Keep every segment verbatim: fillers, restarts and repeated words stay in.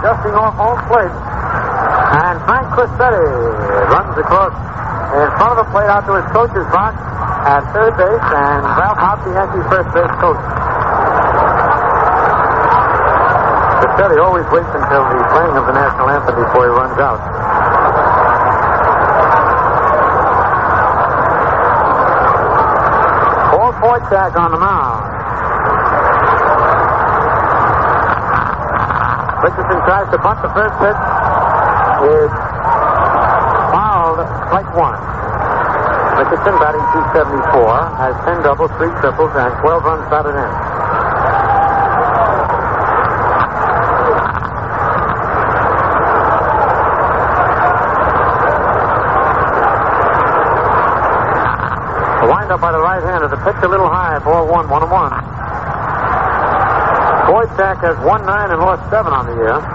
dusting off home plate. And Frank Crissetti runs across in front of the plate out to his coach's box at third base, and Ralph Hobbs, the Yankees first base coach. Crissetti always waits until the playing of the national anthem before he runs out. Paul Foytak on the mound. Richardson tries to bunt the first pitch. It's fouled, strike one. Richardson batting two seventy-four, has ten doubles, three triples, and twelve runs batted in. The windup by the right-hander. The pitch a little high, ball one, one and one. Foytak has won nine and lost seven on the year.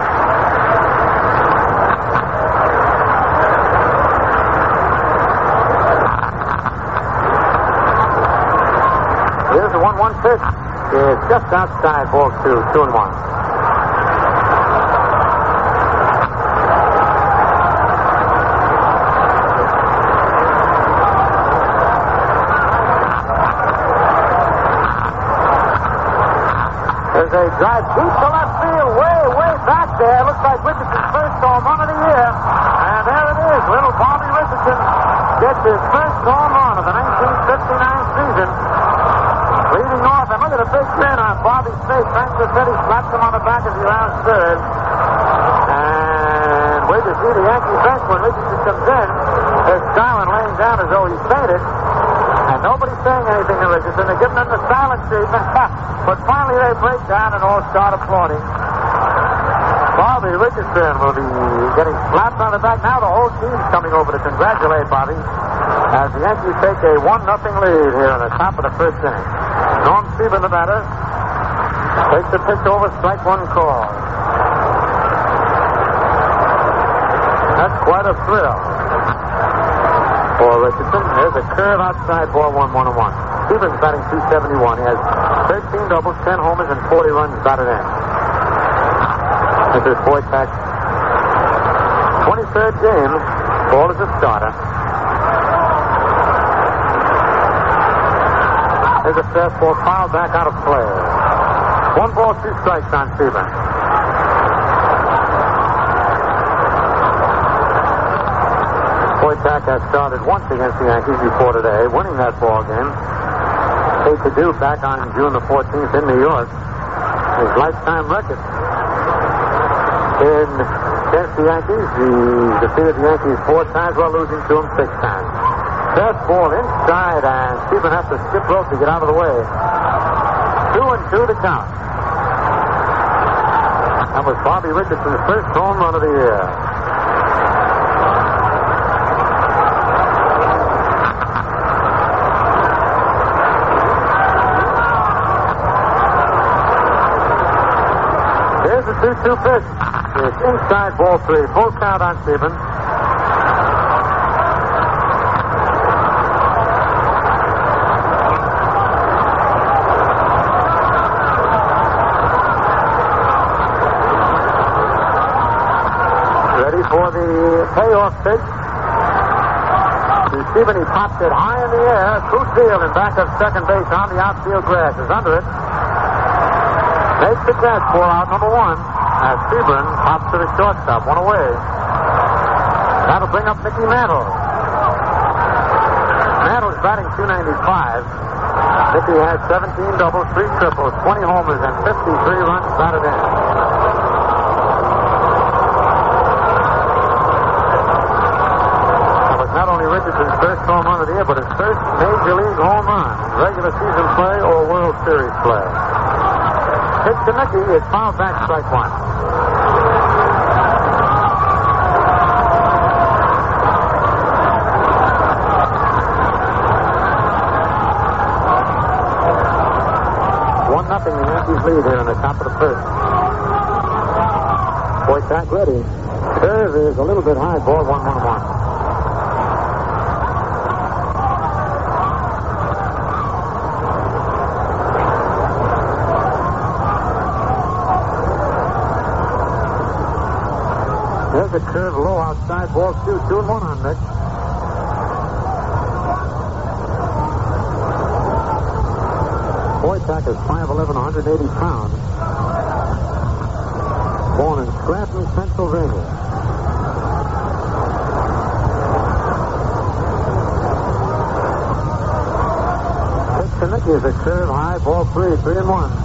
Here's the one one pitch. It's just outside, ball two, two and one. There's a drive deep to left field, way, way back there. Looks like Richardson's first home run of the year. And there it is. Little Bobby Richardson gets his first home run of the nineteen fifty-nine season. Leading off, and look at the big grin on Bobby's face. Frank Crissetti slaps him on the back as he rounds third. And wait to see the Yankee bench when Richardson comes in. There's Starlin laying down as though he fainted. And nobody's saying anything to Richardson. They're giving him the silent treatment. But finally they break down and all start applauding. Bobby Richardson will be getting slapped on the back. Now the whole team's coming over to congratulate Bobby as the Yankees take a one nothing lead here in the top of the first inning. Norm Stephen, the batter, takes the pitch over, strike one call. That's quite a thrill for Richardson. There's a curve outside, ball one, one and one. Stevens batting two seventy-one. He has thirteen doubles, ten homers, and forty runs batted in. This is Foytak's twenty-third game. Ball is a starter. There's a fastball fouled back out of play. One ball, two strikes on Stevens. Foytak has started once against the Yankees before today, winning that ball game. Eight to do back on June the fourteenth in New York. His lifetime record. In against the Yankees, he defeated the Yankees four times while losing to them six times. Fastball inside, and Stephen has to skip rope to get out of the way. Two and two to count. That was Bobby Richardson's first home run of the year. Here's the two two pitch. It's inside, ball three. Full count on Stephen. Ready for the payoff pitch. To Stephen, he pops it high in the air. True field in back of second base on the outfield grass. Is under it. Makes the catch, ball out number one. As Sebring pops to the shortstop, one away. That'll bring up Mickey Mantle. Mantle's batting two ninety-five. Mickey has seventeen doubles, three triples, twenty homers, and fifty-three runs batted in. That was not only Richardson's first home run of the year, but his first major league home run, regular season play or World Series play. Pitch to Mickey is fouled back, strike one. One nothing, the Yankees lead here in the top of the first. Foytak ready. Curve is a little bit high, ball one one one. the curve low outside, ball two, two and one on Nick. Wojtak is five eleven, one hundred eighty pounds. Born in Scranton, Pennsylvania. Pitch to Nicky is a curve high, ball three, three and one.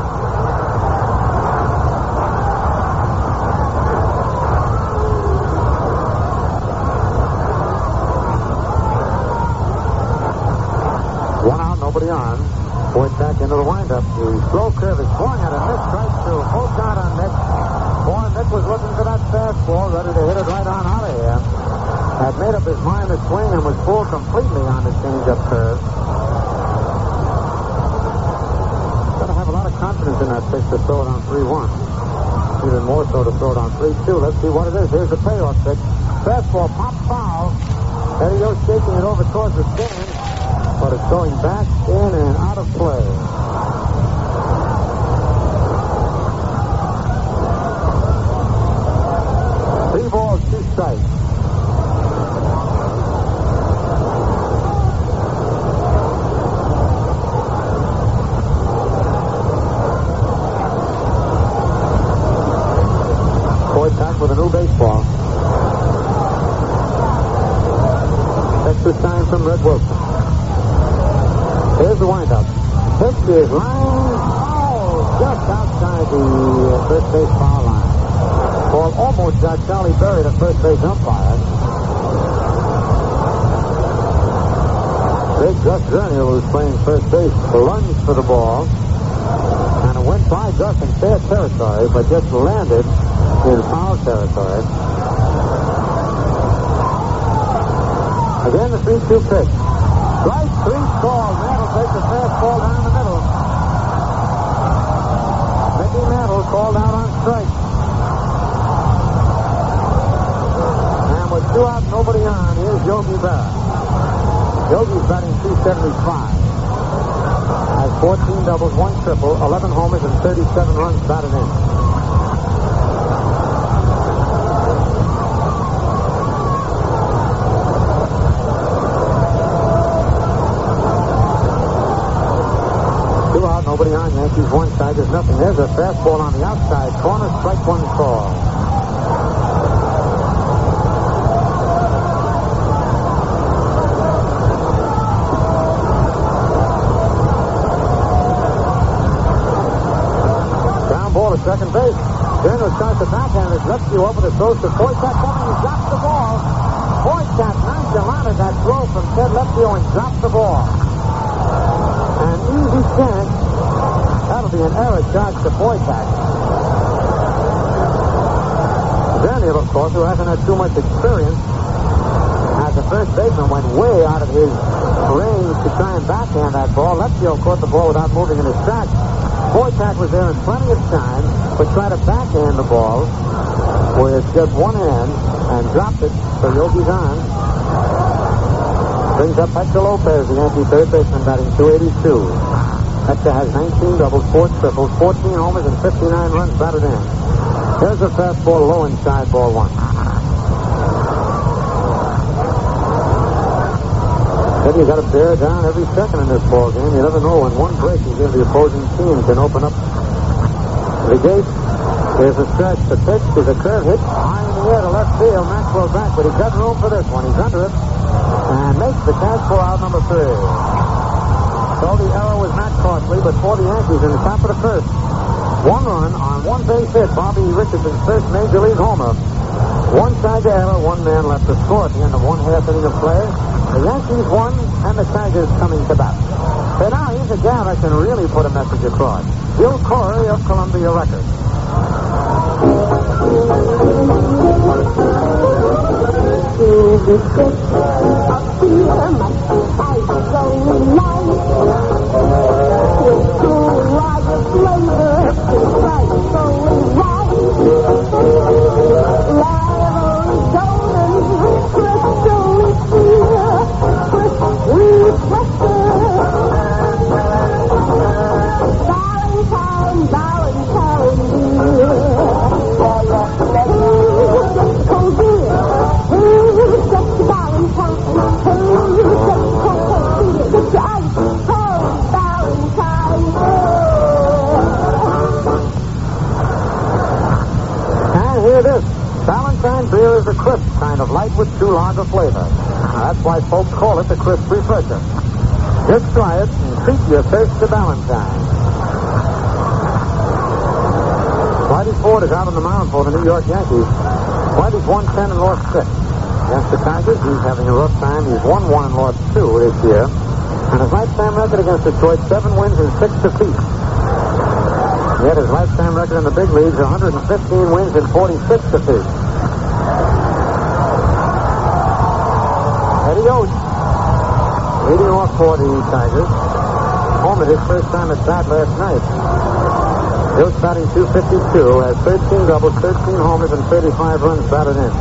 One out, nobody on. Wojtak into the windup. The slow curve is swung at a Nick. Strike two. Full count on Nick. Boy, Nick was looking for that fastball, ready to hit it right on out of here. Had made up his mind to swing and was fooled completely on the changeup curve. Got to have a lot of confidence in that pitch to throw it on three one. Even more so to throw it on three two. Let's see what it is. Here's the payoff pitch. Fastball popped foul. Eddie O shaking it over towards the stand. But it's going back in and out of play. Three balls, two strikes. Wojtak with a new baseball. Extra sign from Red Wilson. Here's the windup. Pitch is line. Oh, just outside the uh, first base foul line. Ball almost got Charlie Berry, the first base umpire. Big Gus Vernier, who was playing first base, lunged for the ball. And it went by Gus in fair territory, but just landed in foul territory. Again, the three two pitch. Right, three balls. Mantle takes a fastball down the middle. Mickey Mantle called out on strike. And with two out, nobody on, here's Yogi Berra. Yogi's batting two seventy-five. Has fourteen doubles, one triple, eleven homers, and thirty-seven runs batted in. Nobody on. Yankees one side. There's nothing. There's a fastball on the outside corner. Strike one call. Ground ball to second base. Turner starts the backhand. His left view over the throws to Wojtak coming. He drops the ball. Wojtak nonchalant that throw from Ted Lefty and drops the ball. An easy chance. That'll be an error charged to Wojtak. Vernier, of course, who hasn't had too much experience as a first baseman, went way out of his range to try and backhand that ball. Lefty caught the ball without moving in his tracks. Wojtak was there in plenty of time, but tried to backhand the ball with just one hand and dropped it for Yogi's on. Brings up Hector Lopez, the Yankee third baseman, batting two eighty-two. Hector has nineteen doubles, four triples, fourteen homers, and fifty-nine runs batted in. Here's a fastball low inside, ball one. Then you got to bear down every second in this ball game. You never know when one break you give the opposing team can open up the gate. Here's a stretch. The pitch is a curve hit high in the air to left field. Maxwell back, but he's got room for this one. He's under it and makes the catch for out number three. So the error was not costly, but for the Yankees in the top of the first. One run on one base hit. Bobby Richardson's first major league homer. One side to error, one man left to score at the end of one half inning of play. The Yankees won, and the Tigers coming to bat. So now here's a guy that can really put a message across. Bill Corey of Columbia Records. Valentine, Valentine, Sunshine beer is a crisp kind of light with too large a flavor. Now, that's why folks call it the Crisp Refresher. Just try it and treat your thirst to Valentine. Whitey Ford is out on the mound for the New York Yankees. Whitey's won ten and lost six. Against the Tigers, he's having a rough time. He's won one and lost two this year. And his lifetime record against Detroit, seven wins and six defeats. Yet his lifetime record in the big leagues, one hundred fifteen wins and forty-six defeats. Eddie Oates, leading off for the Tigers. Home at his first time at bat last night. Oates batting two fifty-two, has thirteen doubles, thirteen homers, and thirty-five runs batted in.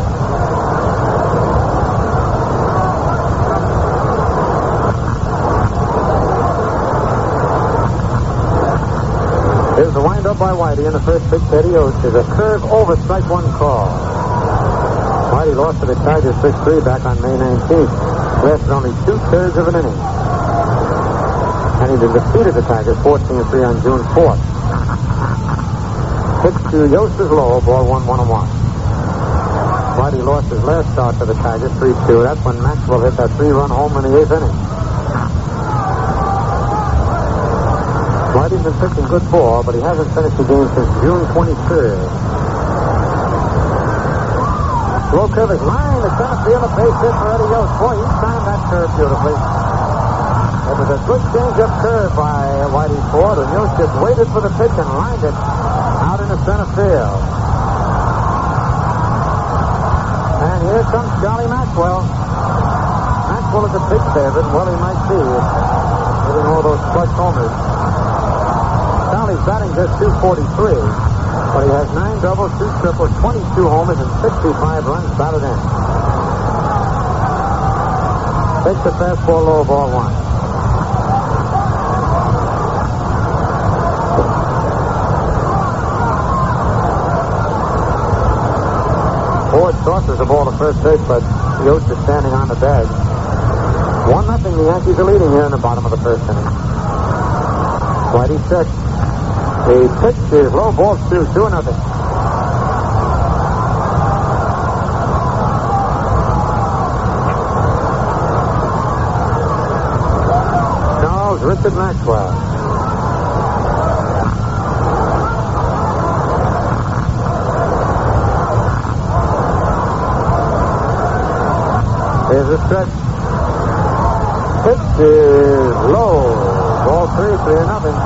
Here's the windup by Whitey, and the first pitch to Eddie Oates is a curve over strike one call. Whitey lost to the Tigers six three back on May nineteenth. Lasted only two-thirds of an inning. And he defeated the Tigers fourteen three on June fourth. Pitch to Yost is low, ball one, one and one. Whitey lost his last start to the Tigers three two. That's when Maxwell hit that three-run home in the eighth inning. Whitey's been pitching good ball, but he hasn't finished the game since June twenty-third. Low curve is lined to center field, a base hit for Eddie Yost. Boy, he timed that curve beautifully. It was a good change-up curve by Whitey Ford, and Yost just waited for the pitch and lined it out into center field. And here comes Charlie Maxwell. Maxwell is a big favorite, and well, he might be, hitting all those clutch homers. Charlie's batting just two forty-three, but he has nine doubles, two triples, twenty-two homers, and sixty-five runs batted in. Takes the fastball low, ball one. Ford tosses the ball to first base, but Yost is standing on the bag. One nothing, the Yankees are leading here in the bottom of the first inning. Whitey six. The pitch is low, ball two, two nothing. Charles Richard Maxwell. Here's the stretch. Pitch is low, ball three, three nothing.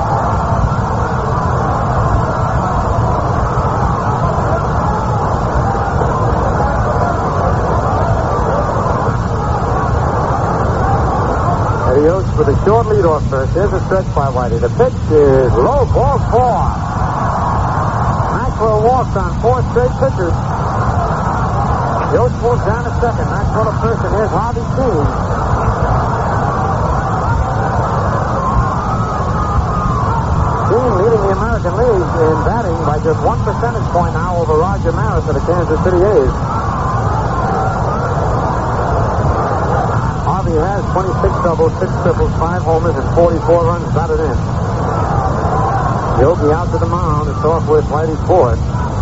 Eddie Oates with a short lead off first. Here's a stretch by Whitey. The pitch is low, ball four. Maxwell walks on four straight pitches. Oates moves down to second. Maxwell to first, and here's Harvey Kuenn. Kuenn leading the American League in batting by just one percentage point now over Roger Maris of the Kansas City A's. Harvey has twenty-six doubles, six triples, five homers, and forty-four runs batted in. Yogi out to the mound to start with Whitey Ford.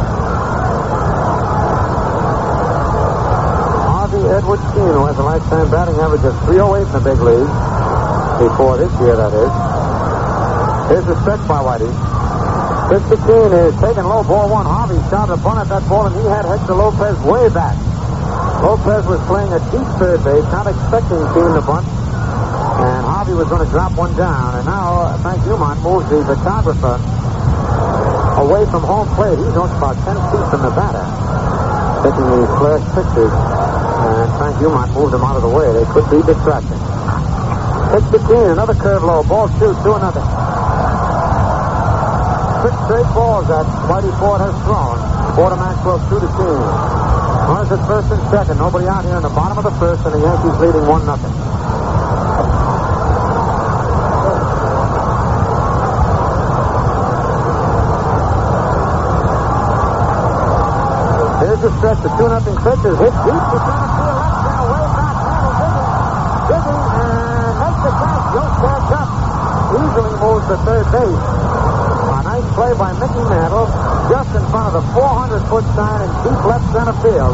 Harvey Edward Kuenn, who has a lifetime batting average of three oh eight in the big league, before this year, that is. Here's the stretch by Whitey. Mister Kuenn is taking low, ball one. Harvey shot a bunt at that ball, and he had Hector Lopez way back. Lopez was playing a deep third base, not expecting Kuenn to bunt, and Harvey was going to drop one down. And now Frank Dumont moves the photographer away from home plate. He's only about ten feet from the batter, taking these flash pictures. And Frank Dumont moved him out of the way. They could be distracting. Pitch to Kuenn, another curve low, ball two, two and nothing. Six straight balls that Whitey Ford has thrown. Four to Maxwell, two to Kuenn. Runners at first and second. Nobody out here in the bottom of the first, and the Yankees leading one nothing. Here's the stretch. The two nothing pitch is hit deep to center field. Left center, way back. Randall digging, digging, and makes the catch. Yost backs up. Easily moves to third base. A nice nice play by Mickey Mantle just in front of the four hundred foot sign in deep left center field.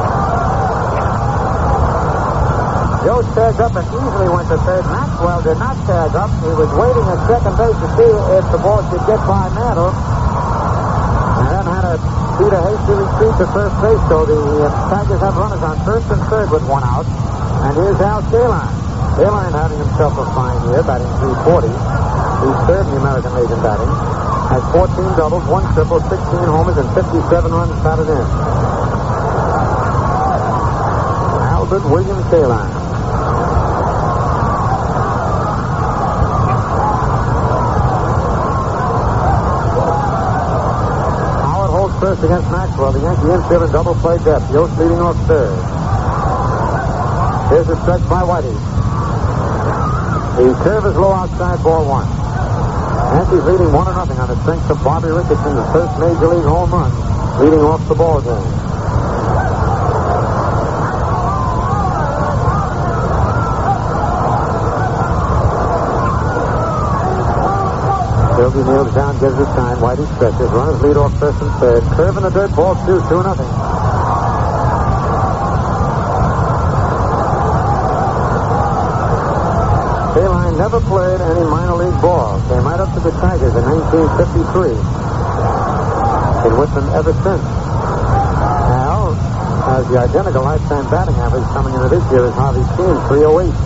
Joe tagged up and easily went to third. Maxwell did not tag up. He was waiting at second base to see if the ball should get by Mantle. And then had a beat a hasty retreat to first base, so the uh, Tigers have runners on first and third with one out. And here's Al Kaline. Kaline having himself a fine year, batting three forty. He's third in the American League in batting. Has fourteen doubles, one triple, sixteen homers, and fifty-seven runs batted in. Albert William Kaline. Howard holds first against Maxwell. The Yankee infield in double play depth. Yost leading off third. Here's a stretch by Whitey. The curve is low outside, ball one. Yankees leading one to nothing on the strength of Bobby Richardson's first major league home run, leading off the ball game. Silvey kneels down, gives it time. Whitey stretches. Runners lead off first and third. Curve in the dirt, ball two, two nothing. Kaline never played any minor league ball. Came right up to the Tigers in nineteen fifty-three. Been with them ever since. Al has the identical lifetime batting average coming into this year as Harvey Kuenn, three oh eight.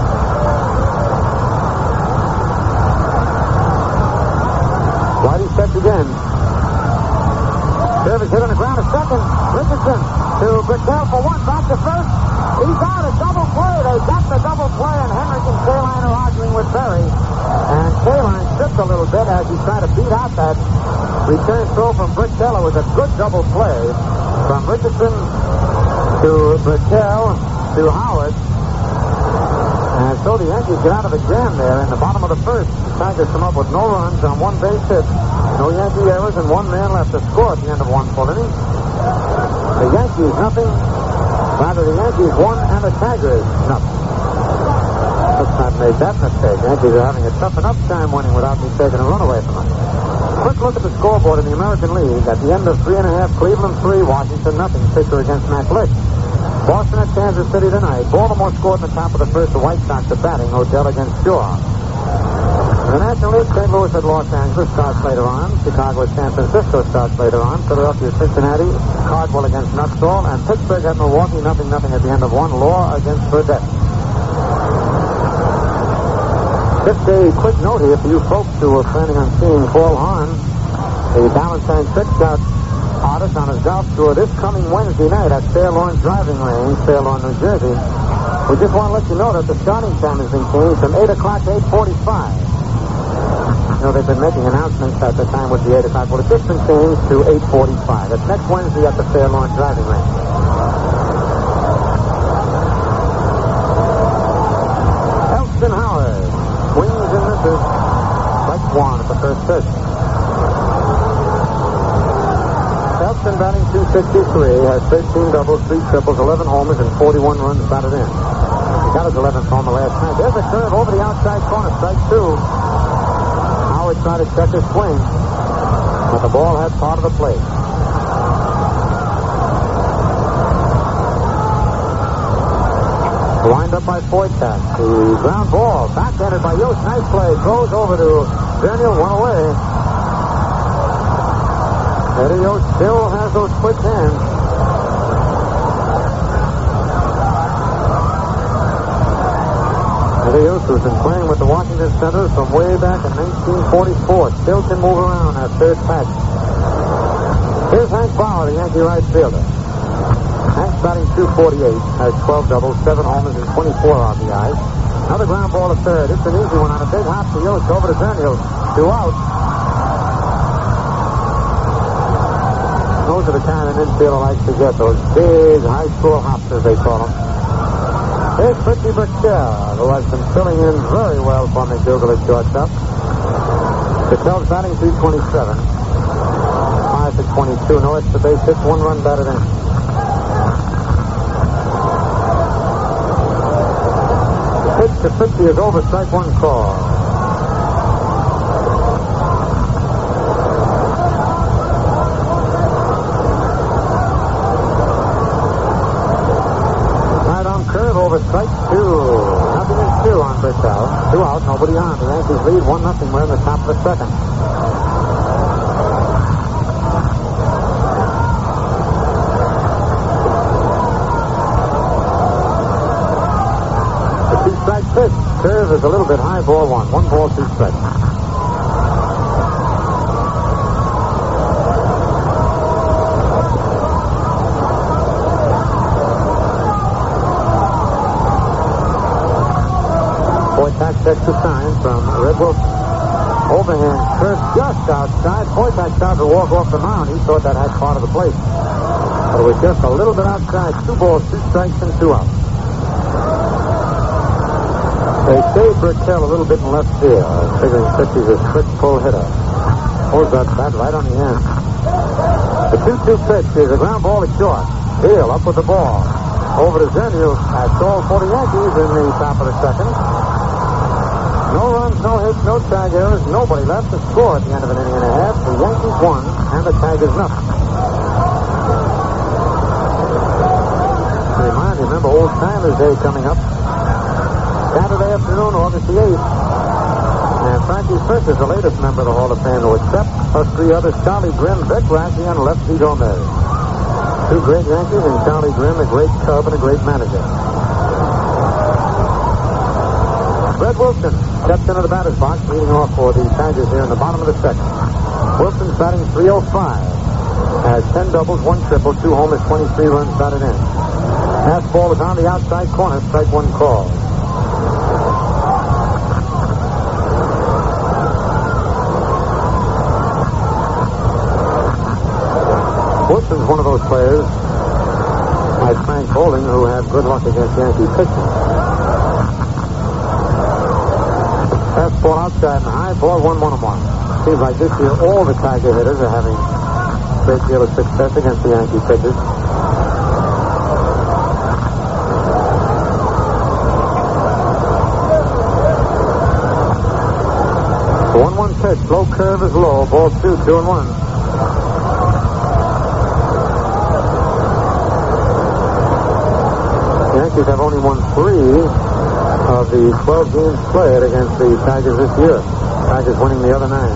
Whitey sets again. Service hit on the ground a second. Richardson to Brickell for one. Back to first. He's out. A double play. They got the double play, and Henrik and Kaline are arguing with Berry. And Kaline tripped a little bit as he tried to beat out that return throw from Brickell. It was a good double play from Richardson to Brickell to Howard. And so the Yankees get out of a jam there in the bottom of the first. The Tigers come up with no runs on one base hit. No Yankee errors and one man left to score at the end of one full inning. The Yankees nothing. Rather, the Yankees won and the Tigers nothing. Let's not make that mistake. The Yankees are having a tough enough time winning without me taking a run away from them. Quick look at the scoreboard in the American League. At the end of three and a half, Cleveland three, Washington nothing. Pitcher against Matt Lick. Boston at Kansas City tonight. Baltimore scored in the top of the first. The White Sox are batting. Odell against Shaw. In the National League, Saint Louis at Los Angeles starts later on. Chicago at San Francisco starts later on. Philadelphia, Cincinnati, Cardwell against Nuttall, and Pittsburgh at Milwaukee, nothing, nothing at the end of one. Law against Burdett. Just a quick note here for you folks who are planning on seeing Paul Hahn, the Valentine Trick Shot artist, on his golf tour this coming Wednesday night at Fairlawn Driving Range, Fairlawn, New Jersey. We just want to let you know that the starting time has been changed from eight o'clock to eight forty-five. You know, they've been making announcements that the time would be eight o'clock. Well, it's just been changed to eight forty-five. It's next Wednesday at the Fairlawn Driving Range. Elston Howard swings and misses. Strike one at the first pitch. Elston batting two sixty-three, has thirteen doubles, three triples, eleven homers, and forty-one runs batted in. He got his eleventh homer last night. There's a curve over the outside corner, strike two. Howard tried to check his swing, but the ball had part of the plate. Lined up by Foytak. The ground ball, backhanded by Yost. Nice play. Throws over to Daniel, one away. Eddie Yost still has those quick hands. Eddie Yost, who's been playing with the Washington Senators from way back in nineteen forty-four, still can move around that third patch. Here's Hank Bauer, the Yankee right fielder. Hank's batting two forty-eight, has twelve doubles, seven homers, and twenty-four R B Is. Another ground ball to third. It's an easy one on a big hop to Yost over to Daniel. Two out. Those are the kind of infielder likes to get, those big high school hops, as they call them. Here's Fritzy Brickell, who has been filling in very well for McDougal at shortstop. Brickell's batting two twenty-seven. five to twenty-two. No extra base hits, one run batted in. Pitch to Fritzy is over, strike one call. Two out, nobody on. The Yankees lead one nothing. We're in the top of the second. The two-strike pitch. Curve is a little bit high, ball one. One ball, two strikes. Extra sign from Red Wilson. Overhand curve just outside. Foytak tried to walk off the mound. He thought that had part of the plate. But it was just a little bit outside. Two balls, two strikes, and two outs. They saved Burkell a little bit in left field, figuring Fitzy's a quick pull hitter. Pulls that bat right on the end. The two two pitch is a ground ball to short. Hill up with the ball. Over to Zernial. That's all for the Yankees in the top of the second. No runs, no hits, no tag errors. Nobody left to score at the end of an inning and a half. The Yankees won, and the Tigers nothing. To remind you, remember Old Timers Day coming up. Saturday afternoon, August the eighth. And Frankie Frisch is the latest member of the Hall of Fame to accept, plus three others, Charlie Grimm, Vic Rassi, and Lefty Gomez. Two great Yankees, and Charlie Grimm, a great Cub and a great manager. Red Wilson steps into the batter's box, leading off for the Tigers here in the bottom of the second. Wilson's batting three oh five. Has ten doubles, one triple, two homers, twenty-three runs batted in. Fastball is on the outside corner, strike one call. Wilson's one of those players, like Frank Bowling, who have good luck against Yankee pitching. Fastball outside and high, ball one, one and one. Seems like this year all the Tiger hitters are having a great deal of success against the Yankee pitchers. one one pitch, low curve is low, ball two, two and one. The Yankees have only won three of the twelve games played against the Tigers this year. Tigers winning the other nine.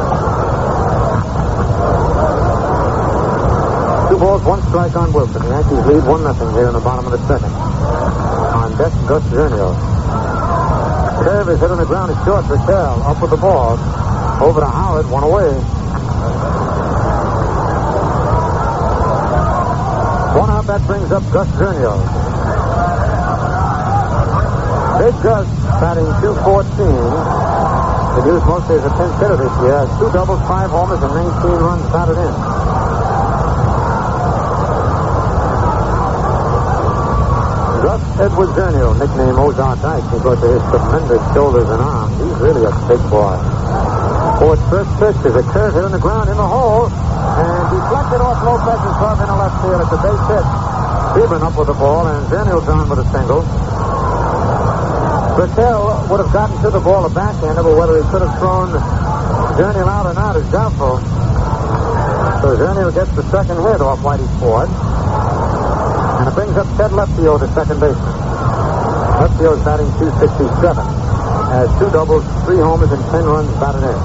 Two balls, one strike on Wilson. The Yankees lead one nothing here in the bottom of the second. On deck, Gus Zernial. Curve is hit on the ground. It's short. Burkell up with the ball. Over to Howard, one away. One out, that brings up Gus Zernial. Big Gus batting two fourteen. Been used mostly as a pinch hitter this year. Has two doubles, five homers, and nineteen runs batted in. Gus Edward Zernial, nicknamed Ozark Ike because of his tremendous shoulders and arms. He's really a big boy. For its first pitch is a curve hit on the ground in the hole, and deflected off Lopez's glove in the left field. It's a base hit. Seaman up with the ball, and Zernial's on with a single. Burkell would have gotten to the ball a backhander, but whether he could have thrown Zernial out or not is doubtful. So Zernial gets the second hit off Whitey Ford. And it brings up Ted Leftio, the second baseman. Leftio's batting two sixty-seven. Has two doubles, three homers, and ten runs batted in.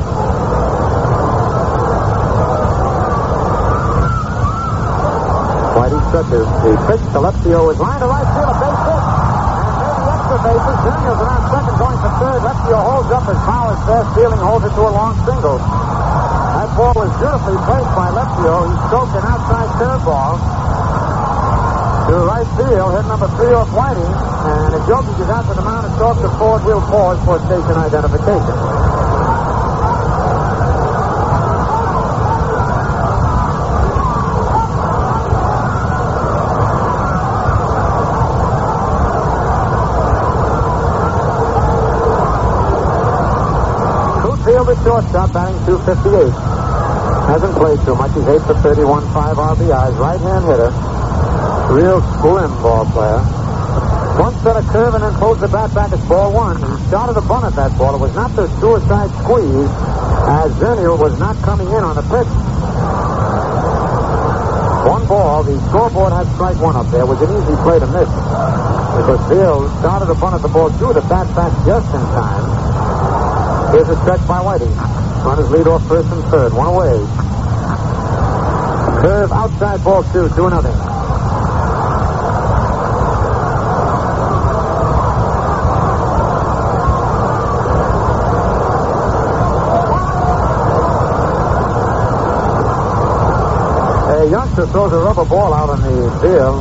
Whitey stretches. The pitch to Leftio is line to right field, a base hit. Bases. Zernial's around second, going for third. Leftio holds up as Powers fast fielding holds it to a long single. That ball was beautifully placed by Leftio. He stroked an outside curveball to right field. Hit number three off Whiting. And as Yogi gets out to the mound and stalks the forward, we'll pause for station identification. The shortstop batting two fifty-eight. Hasn't played too much. He's eight for thirty-one, five R B Is. Right-hand hitter. Real slim ball player. Once set a curve and then pulls the bat back. It's ball one. He started a bunt at that ball. It was not the suicide squeeze, as Zernial was not coming in on the pitch. One ball. The scoreboard had strike one up there. It was an easy play to miss because Bill started a bunt at the ball, threw the bat back just in time. Here's a stretch by Whitey. Runners lead off first and third. One away. Curve outside, ball two, two nothing. A youngster throws a rubber ball out on the field.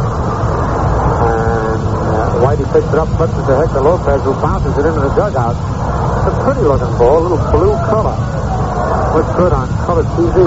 And uh, Whitey picks it up, flips it to Hector Lopez, who bounces it into the dugout. It's a pretty looking ball, a little blue color. Looks good on color T V.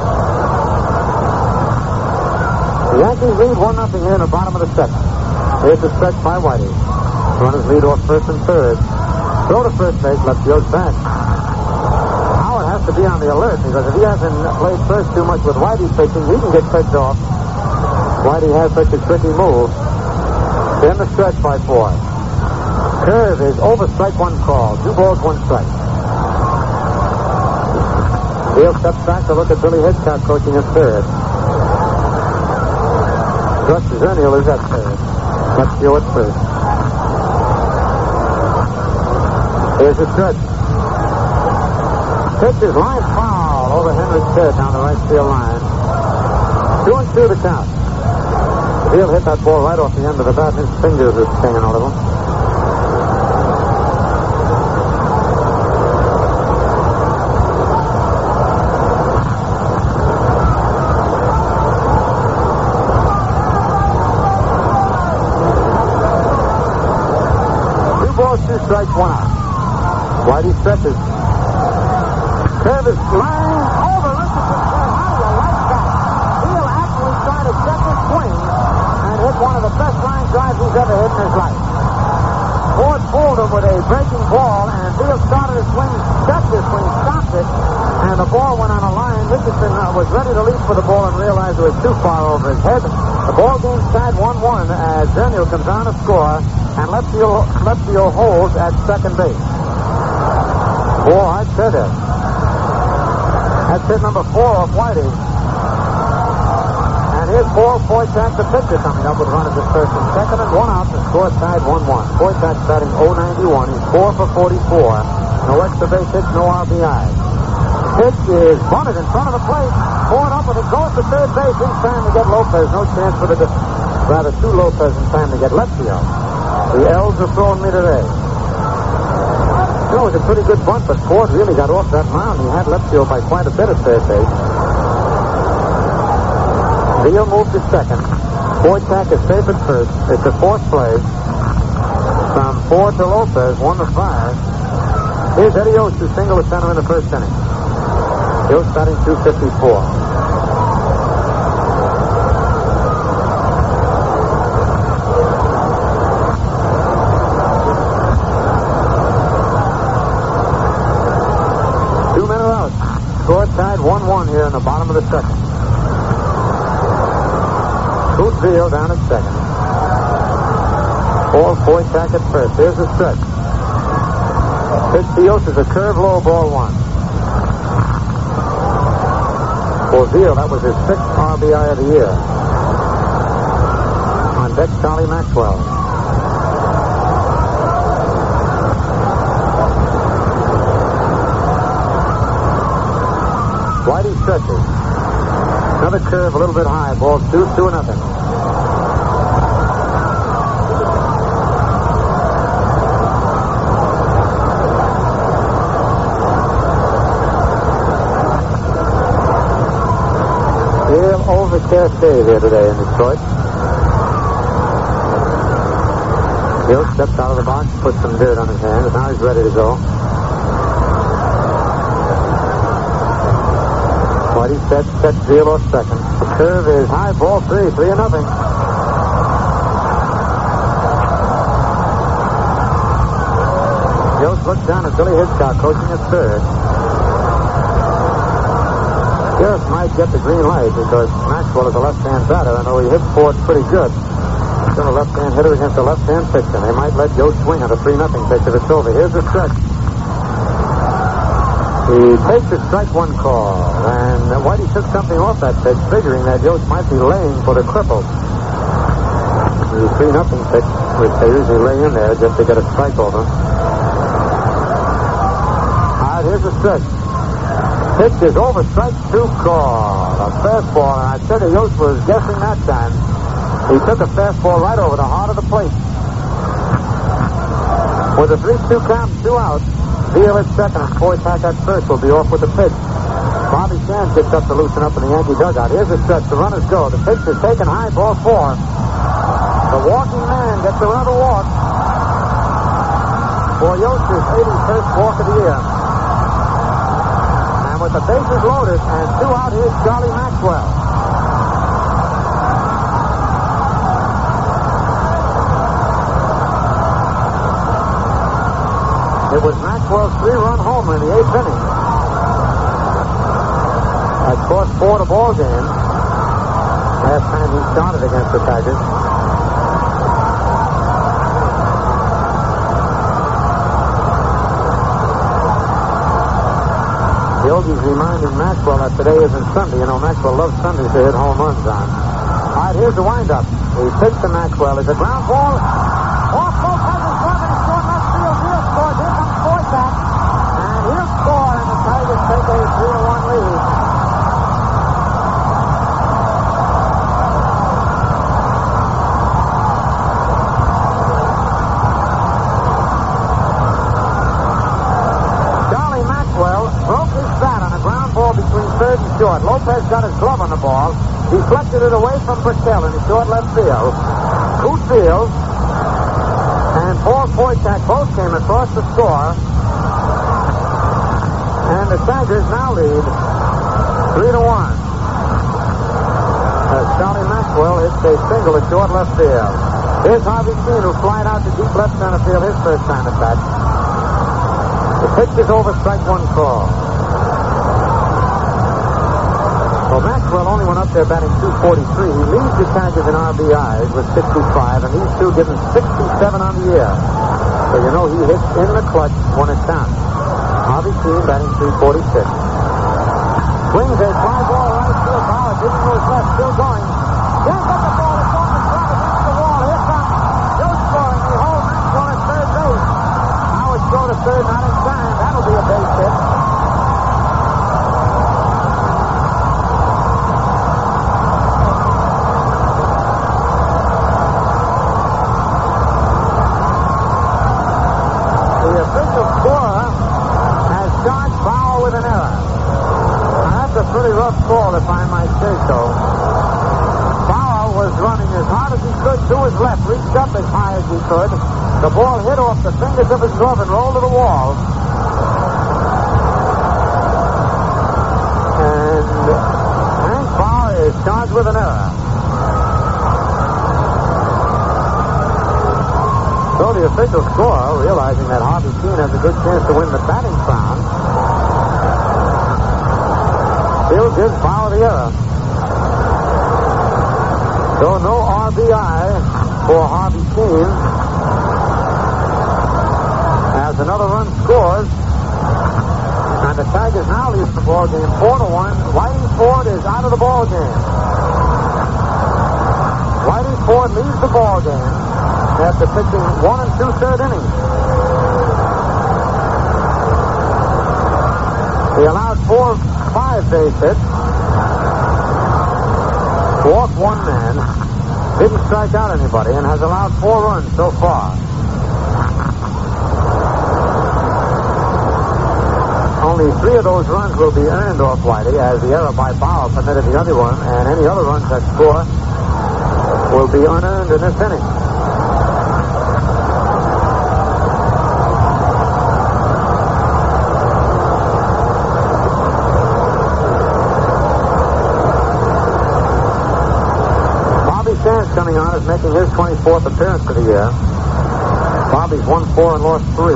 The Yankees lead one nothing here in the bottom of the second. Here's the stretch by Whitey. Runners lead off first and third. Throw to first base, left field's back. Howard has to be on the alert because if he hasn't played first too much with Whitey pitching, he can get picked off. Whitey has such a tricky move. Then the stretch by four. Curve is over, strike one call. Two balls, one strike. Field steps back to look at Billy Hitchcock coaching at third. Gus Zernial is at third. Let's go at first. Here's the stretch. Pitch is line foul over Henry's head down the right field line. Two and two to count. Field hit that ball right off the end of the bat, and his fingers are stinging a little. Two strikes, one out. Whitey stretches. Curve is line over. Richardson says, how do you like that? He'll actually try to check his swing and hit one of the best line drives he's ever hit in his life. Ford fooled him with a breaking ball, and Field started his swing, checked his swing, stopped it, and the ball went on a line. Richardson uh, was ready to leap for the ball and realized it was too far over his head. The ball game tied one one as Zernial comes on to score. And Lepsio, Lepsio holds at second base. Boy, I said it. That's hit number four off Whitey. And here's Paul Foytak, the pitcher, coming up with runners at first and second, and one out. The score tied one one. Foytak batting oh ninety-one. He's four for forty-four. No extra base hits, no R B I. Pitch is bunted in front of the plate. Ford up, and it goes to third base in time to get Lopez. No chance for the, rather, two Lopez in time to get Lepsio. The L's are throwing me today. You know, it was a pretty good bunt, but Ford really got off that mound. He had Lepsio by quite a bit at third base. Veal moved to second. Foytak is safe at first. It's a fourth play. From four to Lopez, one to five. Here's Eddie Yost, who singled the center in the first inning. Yost batting two fifty-four. Score tied one one here in the bottom of the second. Coot Veal down at second. Paul Foytak at first. Here's the stretch. Pitch to Yost is a curve low, ball one. For Veal, that was his sixth R B I of the year. On deck, Charlie Maxwell. Whitey stretches. Another curve a little bit high. Ball two, two and nothing. Real overcast day here today in Detroit. Hill steps out of the box, puts some dirt on his hands, and now he's ready to go. Whitey sets, sets Veal off second. The curve is high, ball three, three and nothing. Yost looks down at Billy Hitchcock coaching at third. Garrett might get the green light because Maxwell is a left-hand batter, and though he hits Ford pretty good, he's a left-hand hitter against a left-hand pitcher. They might let Yost swing on a three nothing pitch if it's over. Here's the stretch. He takes a strike one call, and Whitey took something off that pitch, figuring that Yost might be laying for the cripple. The three nothing pitch, which they usually lay in there just to get a strike over. Here's the stretch. Pitch is over, strike two call. A fastball, and I tell you, Yost was guessing that time. He took a fastball right over the heart of the plate. With a three two count and two outs, Veal at second and Foytak at first will be off with the pitch. Bobby Sands gets up to loosen up in the Yankee dugout. Here's the stretch. The runners go. The pitch is taken high, ball four. The walking man gets another walk for Yost's eighty-first walk of the year. And with the bases loaded and two out, here's Charlie Maxwell. It was Maxwell's three-run homer in the eighth inning. That cost four to ball game last time he started against the Tigers. The Ogies reminding Maxwell that today isn't Sunday. You know, Maxwell loves Sundays to hit home runs on. All right, here's the windup. He pitched to Maxwell. It's a ground ball. Off Lopez is running in short left field. He'll score. Here comes Foytak. And he'll score, and the Tigers take a three to one lead. Third and short. Lopez got his glove on the ball. Deflected it away from Purcell in the short left field. Coot Field and Paul Foytak both came across the score. And the Tigers now lead three to one. As Charlie Maxwell hits a single at short left field. Here's Harvey Keene, who flied out to deep left center field his first time at bat. The pitch is over, strike one call. Well, Maxwell only went up there batting two forty-three. He leads the Tigers in R B Is with sixty-five, and these two give him sixty-seven on the year. So you know he hits in the clutch when it's down. Harvey Keene batting three forty-six. Swings a fly ball right field. Bauer didn't go left, still going. Here's up the ball. It's on the ground against the wall. Here comes Joe scoring. He holds Maxwell at third base. Now it's thrown to third, not in time. That'll be a base hit. Pretty rough call, if I might say so. Bauer was running as hard as he could to his left, reached up as high as he could. The ball hit off the fingers of his glove and rolled to the wall. And Hank Bauer is charged with an error. So the official scorer, realizing that Harvey Keene has a good chance to win the batting crown, still gives Bauer the error. So no R B I for Harvey Keene. As another run scores, and the Tigers now lead the ball game four to one. Whitey Ford is out of the ball game. Whitey Ford leaves the ball game after pitching one and two third innings. He allowed four. Five base hits, walked one man, didn't strike out anybody, and has allowed four runs so far. Only three of those runs will be earned off Whitey, as the error by Bauer permitted the other one, and any other runs that score will be unearned in this inning. Coming on is making his twenty-fourth appearance of the year. Bobby's won four and lost three.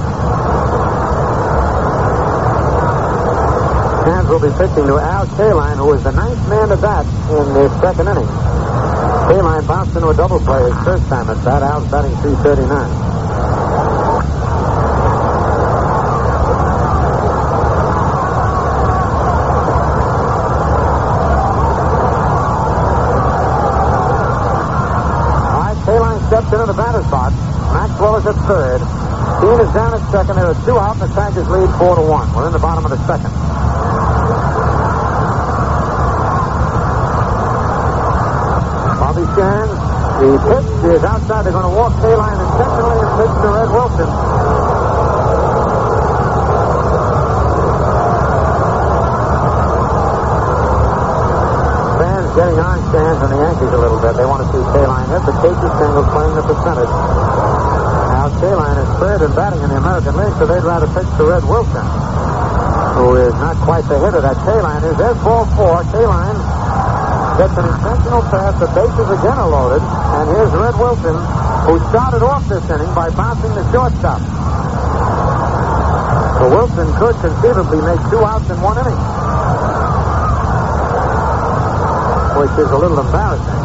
Sands will be pitching to Al Kaline, who is the ninth man to bat in the second inning. Kaline bounced into a double play his first time at bat. Al's batting three thirty-nine. Steps into the batter's box. Maxwell is at third. Keene is down at second. There are two out, and the Tigers lead four to one. We're in the bottom of the second. Bobby Sands, the pitch is outside. They're going to walk Kaline intentionally and pitch to Red Wilson. Fans getting on Sands and the Yankees a little bit. They want to see Kaline hit, but Casey Stengel playing the percentage. Now Kaline is third in batting in the American League, so they'd rather pitch to Red Wilson, who is not quite the hitter that Kaline is. There's ball four. Kaline gets an intentional pass. The bases again are loaded. And here's Red Wilson, who started off this inning by bouncing the shortstop. So Wilson could conceivably make two outs in one inning, which is a little embarrassing.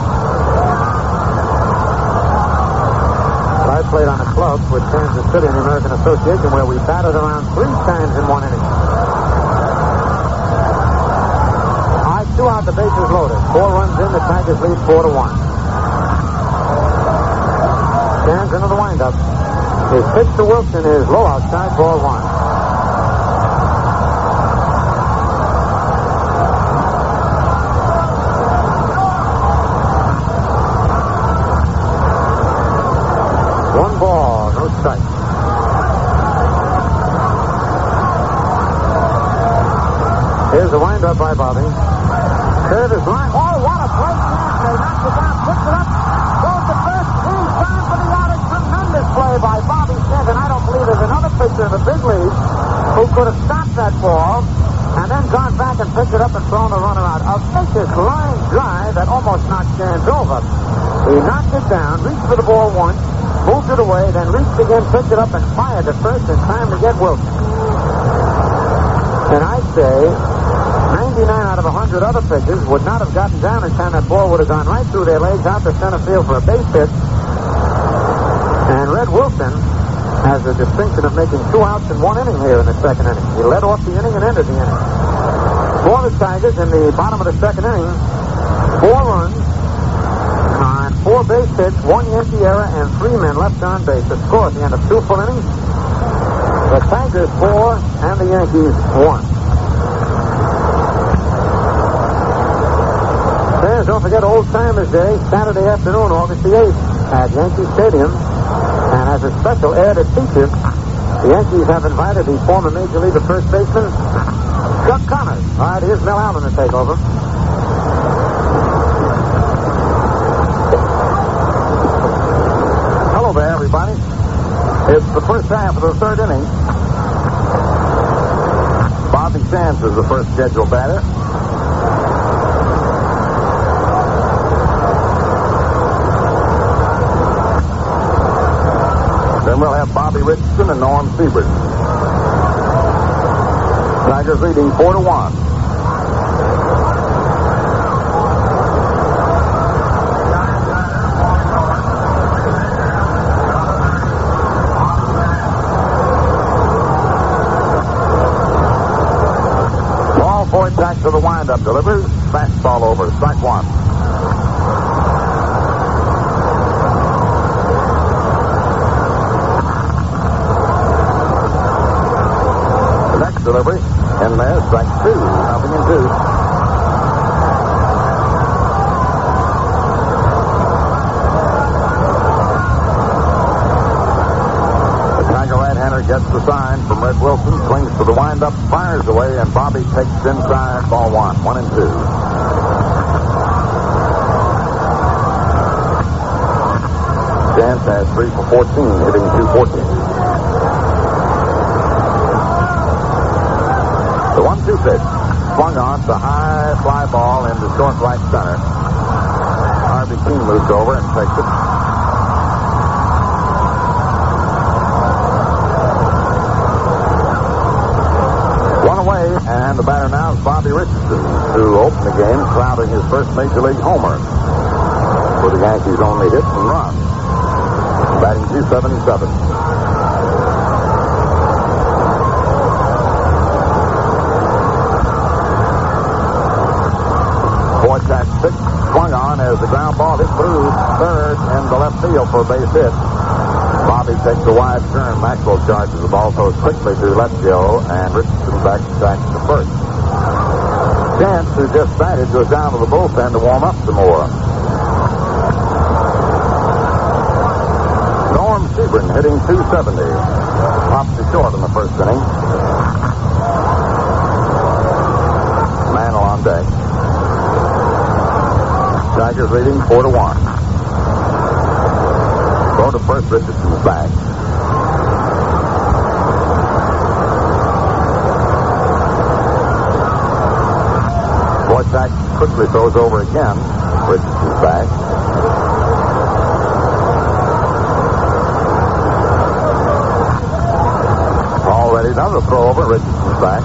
I played on a club with Kansas City in the American Association where we batted around three times in one inning. All right, two out, the bases loaded. Four runs in, the Tigers lead four to one. Sands into the windup. His pitch to Wilson is low outside, ball one. One ball, no strike. Here's the windup by Bobby. Curve is line. Oh, what a play chance. They knocked it down, picked it up, goes to first. In time for the out. A tremendous play by Bobby Sands, and I don't believe there's another pitcher in the big league who could have stopped that ball and then gone back and picked it up and thrown the runner out. A vicious line drive that almost knocked Sands over. He knocked it down, reached for the ball once, moved it away, then reached again, picked it up, and fired at first in time to get Wilson. And I say ninety-nine out of one hundred other pitchers would not have gotten down in time. That ball would have gone right through their legs out to center field for a base hit. And Red Wilson has the distinction of making two outs in one inning here in the second inning. He led off the inning and ended the inning. For the Tigers in the bottom of the second inning, four runs on four base hits, one Yankee error, and three men left on base. The score at the end of two full innings, the Tigers four and the Yankees one. Fans, don't forget Old Timers Day, Saturday afternoon, August the eighth, at Yankee Stadium. And as a special air to feature, the Yankees have invited the former Major League first baseman, Chuck Connors. All right, here's Mel Allen to take over. Hello there, everybody. It's the first half of the third inning. Bobby Sands is the first scheduled batter. Then we'll have Bobby Richardson and Norm Siebert. Tigers leading four to one. Ball four back to the windup, delivers fastball over, strike one. Delivery, and there, strike two, nothing in two. The Tiger right-hander gets the sign from Red Wilson, swings to the windup, fires away, and Bobby takes inside, ball one, one and two. Sands has three for fourteen, hitting two fourteen. The one two pitch swung on to high fly ball into short right center. Harvey Keene moves over and takes it. One away, and the batter now is Bobby Richardson, who opened the game crowding his first Major League homer for the Yankees' only hit and run. Batting two seventy-seven. Vortex pitch swung on as the ground ball hit through third and the left field for a base hit. Bobby takes a wide turn. Maxwell charges the ball, throws quickly to Leptio, and Richardson back back to first. Chance, who just batted, goes down to the bullpen to warm up some more. Norm Sebring hitting two seventy. Pops to short in the first inning. Mantle on deck. Tigers leading four to one. Go to first. Richardson's back. Wojciak quickly throws over again. Richardson's back. Already another throw over. Richardson's back.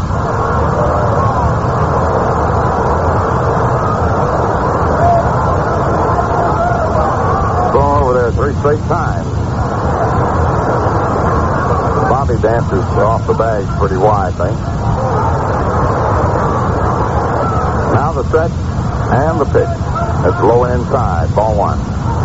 Throw over there three straight times. Bobby dances off the bag pretty widely. Now the stretch and the pitch. It's low inside. Ball one.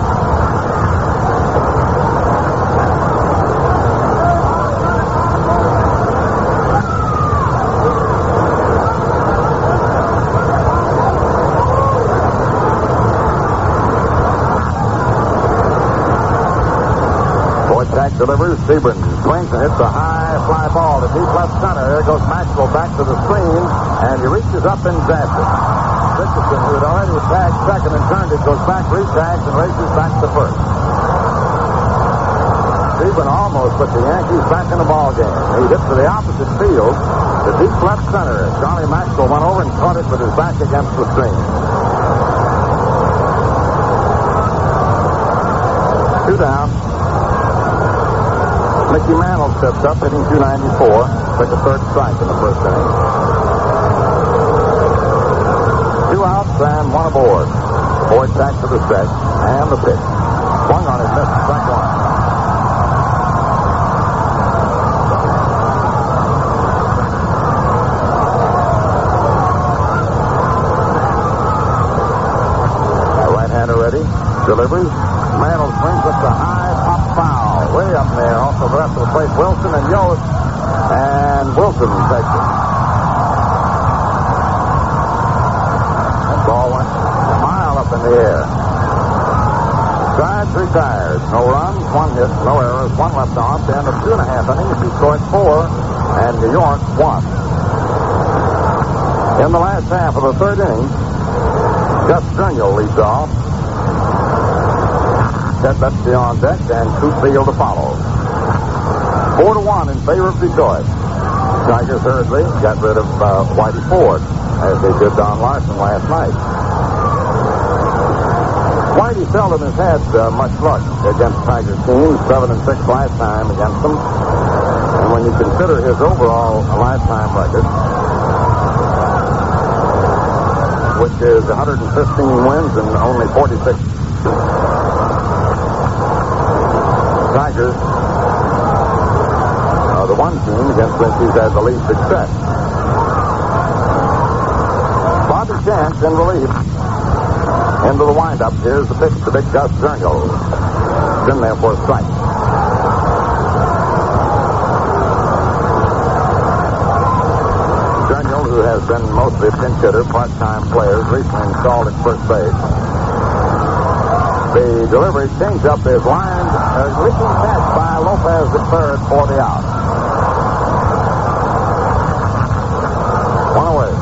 Wojciak delivers. Sebring swings and hits a high fly ball to deep left center. There goes Maxwell back to the screen, and he reaches up and grabs it. Richardson, who had already tagged second and turned it, goes back, retags, and races back to first. Sebring almost put the Yankees back in the ball game. He hit to the opposite field, the deep left center. Johnny Maxwell went over and caught it with his back against the screen. Two down. Mickey Mantle steps up, hitting two ninety-four. Took a third strike in the first inning. Two outs and one aboard. Wojciak to the stretch and the pitch. Swung on his miss, strike one. The right-hander ready. Delivers. Mantle swings with the high pop foul. Way up there, off the left of the plate. Wilson and Yost. And Wilson takes it. That ball went a mile up in the air. Sides retired. No runs, one hit, no errors, one left on. To end of two and a half innings, Detroit four and New York one. In the last half of the third inning, Gus Sternial leads off. Ted Leptio on deck and Coop Field to follow. Four to one in favor of Detroit. Tigers thirdly got rid of uh, Whitey Ford, as they did Don Larson last night. Whitey seldom has had uh, much luck against Tigers teams. Seven and six lifetime against them. And when you consider his overall lifetime record, which is one hundred fifteen wins and only forty-six. Tigers are the one team against which he's had the least success. Bobby Chance in relief. Into the windup. Here's the pitch to big Gus Sternial. It's in there for a strike. Sternial, who has been mostly a pinch hitter, part-time player, recently installed at first base. The delivery change-up is lined, a leaping catch by Lopez at third for the out. One away.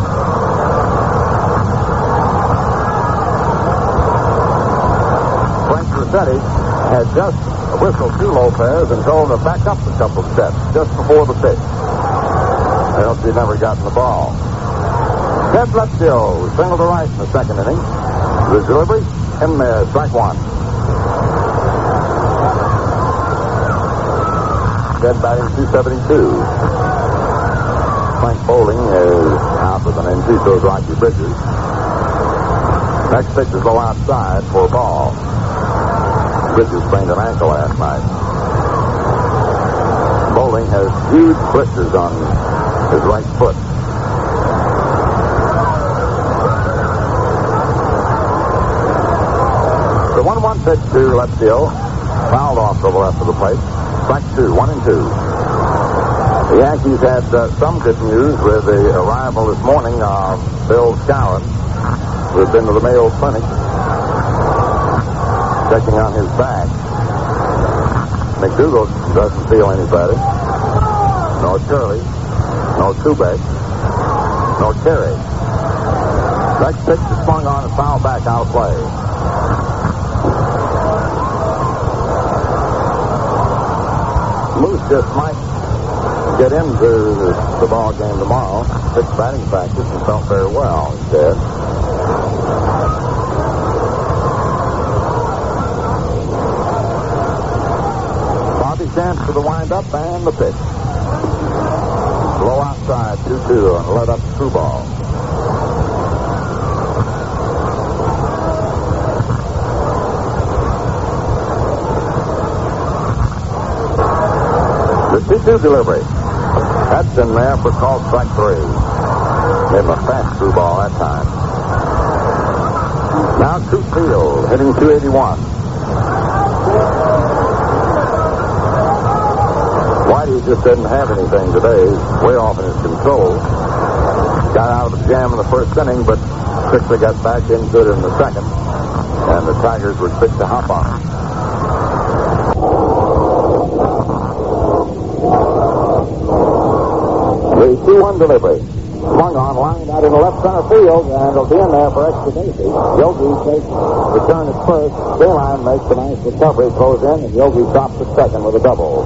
Frank Rossetti had just whistled to Lopez and told him to back up a couple of steps just before the pitch. Else he'd never gotten the ball. Ted Leptio single to right in the second inning. The delivery in there, strike one. Dead batting two seventy-two. Frank Bowling is out with an injury, so is Rocky Bridges. Next pitch is low outside for a ball. Bridges sprained an ankle last night. Bowling has huge blisters on his right foot. The one one pitch to Leptio, fouled off to the left of the plate. Strike two, one and two. The Yankees had uh, some good news with the arrival this morning of Bill Skowron, who had been to the Mayo Clinic, checking on his back. McDougal doesn't feel any better. No Shirley, no Kubek, no Terry. Next pitch is swung on and foul back out of play. Moose just might get into the ball game tomorrow. Sixth batting practice and felt very well, he said. Bobby chance for the windup and the pitch. Low outside, two two, and let up two ball. The two two delivery. That's in there for called strike three. Made him a fast through ball that time. Now Coop Field hitting two eighty-one. Whitey just didn't have anything today. He's way off in his control. Got out of the jam in the first inning, but quickly got back into it in the second. And the Tigers were quick to hop on him. The two one delivery. Swung on, lined out in the left center field, and it'll be in there for extra bases. Yogi takes the turn at first. Dayline makes a nice recovery, throws in, and Yogi drops at second with a double.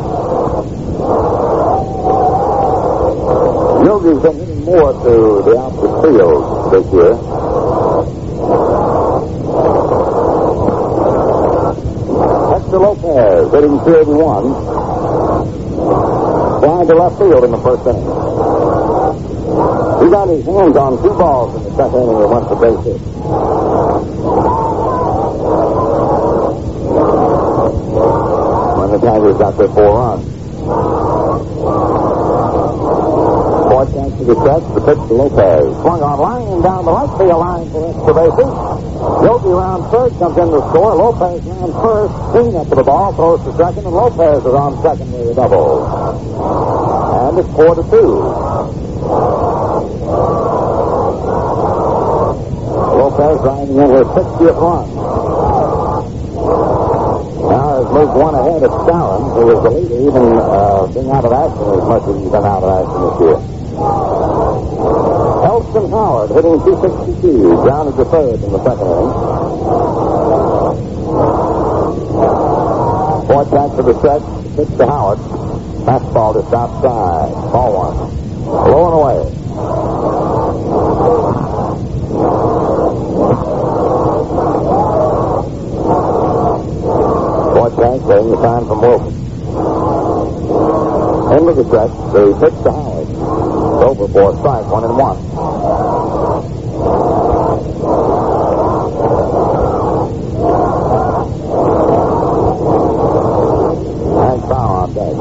Yogi's been hitting more to the opposite field this year. Hector Lopez hitting two eighty-one. Flying to left field in the first inning. He got his hands on two balls in the second inning and went for base hit. When the Tigers got their four runs. Fourth chance to the set, the pitch to Lopez. Swung on line and down the right field line for extra bases. Yogi round third comes in to score. Lopez round first, clean up to the ball, throws to second, and Lopez is on second with a double. And it's four to two. Lopez riding in his sixtieth run. Now has moved one ahead of Skowron, who was the leader, even uh, being out of action as much as he's been out of action this year. Elston Howard hitting two sixty-two, grounded to third in the second inning. Fourth back to the set, pitch to Howard. Fastball just outside. Ball one. Low and away. Fourth back, getting the sign from Wilson. Into the set, the pitch to Howard. It's over for a strike, one and one. And foul on deck.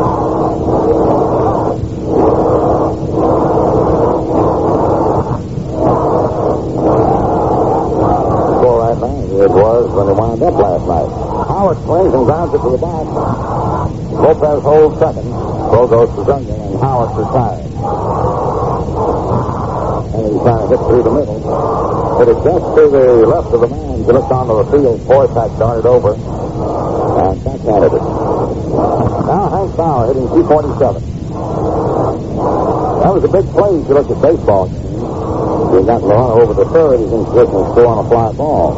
Score right now, it was when he wound up last night. Howard swings and grounds it to the back. Lopez holds second. Throw goes to Zunga, and Howard retired. And he's trying to hit through the middle. Hit it just to the left of the man. He looked onto the field. Forsythe darted over and backhanded it. Now Hank Bauer hitting two forty-seven. That was a big play if you look at baseball games. If he got the runner over the third, he's in position to score on a fly ball.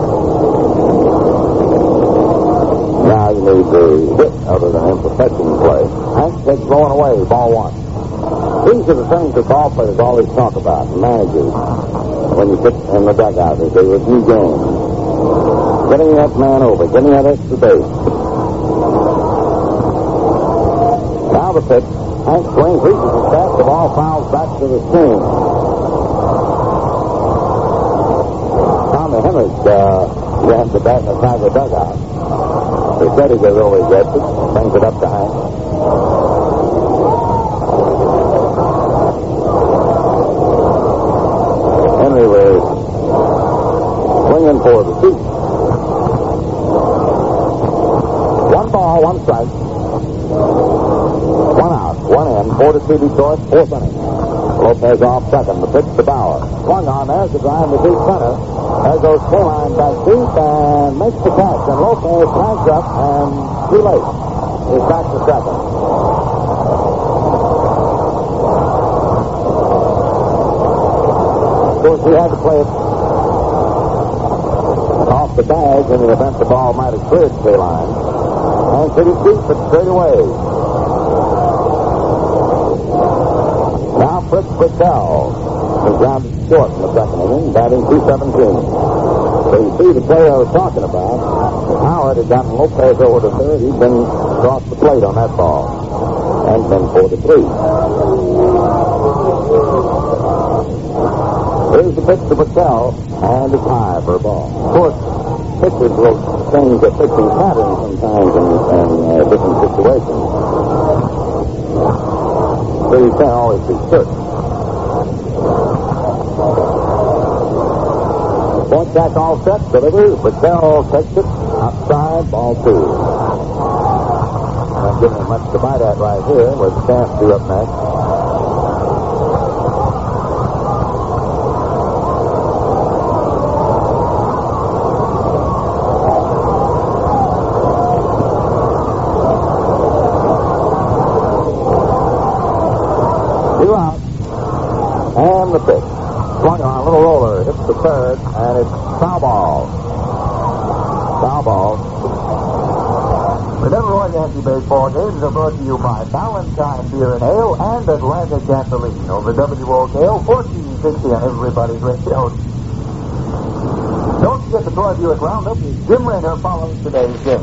Now you need the hit other than imperfection play. Hank takes blowing away, ball one. These are the things that ball players always talk about, managers, when you sit in the dugout. They say, it's new game. Getting that man over, getting that extra base. Now the pitch. Hank swings, reaches his bat, the ball fouls back to the screen. Tommy Henrich, uh, ran the bat in the Tiger dugout. They said he goes over, he gets it, brings it up to Hank. Henry was swinging for the seat. One ball, one strike. four to two Detroit, fourth inning. Lopez off second. The pitch to Bauer. Swung on. There's the drive to deep center. There goes Kaline back deep and makes the catch. And Lopez flags up and too late. He's back to second. Of course, he had to play it off the bag in the event the ball might have cleared Kaline. And pretty deep, but straight away. Now Fritz Brickell is grounded short in the second inning, batting two seventeen. So you see the play I was talking about. If Howard had gotten Lopez over to third, he'd been across the plate on that ball. And been four to three. Here's the pitch to Brickell, and it's high for a ball. Of course, pitchers will change their pitching pattern sometimes in, in uh, different situations. So you can't always be certain. Point back all set, delivers. Brickell takes it outside, ball two. Not giving him much to bite at right here with Stamps due up next. The pitch. Swung on, a little roller, hits the third, and it's foul ball. Foul ball. Remember, all Yankee baseball games are brought to you by Valentine Beer and Ale and Atlantic Gasoline over W O K O fourteen sixty on everybody's radio. Don't forget the Troy Buick Roundup with Jim Raynor follows today's game.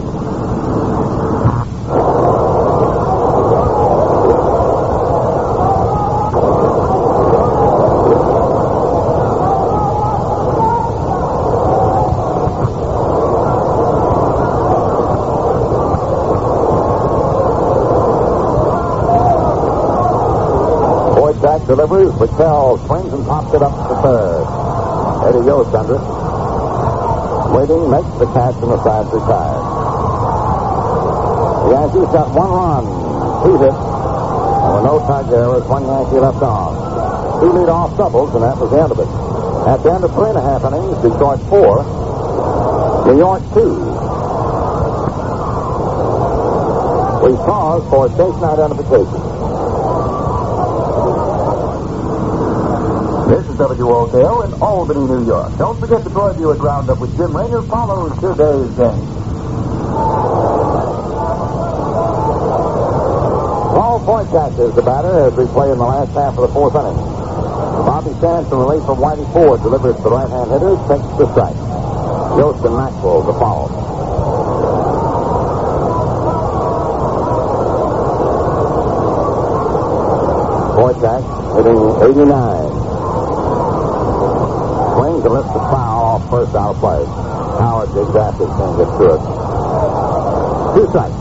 Delivers, Brickell swings and pops it up to third. Eddie Yost under it. Waiting, makes the catch, and the side's retired. The Yankees got one run, two hits, and with no tag there was one Yankee left on. Two lead-off doubles, and that was the end of it. At the end of three and a half innings, Detroit four, New York two. We pause for station identification. This is W O K O in Albany, New York. Don't forget the Troy Buick Roundup with Jim Raynor follows today's game. Paul Pointack is the batter as we play in the last half of the fourth inning. Bobby Sands, in relief from Whitey Ford, delivers to the right-hand hitter, takes the strike. Yost and Maxwell the follow. Pointack hitting eighty-nine. Swings and lifts the foul off first out of play. Howard digs after it and gets to it. Two strikes.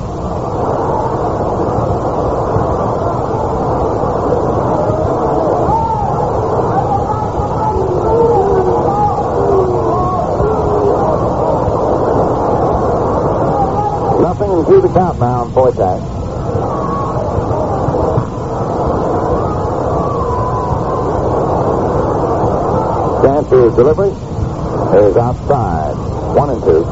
Nothing and through the count now on Pointack. His delivery is outside. One and two.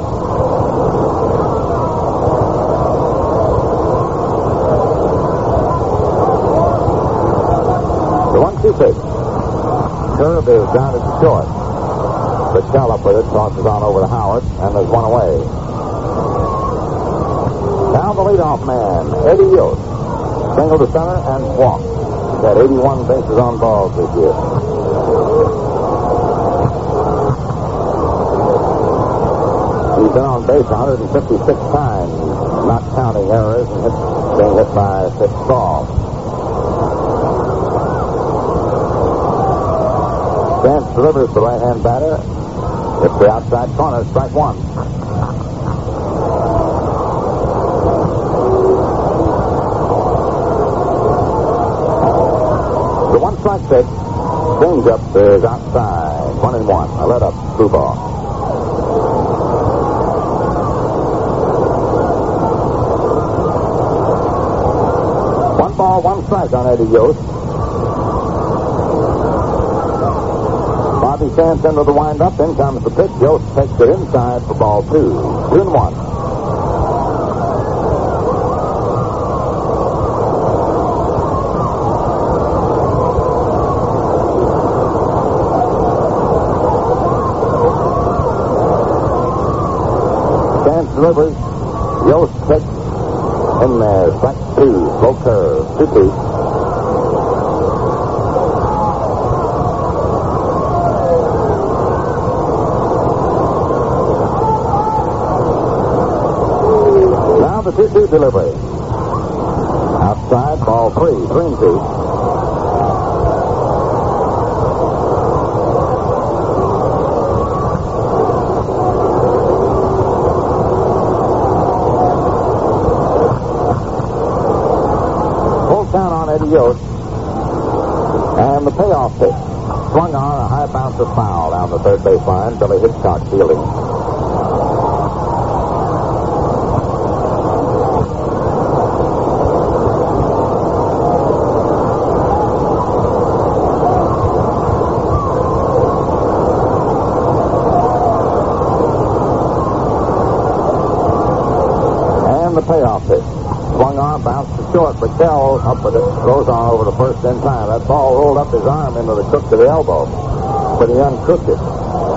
The one two pitch. Curve is down at the short. Brickell up with it, tosses on over to Howard, and there's one away. Now the leadoff man, Eddie Yost. Single to center and walk. He's got eighty-one bases on balls this year. He's been on base one hundred fifty-six times, not counting errors and hit, being hit by six balls. Stantz delivers the right-hand batter. It's the outside corner, strike one. The one strike pitch, change up is outside, one and one. A let up, two ball. ball, one strike on Eddie Yost. Bobby Sands into the windup. In comes the pitch. Yost takes it inside for ball two. Two and one. Sands delivers. Yost takes in there. Strike two. Slow curve. two two. The two two delivery. Outside, ball three, three and two. Full count on Eddie Yost. And the payoff pitch. Swung on a high bouncer foul down the third baseline. Billy Hitchcock fielding. Payoff pitch. Swung on, bounced to short. Raquel up with it. Goes on over the first in time. That ball rolled up his arm into the crook to the elbow. But he uncooked it.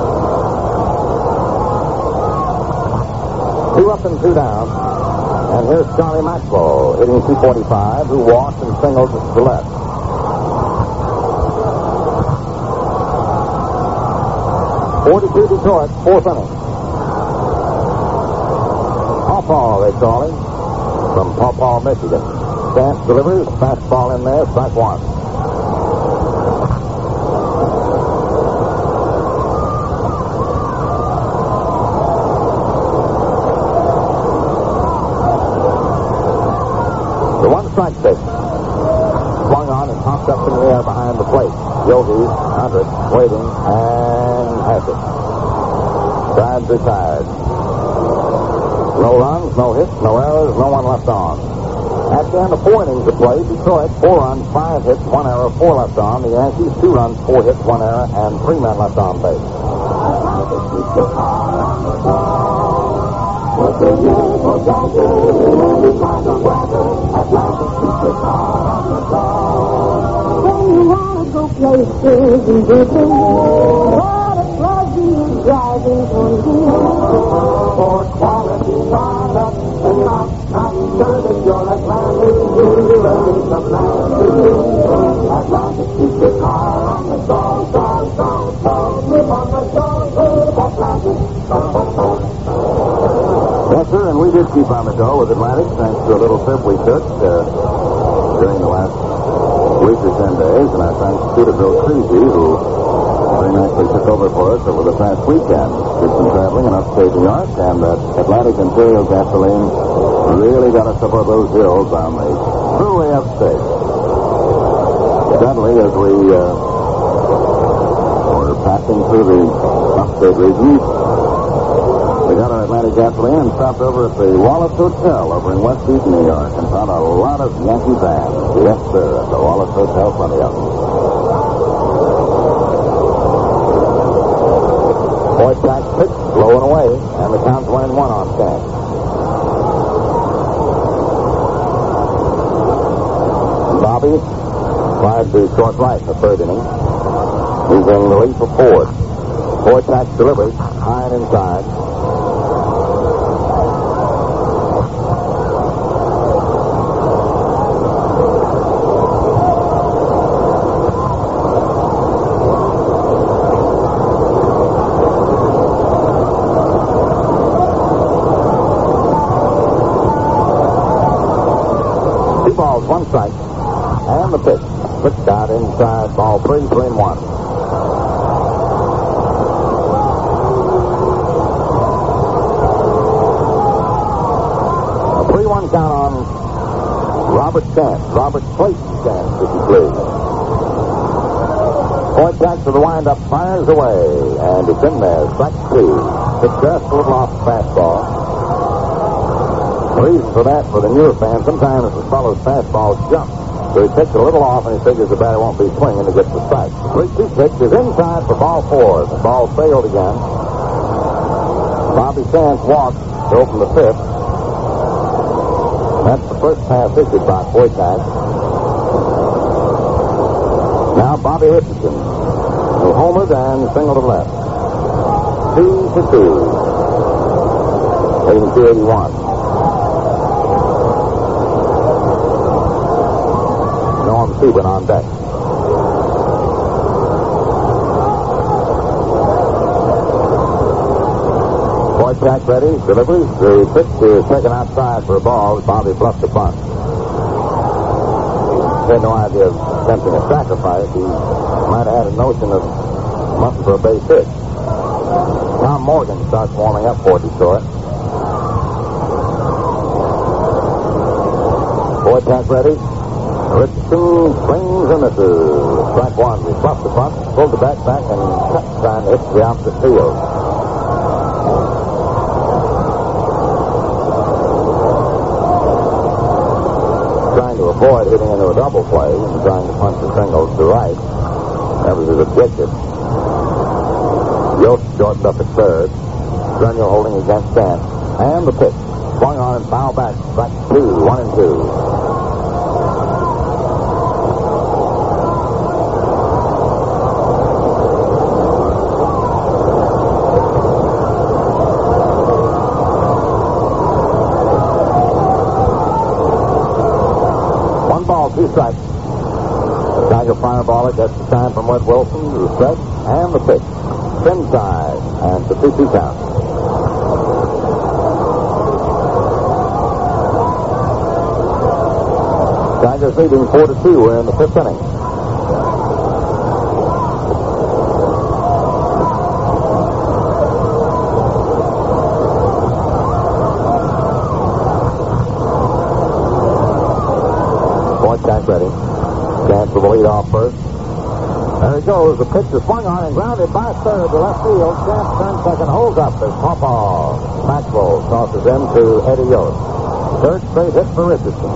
Two up and two down. And here's Charlie Maxwell hitting two forty-five, who walked and singled to the left. forty-two Detroit, fourth inning. Paw, they call him, from Paw Paw, Michigan. Stance delivers, fastball in there, strike one. The one strike pitch. Swung on and popped up in the air behind the plate. Yogi, Hundred, waiting, and has it. Sides retired. No runs, no hits, no errors, no one left on. At the end of four innings of play, Detroit, four runs, five hits, one error, four left on. The Yankees, two runs, four hits, one error, and three men left on base. When you want to go places and do things, what a pleasure driving for you. For quality product and not, not service, your Atlantic dealer is the man to you. Atlantic, keep your car on the go, go, go, go. Live on the go, live Atlantic, go, go, go. Yes, sir, and we did keep on the go with Atlantic thanks to a little trip we took uh, during the last week or ten days, and our thanks to Bill Creasy, who very nicely took over for us over the past weekend. Did some traveling in upstate New York, and that Atlantic Imperial gasoline really got us up over those hills on the thruway upstate. Suddenly, as we uh, were passing through the upstate region, we got our Atlantic gasoline and stopped over at the Wallace Hotel over in West Eden, New York, and found a lot of Yankee fans. Yes, sir, at the Wallace Hotel, plenty of them. Boyd back pitch, low and away, and the count's one and one on Stan. Bobby fired to short right in the third inning. Using the lead for Ford. Boyd back delivers, high and inside. One strike, and the pitch. Pitched out inside, ball three, three and one. A three one count on Robert Stantz. Robert Clayton Stantz, if you please. Point back to the windup, fires away, and it's in there. Strike two. It's just a little off the fastball. The reason for that, for the newer fans, sometimes the fellow's fastball jumps So he takes it a little off, and he figures the batter won't be swinging to get the strike. The three two pitch is inside for ball four. The ball failed again. Bobby Sands walks to open the fifth. That's the first pass issued by Foytak. Now Bobby Richardson, who homered and singled to left. Two to two. eighty-two eighty-one. Norm Subin on deck. Foytak ready, delivers. The pitch is taken outside for a ball. Bobby bluffed the bunt. He had no idea of attempting a sacrifice. He might have had a notion of bunting for a base hit. Tom Morgan starts warming up for Detroit. Foytak ready. Richardson swings and misses. Strike one. He bluffed the bunt, pulled the bat back, and cut trying to hit the opposite field. Trying to avoid hitting into a double play and trying to punch the single to right. That was his objective. Yost shortened up at third. Daniel holding against Stant. And the pitch. Swung on and foul back. Back two. One and two. One ball, two strikes. Tiger fireballer gets the time from Wes Wilson to the stretch and the pitch. Inside, and the two two count. Tigers leading four to two. We're in the fifth inning. Foytak ready. Chance for the lead off first. There he goes. The pitch is swung on and grounded by third to left field. Chance turns second, holds up as Pawpaw Maxwell tosses him to Eddie Yost. Third straight hit for Richardson.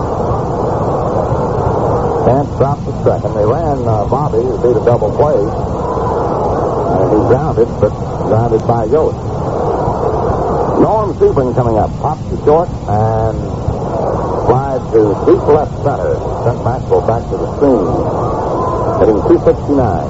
Chance drops to second. They ran uh, Bobby to beat a double play. And he grounded, but grounded by Yost. Norm Subin coming up. Pops to short and slides to deep left center. Sent Maxwell back to the screen. Hitting two sixty-nine.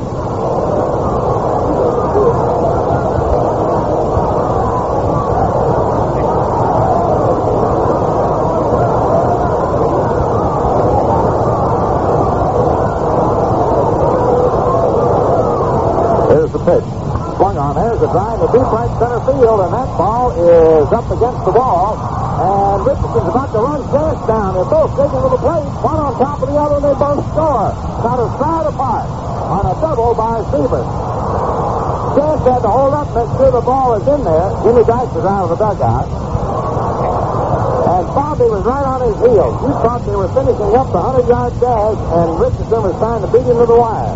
Here's the pitch. Swung on. There's a drive to deep right center field, and that ball is up against the wall. And Richardson's about to run Chance down. They're both digging to the plate. One on top of the other, and they both score. Got a stride apart on a double by Seaver. Chance had to hold up, make sure the ball is in there. Jimmy Dykes was out of the dugout. And Bobby was right on his heels. You thought they were finishing up the hundred-yard dash, and Richardson was trying to beat him to the wire.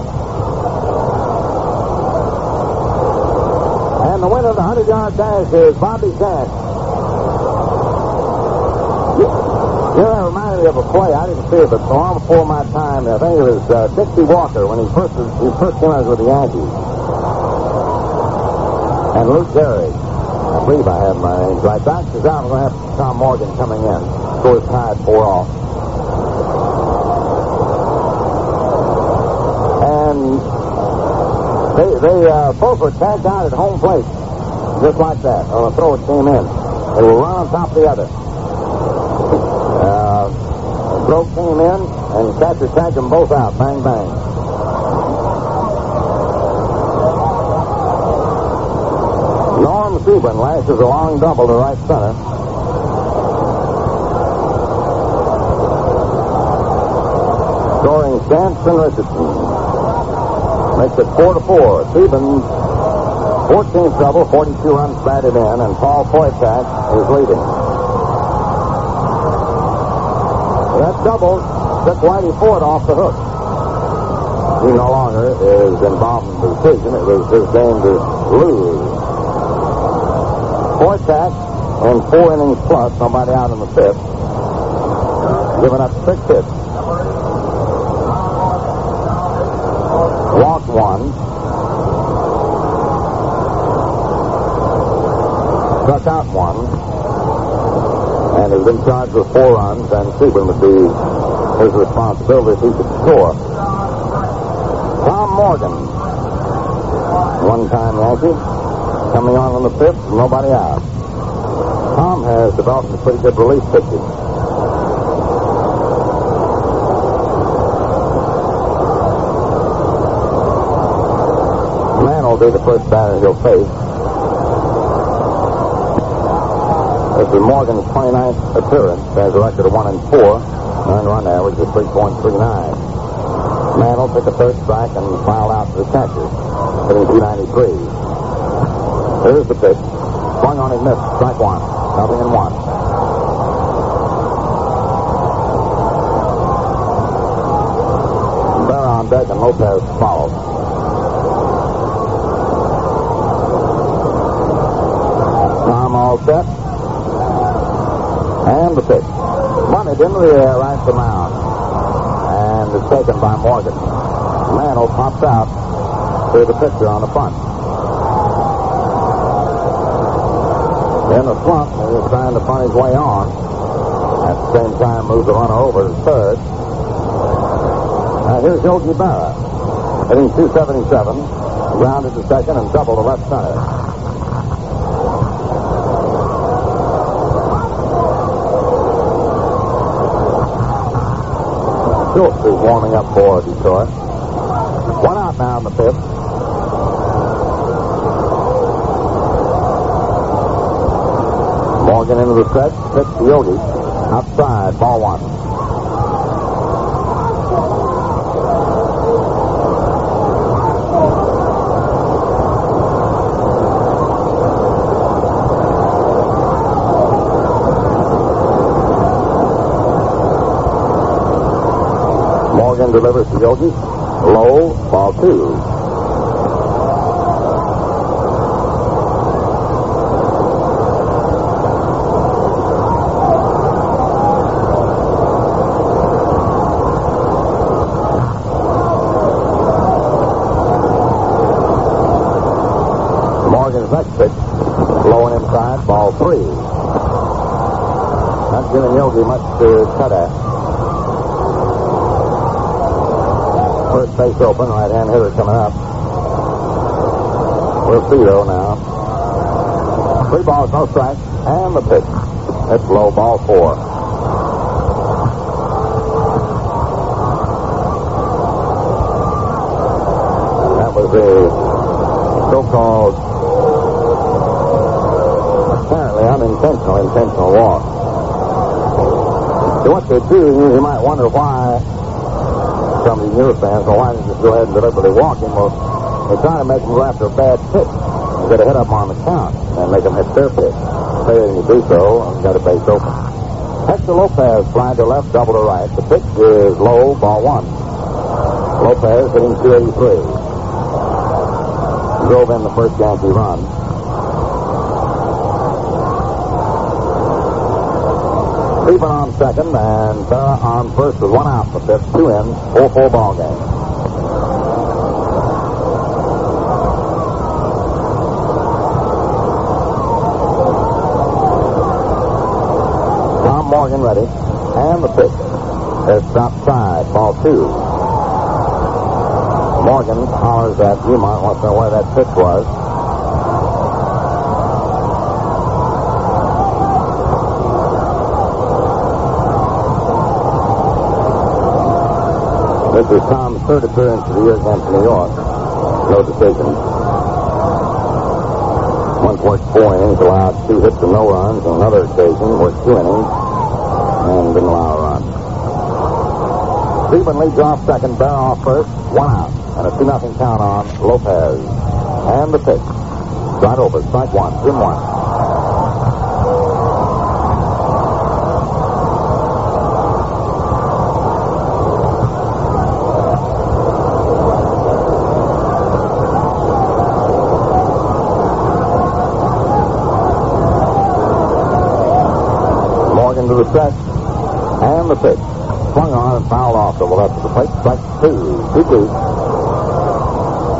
And the winner of the hundred-yard dash is Bobby Sands. You know, that reminded me of a play. I didn't see it, but long before my time, I think it was uh, Dixie Walker when he first he first came out with the Yankees. And Luke Gehrig. I believe I have my names right. Dykes is out. We're going to have Tom Morgan coming in. Scores tied four all. And they, they uh, both were tagged out at home plate. Just like that. On a throw, it came in. They were one on top of the other. Throw came in, and catcher tagged them both out. Bang, bang. Norm Subin lashes a long double to right center. Scoring Stanton Richardson. Makes it four to four. Subin's fourteenth double, forty-two runs batted in, and Paul Foytak is leading. That double took Whitey Ford off the hook. He no longer is involved in the decision. It was his game to lose. Foytak in four innings plus, nobody out in the fifth, giving up six hits. one. Struck out one. And he's been charged with four runs, and Seaborn would be his responsibility if he could score. Tom Morgan, one-time Yankee, coming on in the fifth, nobody out. Tom has developed a pretty good relief pitching. Man will be the first batter he'll face. This is Morgan's twenty-ninth appearance. Has a record of one and four. Earned run average of three point three nine. Mantle took a third strike and fouled out to the catcher, hitting two ninety-three. Here's the pitch. Swung on and missed. Strike one. Nothing in one. Berra on deck and Lopez followed. Tom all set. And the pitch. Bunted into the air right to mound. And it's taken by Morgan. Mantle pops out to the pitcher on the front. In the slump, he was trying to find his way on. At the same time, moves the runner over to third. Now here's Yogi Berra, hitting two seventy-seven, grounded to second and doubled to left center. Schultz is warming up for Detroit. One out now in the fifth. Morgan into the stretch, pitch to Yogi. Outside, ball one. Morgan delivers to Yogi. Low, ball two. Morgan's next pitch, low and inside, ball three. Not giving Yogi much to cut at. First base open, right-hand hitter coming up. We'll see, though, now. Three balls, no strikes, and the pitch. It's low, ball four. That was a so-called, apparently unintentional, intentional walk. So what they do, you might wonder why some of these newer fans, well, why didn't you just go ahead and deliberately walk him? Well, they're trying to make him go after a bad pitch. You got to hit up on the count and make them hit their pitch. Failing to do so, you got a base open. Hector Lopez flying to left, double to right. The pitch is low, ball one. Lopez hitting two eighty-three. Drove in the first Yankee run. Cleveland on second, and Berra on first with one out in the fifth, two in, four four ball game. Tom Morgan ready, and the pitch. It's outside, ball two. Morgan hollers at Dumont, wants to know where that pitch was. This is Tom's third appearance of the year against New York. No decision. one point four innings, allowed two hits and no runs. On another occasion, worked two innings and didn't allow a run. Cleveland leads off second, Berra off first, one out, and a two nothing count on Lopez. And the pitch. Right over, strike one, two and one. To the stretch, and the pitch. Swung on and fouled off to the left of the plate. Strike two. two two.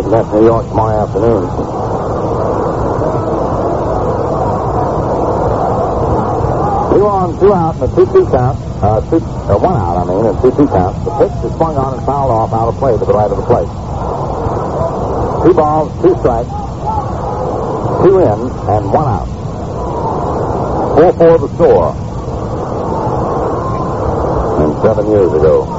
against New York tomorrow afternoon. Two on, two out, and a two-two count. Uh, two, uh, one out, I mean, and two-two count. The pitch is swung on and fouled off out of play to the right of the plate. Two balls, two strikes, two in, and one out. four four the score. And seven years ago.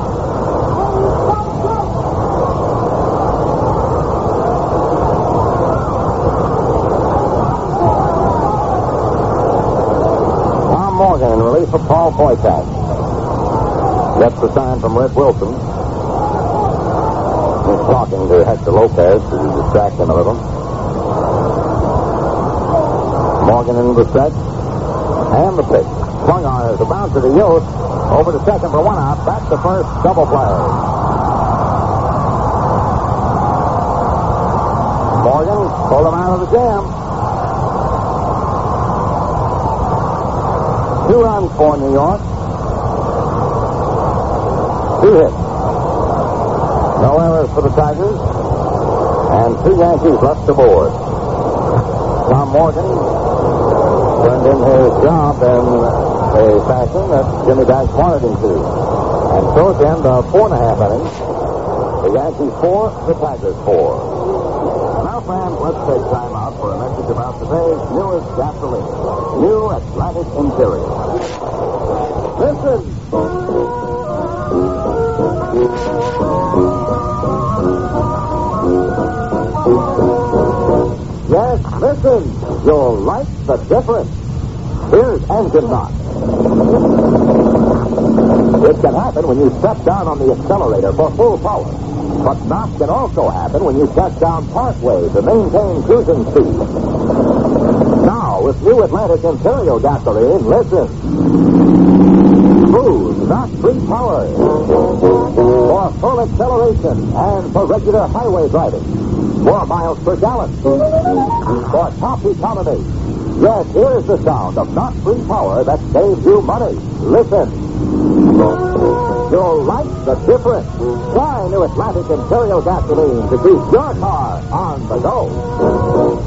Tom Morgan in relief of Paul Foytak. Gets the sign from Red Wilson. He's talking to Hector Lopez to distract him a little. Morgan in the stretch. And the pitch. Swung on as a bouncer to Yost. Over to second for one out. Back to first. Double play. Morgan pulled him out of the jam. Two runs for New York. Two hits. No errors for the Tigers. And two Yankees left aboard. Tom Morgan turned in his job in a fashion that Jimmy Dash wanted him to. And so at the end of four and a half innings, the Yankees four, the Tigers four. Now, fans, let's take time out for a message about today's newest gasoline, New Atlantic Imperial. Listen! Yes, listen. You'll like the difference. Here's engine knock. It can happen when you step down on the accelerator for full power. But knock can also happen when you step down partway to maintain cruising speed. Now, with New Atlantic Imperial gasoline, listen. Smooth, knock-free power. For full acceleration and for regular highway driving. More miles per gallon. For top economy. Yes, here's the sound of knock-free power that saves you money. Listen. You'll like the difference. Try New Atlantic Imperial gasoline to keep your car on the go.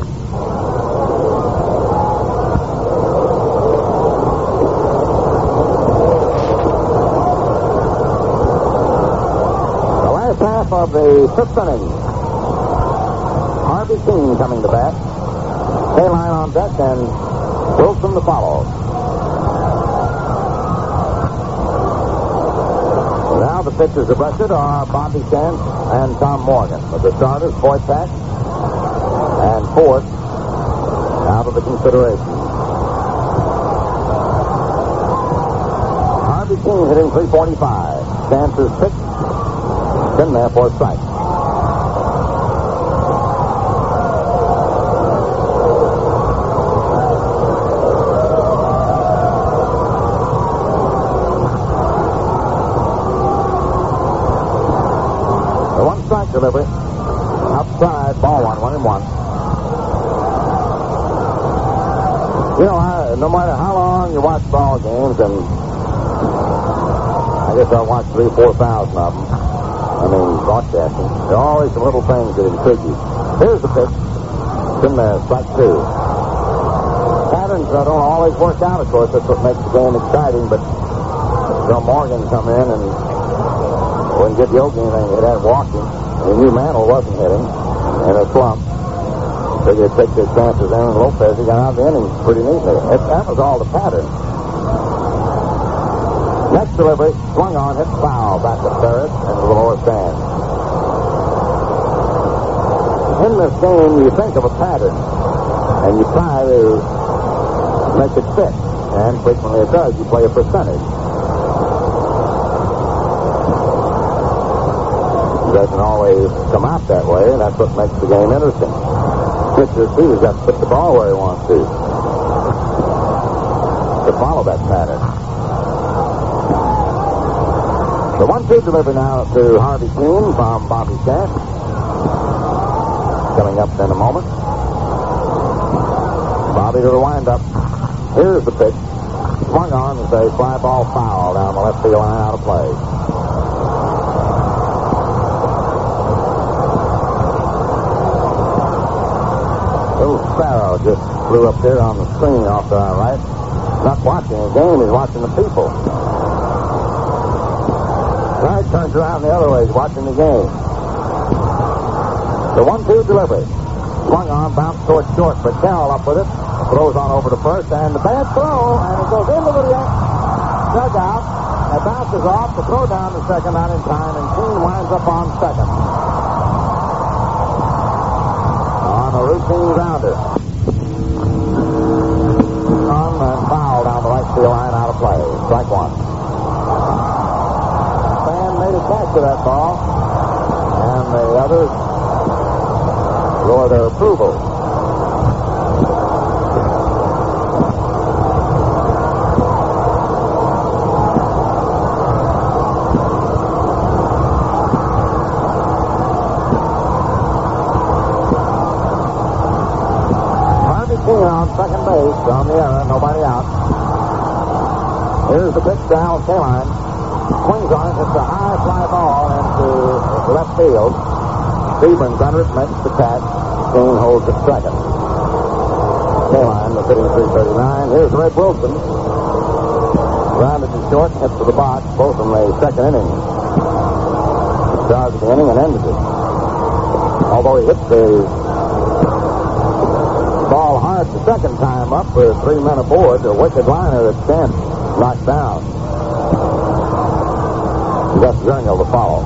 The last half of the fifth inning. Harvey Keene coming to bat. K-line on deck and Wilson to follow. Now the pitchers arrested are Bobby Shantz and Tom Morgan. But the starters, Foytak and Ford, out of the consideration. Harvey Keene hitting three forty-five. Shantz's pitch. Been there for a strike. Delivery. Outside, ball one, one and one. You know, I, no matter how long you watch ball games, and I guess I watched three, four thousand of them. I mean, broadcasting. There are always some little things that intrigue you. Here's the pitch. It's in there, strike two. Patterns uh, don't always work out, of course. That's what makes the game exciting, but Bill Morgan come in and wouldn't get Yogi anything. He'd had walking. He knew Mantle wasn't hitting in a slump. Figured he'd take their chances in, and Lopez, he got out of the inning pretty neatly. It, that was all the pattern. Next delivery, swung on, hit foul, back to third, into the lower stand. In this game, you think of a pattern, and you try to make it fit. And frequently it does. You play a percentage. Doesn't always come out that way, and that's what makes the game interesting. Pitcher, too, has got to put the ball where he wants to to follow that pattern. The one two delivery now to Harvey Keene from Bobby Shantz. Coming up in a moment. Bobby to the windup. Here's the pitch. Swung on as a fly ball foul down the left field line, out of play. Sparrow just flew up here on the screen off to our right. Not watching a game, he's watching the people. Right turns around the other way, he's watching the game. The one two delivery. Swung on, bounced towards short, but Carroll up with it. Throws on over to first, and the bad throw, and it goes into the dugout. It bounces off. The throw down to second, not in time, and Keene winds up on second. On a routine grounder. On and foul down the right field line, out of play. Strike one. Fan made a catch of that ball, and the others lower their approval. On second base, on the error, nobody out. Here's the pitch to Al Kaline. Swings on it, it's a high fly ball into left field. Stevens under it, makes the catch. Keene holds it second. Kaline, the hitting three thirty-nine. Here's Red Wilson. Grounded to short, hit to the box, both in the second inning. He started the inning and ended it. Although he hit the ball hard the second time up with three men aboard, a wicked liner at ten, knocked down. Gus Zernial to follow.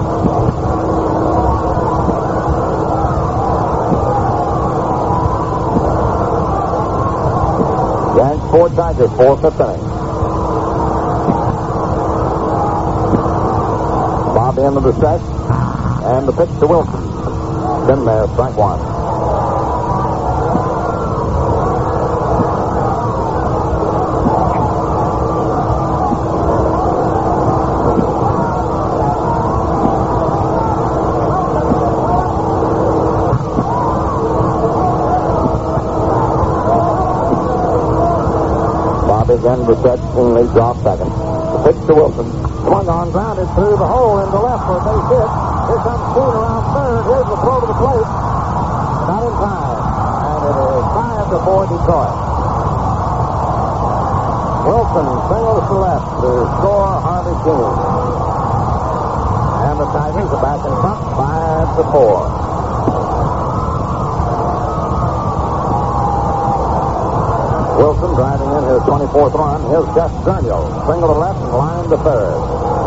Yanks four Tigers, four fifth inning. Bobby into the stretch, and the pitch to Wilson. Been there, strike one. Again, the set, Keene leads off second. The pitch to Wilson. Swung on, grounded through the hole into left for a base hit. Here comes Keene around third. Here's the throw to the plate. Not in time. And it is five to four Detroit. Wilson singles to left to score Harvey Keene. And the Tigers are back in front, five to four. Wilson driving in his twenty-fourth run. Here's Gus Zernial. Single to left and line to third.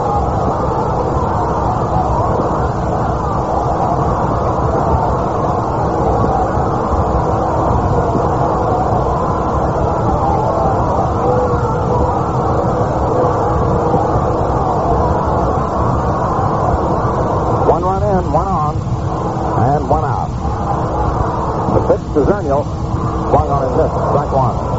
One run in, one on, and one out. The pitch to Zernial. Swung on and missed. Strike one.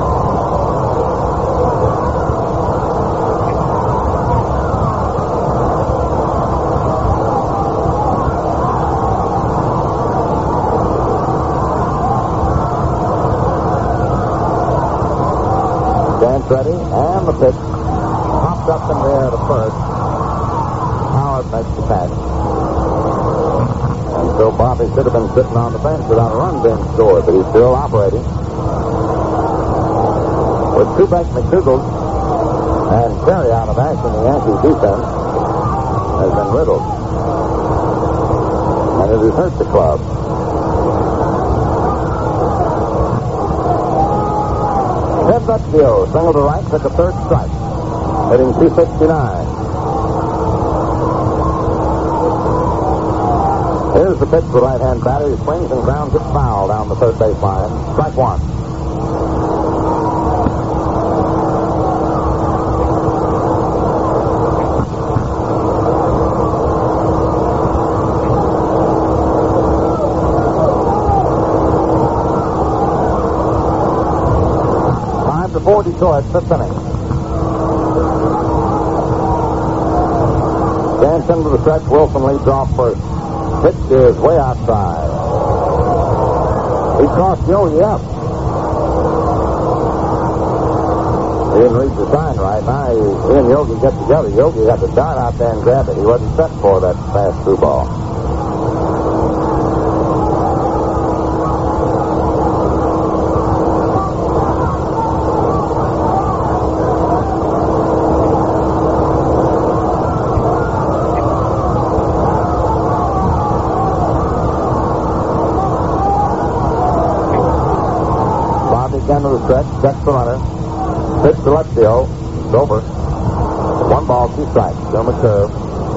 Ready, and the pitch popped up in the air to first. Howard makes the catch. And so Bobby should have been sitting on the bench without a run being scored, but he's still operating. With Kubek, McDougald, and Carey out of action, the Yankees defense has been riddled. And it has hurt the club. Ted Vecchio, single to right, took a third strike, hitting two sixty-nine. Here's the pitch to the right-hand batter. He swings and grounds it foul down the third baseline. Strike one. For Detroit, fifth inning. Jansen to the stretch. Wilson leads off first. Pitch is way outside. He crossed Yogi up. He didn't read the sign right. Now he, he and Yogi get together. Yogi had to dart out there and grab it. He wasn't set for that fast through ball. end of the stretch. Checks the runner. Pitch to Lexio. It's over. One ball, two strikes. Still the curve.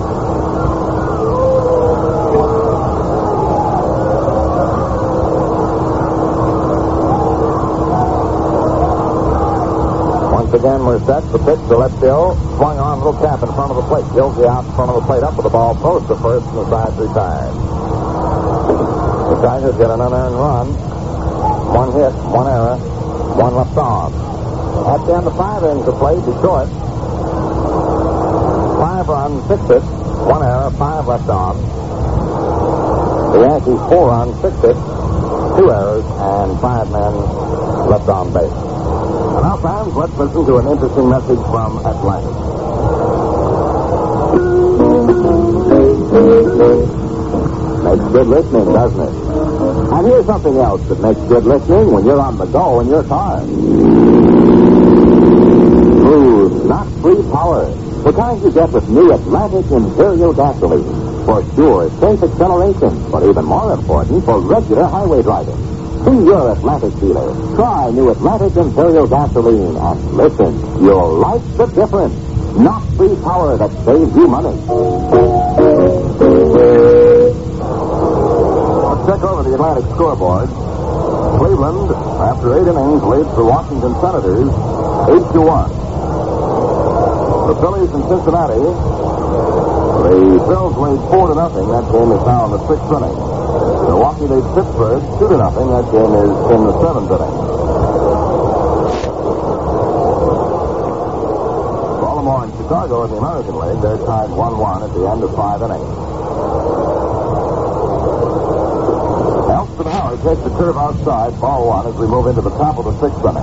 Once again, we're set. The pitch to Lexio. Swung on, little tap in front of the plate. Gilsey out in front of the plate, up with the ball. Post to first, and the side's retired. The Tigers get an unearned run. One hit, one error, one left on. At the end of five innings of play, Detroit. Five runs, six hits, one error, five left on. The Yankees, four runs, six hits, two errors, and five men left on base. And now, fans, let's listen to an interesting message from Atlantic. Makes good listening, doesn't it? And here's something else that makes good listening when you're on the go in your car. Smooth, knock-free power. The kind you get with new Atlantic Imperial gasoline. For sure, safe acceleration, but even more important, for regular highway driving. See your Atlantic dealer. Try new Atlantic Imperial gasoline and listen. You'll like the difference. Knock-free power that saves you money. Check over the Atlantic scoreboard. Cleveland, after eight innings, leads the Washington Senators eight to one. The Phillies in Cincinnati, the Phils lead four to nothing. That game is now in the sixth inning. Milwaukee leads Pittsburgh two to nothing. That game is in the seventh inning. Baltimore and Chicago in the American League, they're tied one one at the end of five innings. Elston Howard takes the curve outside, ball one, as we move into the top of the sixth inning.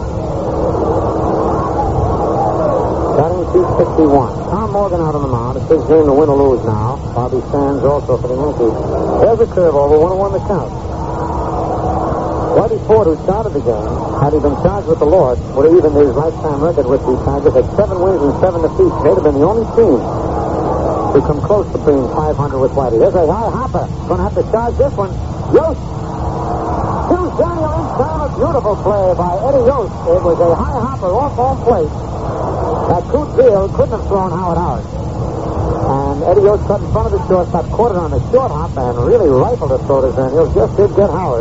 Batting two sixty-one. Tom Morgan out on the mound. It's his game to win or lose now. Bobby Sands also for the Yankees. There's a curve over, one and one the count. Whitey Ford, who started the game, had he been charged with the Lord, would have evened his lifetime record with the Tigers at seven wins and seven defeats. They'd have been the only team to come close to being five hundred with Whitey. There's a high hopper. Going to have to charge this one. Yost. Here's Daniel in time. A beautiful play by Eddie Yost. It was a high hopper off home plate. That Coot Beal couldn't have thrown Howard out. And Eddie Yost cut in front of the shortstop, caught it on the short hop, and really rifled a throw to Daniels. Just did get Howard.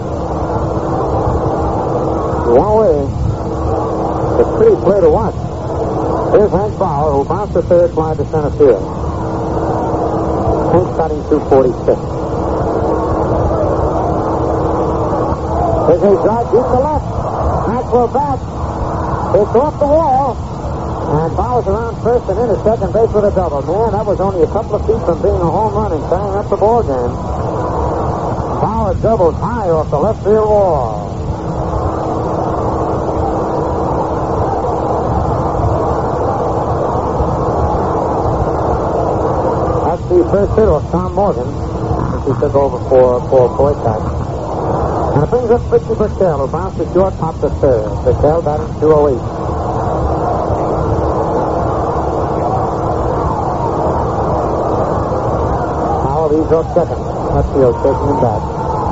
One away. It's a pretty play to watch. Here's Hank Bauer, who bounced the third fly to center field. Hank's batting two forty-six. There's a drive deep to left. Maxwell back. It's off the wall. And Bauer's around first and into second base with a double. Man, that was only a couple of feet from being a home run and tying up the ball game. Bauer doubles high off the left field wall. That's the first hit off Tom Morgan, since he took over for Paul Boycott. And it brings up Fritzy Burkell, who bounced the short pop to third. Burkell batting two oh eight. He's off second. Left field taking him back.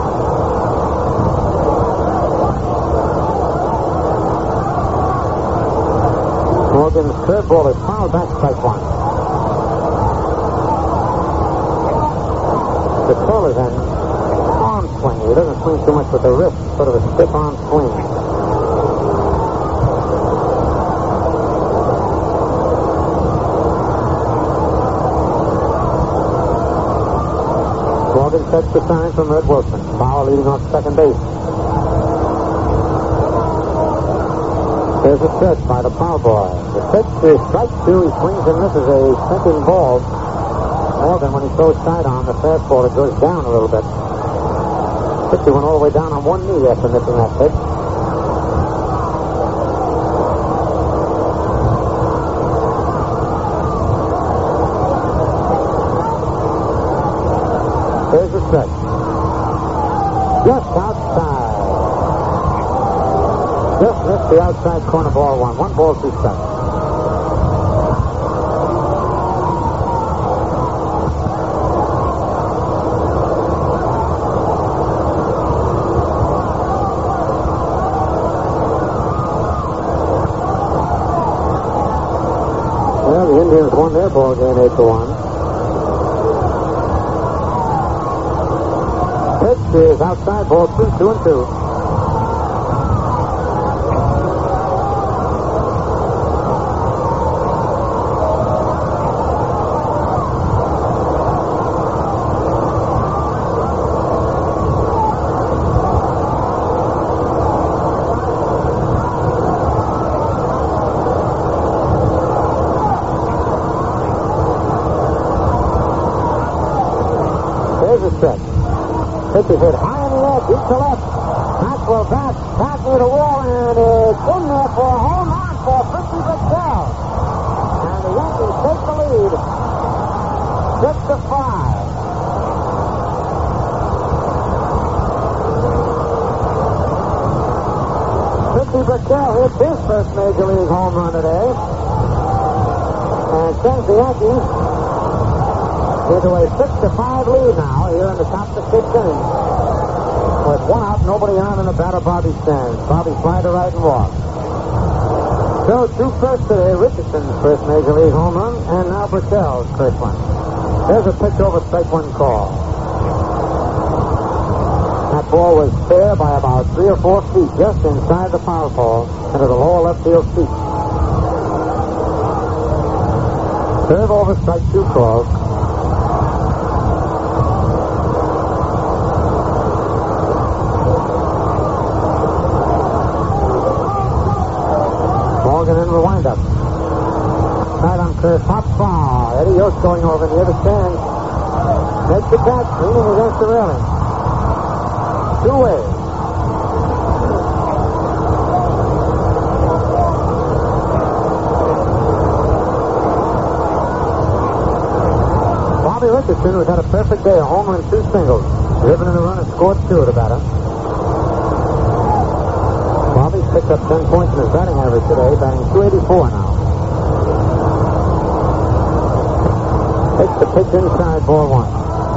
Morgan's curveball is fouled back, strike one. The call is an arm swing. He doesn't swing too much with the wrist, sort of a stiff arm swing. Morgan sets the sign from Red Wilson. Bauer leading off second base. There's a stretch by the foul boy. The pitch is strike two. He swings and misses a sinking ball. Morgan, when he throws sidearm, the fastball, it goes down a little bit. Fritzy went all the way down on one knee after missing that pitch. There's the stretch. Just outside. Just missed the outside corner, ball one. One ball, two strikes. ball game, eight to one. Pitch is outside, ball two, two and two. Pitch is hit high in the air, deep to left. Maxwell back, back near the wall, and it's in there for a home run for Fritzy Brickell. And the Yankees take the lead, six to five. Fritzy Brickell hit his first major league home run today, and sends the Yankees into a six to five lead now here in the top of the sixth inning. With one out, nobody on, and the batter Bobby Sands. Bobby fly to right and walk. So two first today, Richardson's first major league home run, and now Brickell's first one. There's a pitch over strike one call. That ball was fair by about three or four feet, just inside the foul pole, into the lower left field seat. Serve over strike two call. Into the windup. Right on curve, pop foul. Eddie Yost going over near the stand. Makes the catch, leaning against the railing. Two ways. Bobby Richardson, who's had a perfect day, a homer and two singles, driven in the run and scored two at the batter. Bobby's picked up ten points in his batting average today, batting two eighty-four now. Takes the pitch inside, ball one.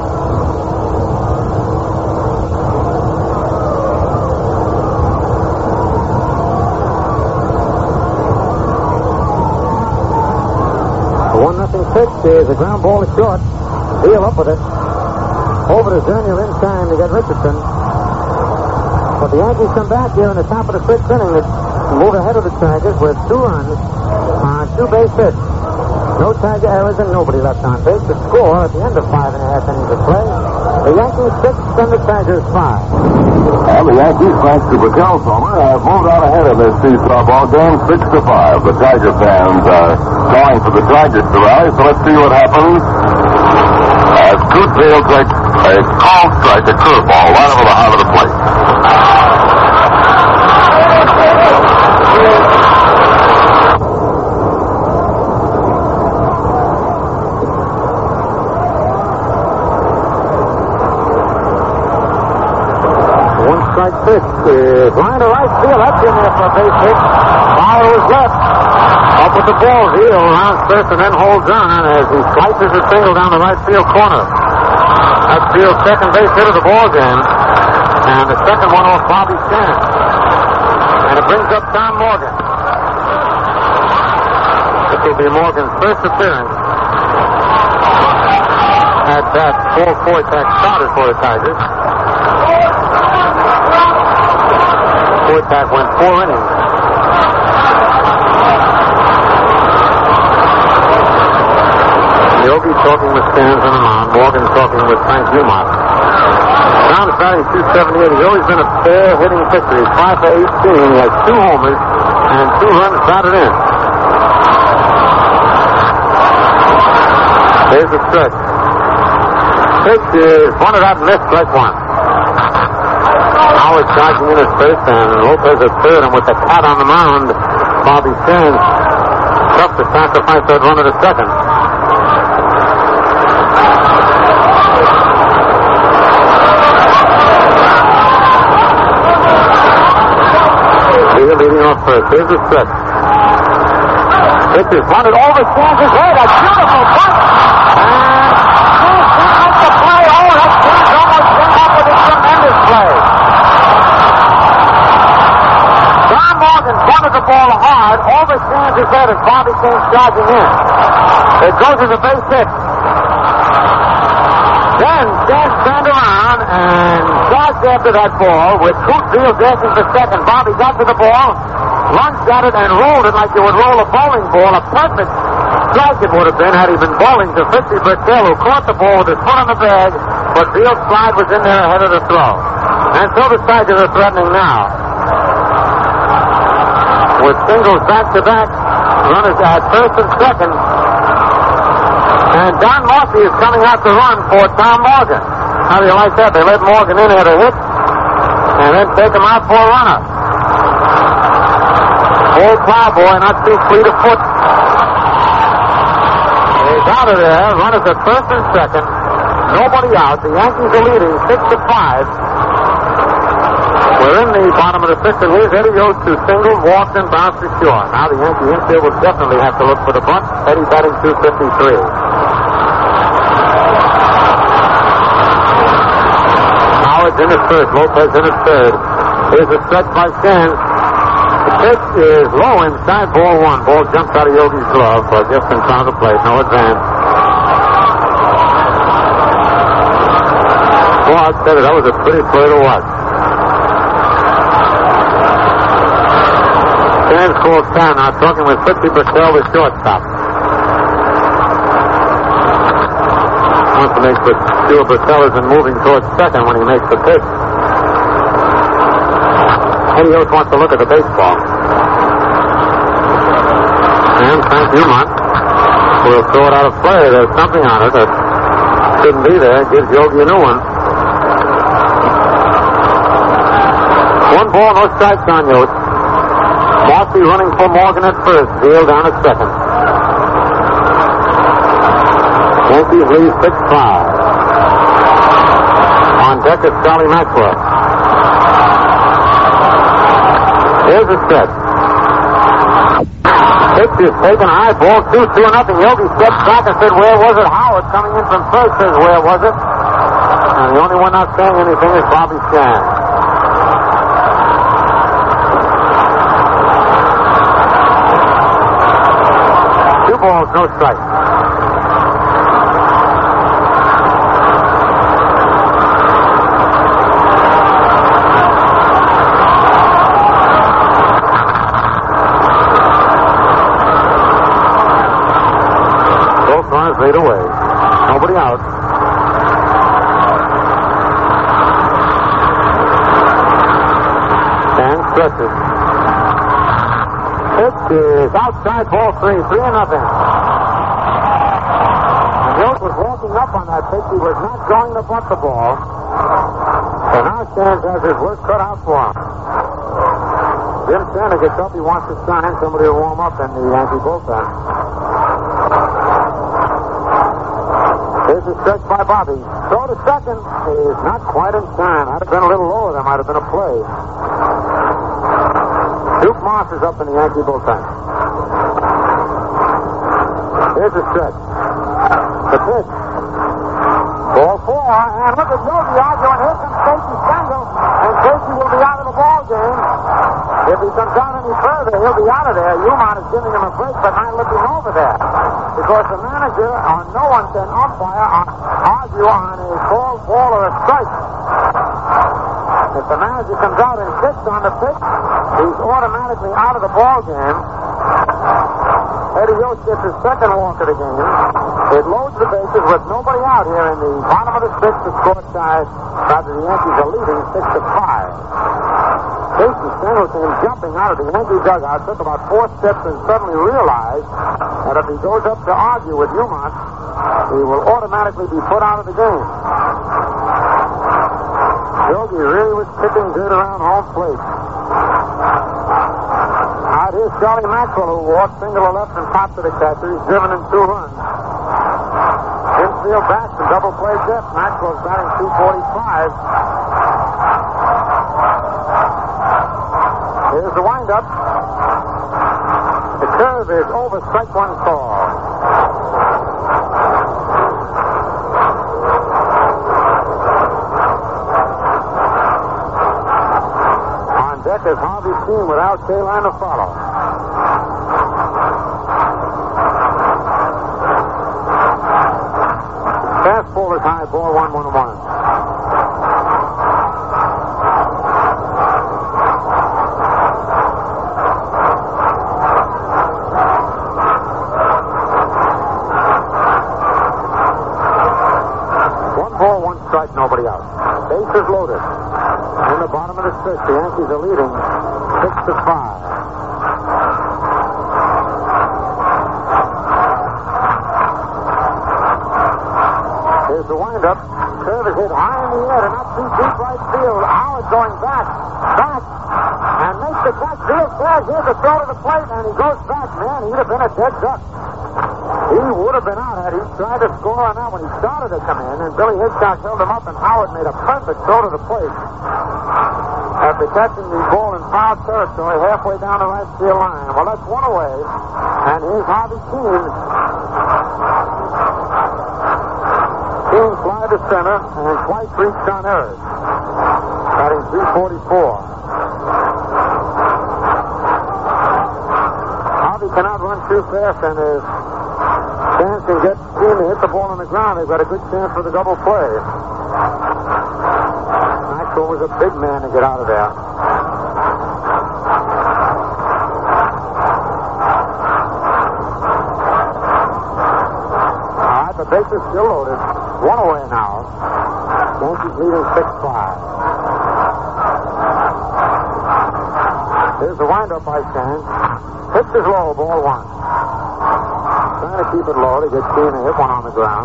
The one nothing pitch is a ground ball to short. Deal up with it. Over to Zernial in time to get Richardson. But the Yankees come back here in the top of the sixth inning to move ahead of the Tigers with two runs on two base hits. No Tiger errors and nobody left on base. The score at the end of five and a half innings of play, the Yankees six and the Tigers five. And the Yankees, thanks to Brickell's homer, have moved out ahead of this seesaw ball game, six to five. The Tiger fans are calling for the Tigers to rally, so let's see what happens. As Cootfield takes a call strike, a curveball right over the heart of the plate. One strike pitch is line to right field. That's in there for a base hit. Fowler is left. Up with the ball, heel around first and then holds on as he slices a single down the right field corner. That's Field's second base hit of the ball game. And the second one off Bobby Sands. And it brings up Tom Morgan. This will be Morgan's first appearance at that four four attack started for the Tigers. Four-tack went four innings. Yogi talking with Sands on the mound. Morgan talking with Frank Dumont. Brown is batting two seventy-eight. He's always been a fair hitting pitcher. He's five for eighteen. He has two homers and two runs batted in. There's the stretch. Pitch is bunted out and missed, strike one. Howard charging in at first and Lopez at third, and with the cat on the mound, Bobby Sands tough to sacrifice that runner to second. Here leading off first. Here's the stretch. Pitch is bunted over Sands' head. A beautiful bunt. And Sands makes the play. Oh, that Sands almost came up with a tremendous play. John Morgan bunted the ball hard over Shan's head as Bobby came charging in. It goes as a base hit. Then Shan turned around and charged after that ball with Coot Field dancing for second. Bobby got to the ball, lunged at it, and rolled it like you would roll a bowling ball. A perfect strike it would have been had he been bowling to Fritzy Brickell, who caught the ball with his foot on the bag, but Field's slide was in there ahead of the throw. And so the Tigers are threatening now. With singles back-to-back, runners at first and second. And Don Marcy is coming out to run for Tom Morgan. How do you like that? They let Morgan in at a hit, and then take him out for a runner. Old Plowboy, not too fleet of foot. He's out of there. Runners at first and second. Nobody out. The Yankees are leading six to five. We're in the bottom of the sixth, and here's Eddie Yost, who singled, walked, and bounced to short. Now the Yankee infield will definitely have to look for the bunt. Eddie batting two fifty-three. Howard's in his first, Lopez in his third. Here's a stretch by Sands. The pitch is low inside, ball one. Ball jumps out of Yogi's glove, but just in front of the plate. No advance. Well, I'll tell you, that was a pretty play to watch. Sands calls time now, talking with Fritzy Brickell, the shortstop. Wants to make sure Brickell isn't moving towards second when he makes the pitch. Eddie Yost wants to look at the baseball. And Frank Dumont will throw it out of play. There's something on it that shouldn't be there. Gives Yogi a new one. One ball, no strikes on Yost. Marcy running for Morgan at first. Gale down at second. Yankees lead six five. On deck is Charlie Maxwell. Here's the set. Pitch is taken high. Ball two, two nothing. Yogi steps back and said, where was it? Howard coming in from first says, where was it? And the only one not saying anything is Bobby Shan. Two balls, no strikes. Laid away. Nobody out. And stretches. It is outside ball three. Three and nothing. And Yost was walking up on that pitch. He was not going to bunt the ball. So now Sands has his work cut out for him. Jim Turner gets up. He wants to sign somebody to warm up in the Yankee bullpen. Here's a stretch by Bobby. Throw to second is not quite in time. Might have been a little lower. There might have been a play. Duke Moss is up in the Yankee bullpen. Here's a stretch. The pitch. Ball four. And look at Yogi arguing. Here comes Casey Stengel. And Casey will be out of the ball game. If he comes out any further, he'll be out of there. Umont is giving him a break, but not looking over there. Because the manager or no one can umpire or argue on a called ball or a strike. If the manager comes out and sits on the pitch, he's automatically out of the ball game. Eddie Yost gets his second walk of the game. It loads the bases with nobody out here in the bottom of the sixth. The score side, the Yankees are leading six to five. Casey Stengel came jumping out of the Yankee dugout, took about four steps, and suddenly realized that if he goes up to argue with Umont, he will automatically be put out of the game. Yogi really was kicking good around home plate. Out here's Charlie Maxwell, who walked single to left and top to the catcher. He's driven in two runs. Infield back to double play depth. Maxwell's batting two forty-five. Here's the windup. The curve is over, strike one call. On deck is Harvey Sheen with Al Kaline to follow. Fastball is high, ball one, one, one. One ball, one strike, nobody out. Bases loaded. In the bottom of the sixth, the Yankees are leading six to five. Here's the windup. Curve is hit high in the air and up to deep right field. Howard going back, back, and makes the catch. Real fast. Here's the throw to the plate, and he goes back. Man, he'd have been a dead duck. He would have been out had he tried to score on that when he started to come in, and Billy Hitchcock held him up, and Howard made a perfect throw to the plate. After catching the ball in foul territory halfway down the right field line. Well, that's one away, and here's Harvey Keene. Keene fly to center, and twice reached on errors. Batting three forty-four. Harvey cannot run too fast, and his chance can get Keene to hit the ball on the ground. They've got a good chance for the double play. Maxwell was a big man to get out of there. All right, the base is still loaded. One away now. Yankees leading six five. Here's the windup by Chance. Pitch is low, ball one. Trying to keep it low to get Keene to hit one on the ground.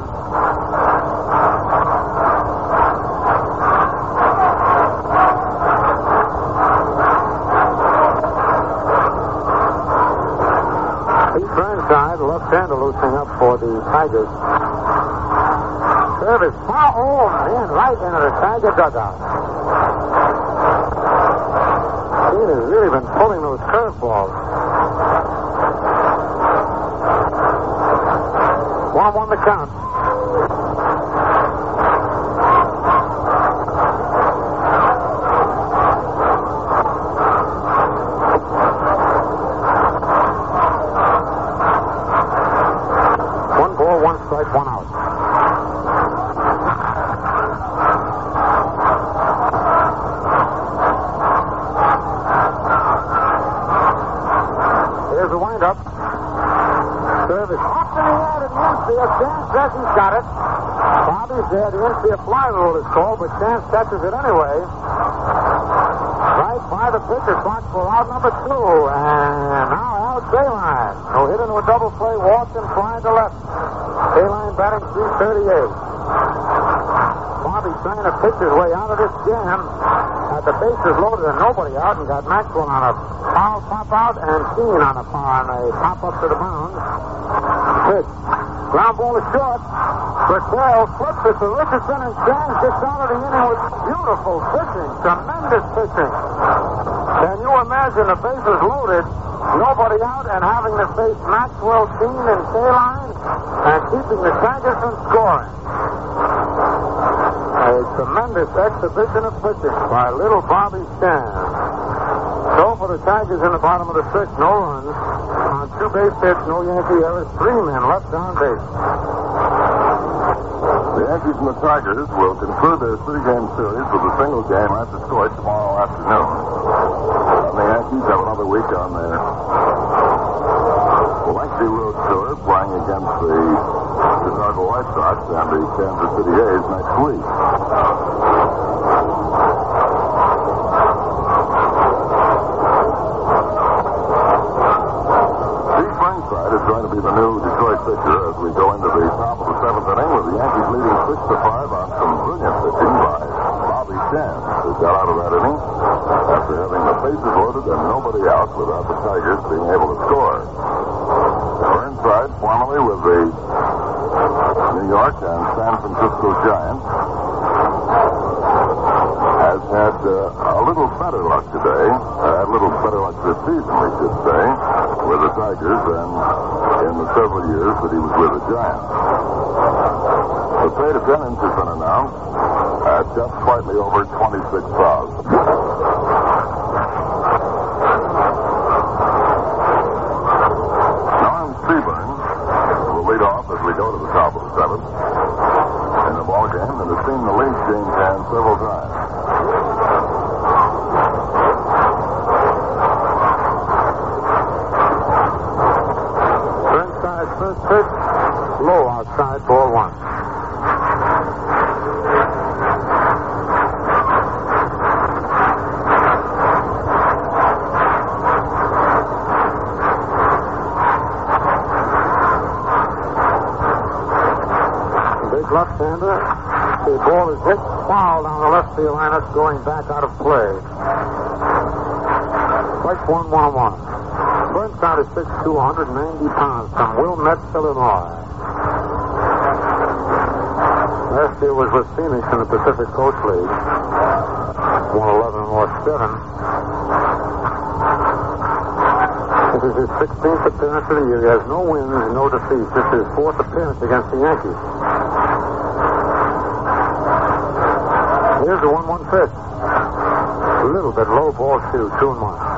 Pete Burnside, left-hander, loosening up for the Tigers. Service far, oh man, right into the Tiger dugout. Keene has really been pulling those curveballs. One one the count. One ball, one strike, one out. Here's the windup. Service up in the air to the infield. Chance says he's got it. Bobby's there. The infield fly rule is called, but Chance catches it anyway. Right by the pitcher's box for out number two. And now Alex Bayline. No hit into a double play. Walked and flying to left. Bayline batting three thirty-eight. Bobby trying to pitch his way out of this jam. Had the bases loaded and nobody out, and got Maxwell on a foul pop out and Keene on a foul on a pop up to the mound. Pitch. Ground ball is short. Raquel flips it to Richardson, and Chance gets out of the inning with beautiful pitching. Tremendous pitching. Can you imagine the bases loaded, nobody out, and having to face Maxwell, Keene, and Bayline, and keeping the Tigers from scoring? A tremendous exhibition of pitching by little Bobby Chance. So for the Tigers in the bottom of the sixth, no runs. On two base hits, no Yankee errors, three men left on base. The Yankees and the Tigers will conclude their three-game series with a single game at Detroit tomorrow afternoon. And the Yankees have another week on their lengthy road tour, playing against the Chicago White Sox and the Kansas City A's next week. Is going to be the new Detroit pitcher as we go into the top of the seventh inning with the Yankees leading six to five on some brilliant pitching by Bobby Chance, who got out of that inning after having the bases loaded and nobody out without the Tigers being able to score. Burnside, formerly with the New York and San Francisco Giants, has had uh, a little better luck today, uh, a little better luck this season, we should say, with the Tigers than in the several years that he was with the Giants. The paid attendance has been announced at just slightly over twenty-six thousand. Norm Seaburn will lead off as we go to the top of the seventh. And several times. Burnside's first pitch, low outside, ball one. Big left-hander. The ball is hit foul down the left field line. That's going back out of play. Strike one, one, one. Burnside is six two, one hundred ninety pounds from Wilmette, Illinois. Last year was with Phoenix in the Pacific Coast League. Won eleven and lost seven. This is his sixteenth appearance of the year. He has no wins and no defeats. This is his fourth appearance against the Yankees. Here's the one one pitch. A little bit low, ball two, two and one.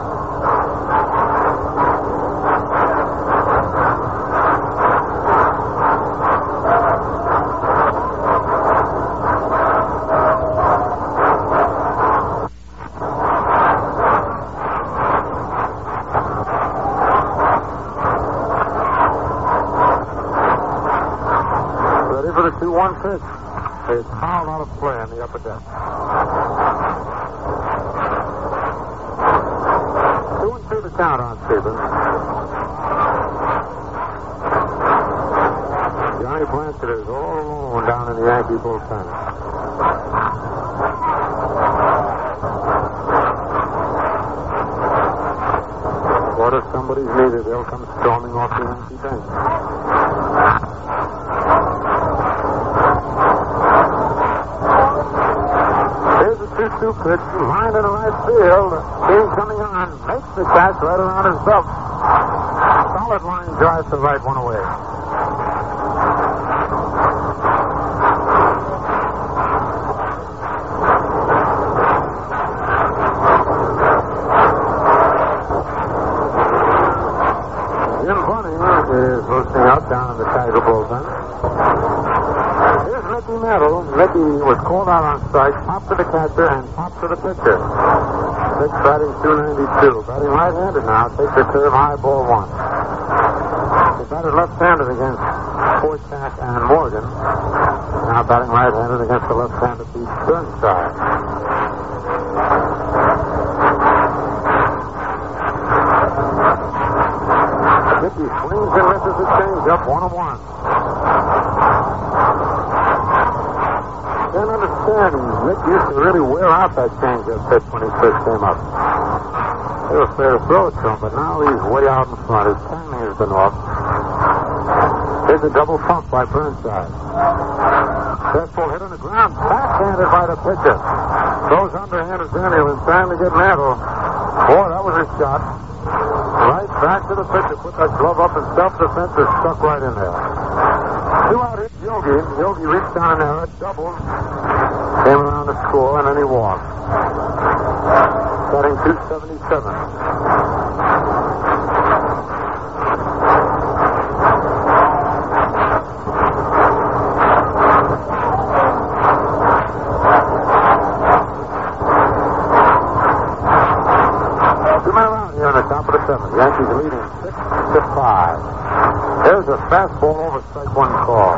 Ready for the two one pitch. It's fouled out of play on the upper deck. Two and two to count on Stevens. Johnny Blanchard is all alone down in the Yankee bullpen. What if somebody's needed? They'll come storming off the Yankee bench. two two pitch, line in the right field. Team coming on, makes the catch right around his belt. Solid line drives the right one away. Jim Bunning is listening out down in the Tiger bullpen. Here's Mickey Mantle. Mickey was called out on strike, popped to the catcher, and popped to the pitcher. Six batting two ninety-two. Batting right-handed now. Takes a curve, high, ball one. He batted left-handed against Forchak and Morgan. Now batting right-handed against the left-handed Pete Burnside. Mickey swings and misses the change-up, one and one. Can't understand. Nick used to really wear out that change-up pitch when he first came up. They were fair to throw it to him, but now he's way out in front. His timing has been off. Here's a double pump by Burnside. Fastball hit on the ground, backhanded by the pitcher. Goes underhanded Daniel and trying to get Mantle. Boy, that was a shot. Right back to the pitcher. Put that glove up in self-defense. Is stuck right in there. Two out hit Yogi. Yogi reached down there, doubled, came around to score, and then he walked. Batting two seventy-seven. Two men around here on the top of the seventh. Yankees leading six to five. There's a fastball over strike one call.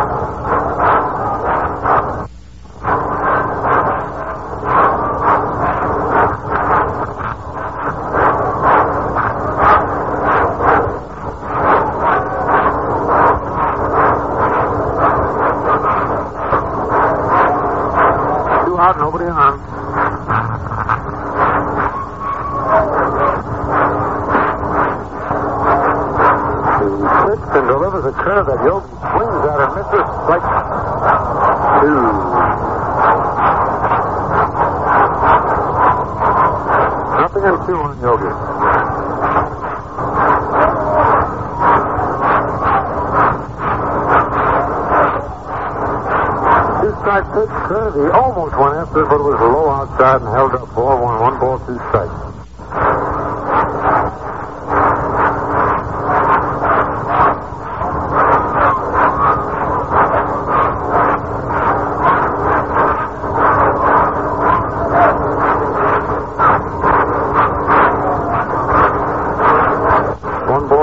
Two out, nobody on. And delivers a curve that Yogi swings at and misses. Strike two. Nothing in two on Yogi. Two-strike pitch curve. He almost went after it, but it was low outside and held up. Ball one, one ball, two strikes.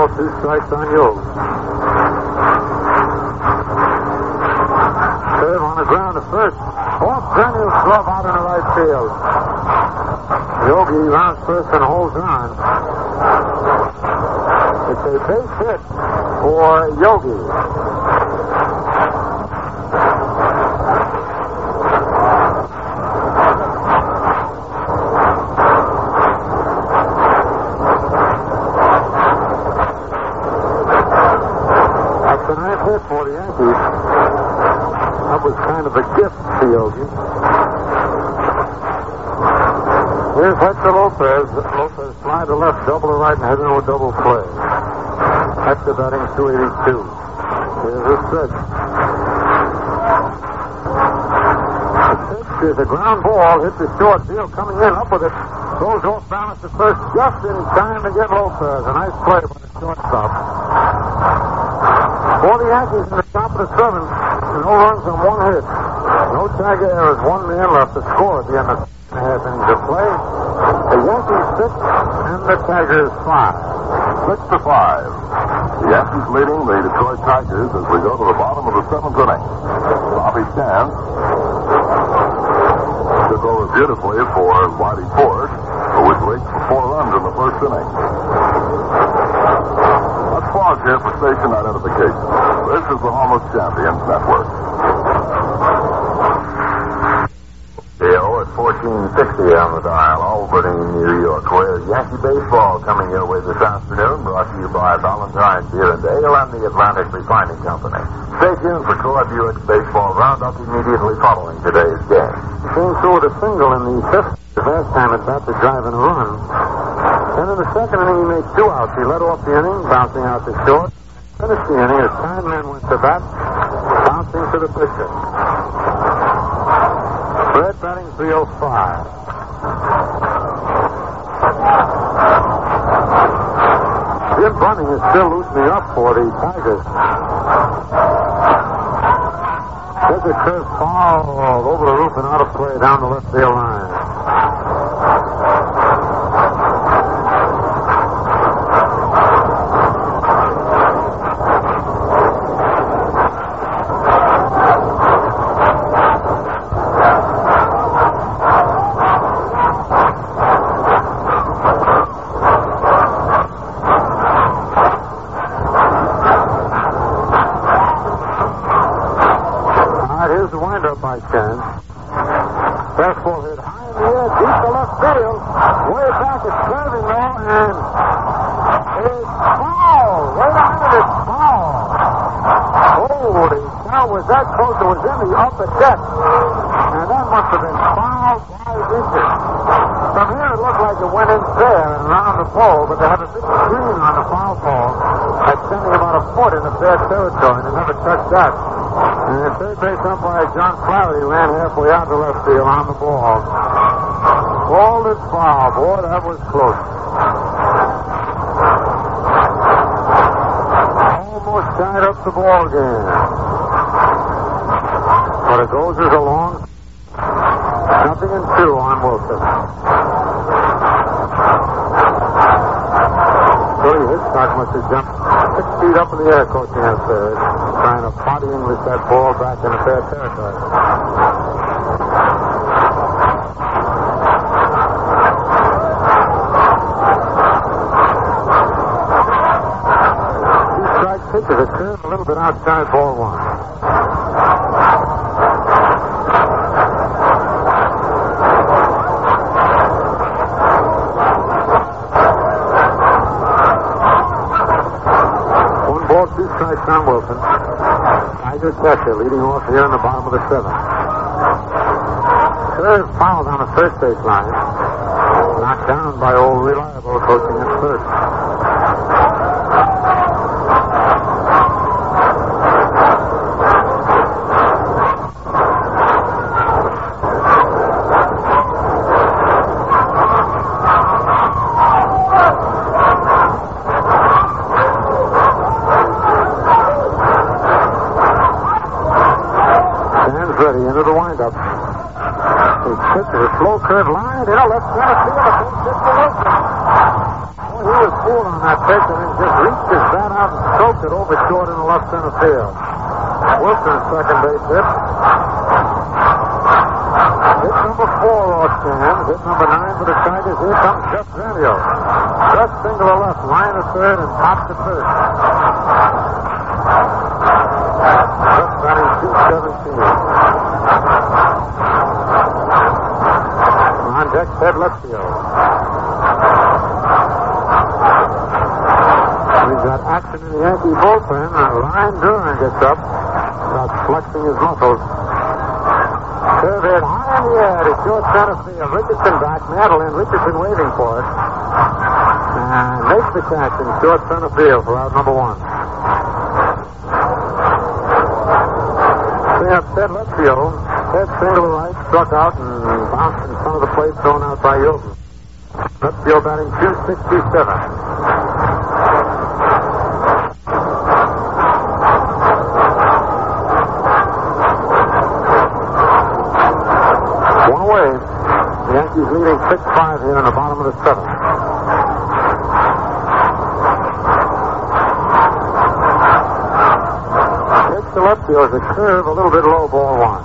ball, two strikes on Yogi. Third on the ground to first. Off Daniel's glove out in the right field. Yogi rounds first and holds on. It's a base hit for Yogi. That's a nice hit for the Yankees. That was kind of a gift to Yogi. Here's Hector Lopez. Lopez fly to left, double to right, and head into a double play. Hector batting two eighty-two. Here's a stretch. The pitch is a ground ball, hit the short field, coming in, up with it. Goes off balance at first, just in time to get Lopez. A nice play by the shortstop. For the Yankees in the top of the seventh, no runs on one hit. No tag errors, one man left to score at the end of the half innings of play. The Yankees six and the Tigers five. Six to five. The Yankees leading the Detroit Tigers as we go to the bottom of the seventh inning. Bobby Chance took over beautifully for Whitey Ford, who was late for four runs in the first inning. Let's pause here for station identification. This is the Home of Champions Network. Dale at fourteen sixty on the dial, Albany, New York, where Yankee baseball coming your way this afternoon, brought to you by Valentine Beer and Ale and the Atlantic Refining Company. Stay tuned for Core Buick's baseball roundup immediately following today's game. Came through with a single in the fifth. The last time at bat to drive and a run. Then in the second inning, he made two outs. He led off the inning, bouncing out to short. Finished the inning as time men went to bat, bouncing to the pitcher. Fred batting three oh five. Jim Bunning is still loosening up for the Tigers. There's a curve foul over the roof and out of play down the left field line. Chance. Fastball hit high in the air, deep to left field. Way back, it's curving now, and it's foul. Way behind it, it's foul. Holy cow, was that close? It was in the upper deck. And that must have been foul five inches. From here, it looked like it went in fair and around the pole, but they had a big screen on the foul pole that's sending about a foot in the fair territory, and they never touched that. And the third base umpire, John Flaherty, ran halfway out to left field on the ball. Called it foul. Boy, that was close. Almost tied up the ball game. But it goes as a long. Nothing in two on Wilson. Billy Hitchcock must have jumped six feet up in the air, coaching at third, trying to potty English that ball back in the fair territory. Two strike pitches, a turn a little bit outside ball one. Two strikes on Wilson. Tiger Tesser leading off here in the bottom of the seventh. Curve fouled on the first base line. Knocked down by old Reliable coaching at first. Ready into the windup. He pitches a slow curve line, you know, left center field. A big hit for Wilson. Well, he was fooled on that pitch and then just reached his bat out and stroked it over short in the left center field. Wilson's second base hit. Hit number four off stands. Hit number nine for the Tigers. Here comes Jeff Zanio. Just single to left, line to third, and pop to first. Just batting two seventeen. On deck, Ted Lepsio. We've got action in the Yankee bullpen. Ryan Duran gets up, starts flexing his muscles. Serve it high in the air to short center field. Richardson back, Mantle in. Richardson waiting for it. And makes the catch in short center field for out number one. We have Ted Lepsio. Ted single to right, struck out and bounced in front of the plate, thrown out by Yilton. Lepsio batting two sixty-seven. One away. The Yankees leading six five here in the bottom of the seventh. Pitch to Lepsio is a curve, a little bit low, ball one.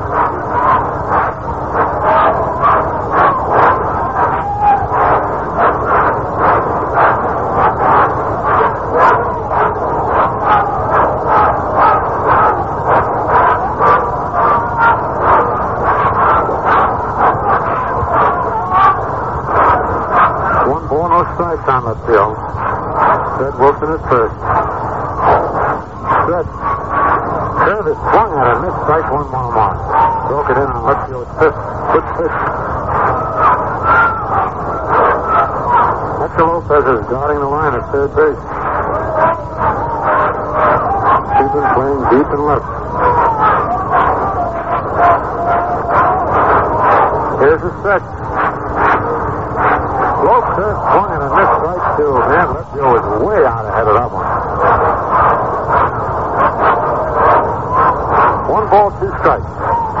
Strikes on Lepsio. Fred Wilson at first. Fred. Curtis swung at it, missed strike one more mark. Broke it in on Lepsio's fifth. Good pitch. Hector Lopez is guarding the line at third base. He's been playing deep and left. Here's the stretch. Lopez swung and a missed strike two. Man, Lepsio was way out ahead of that one. One ball, two strikes.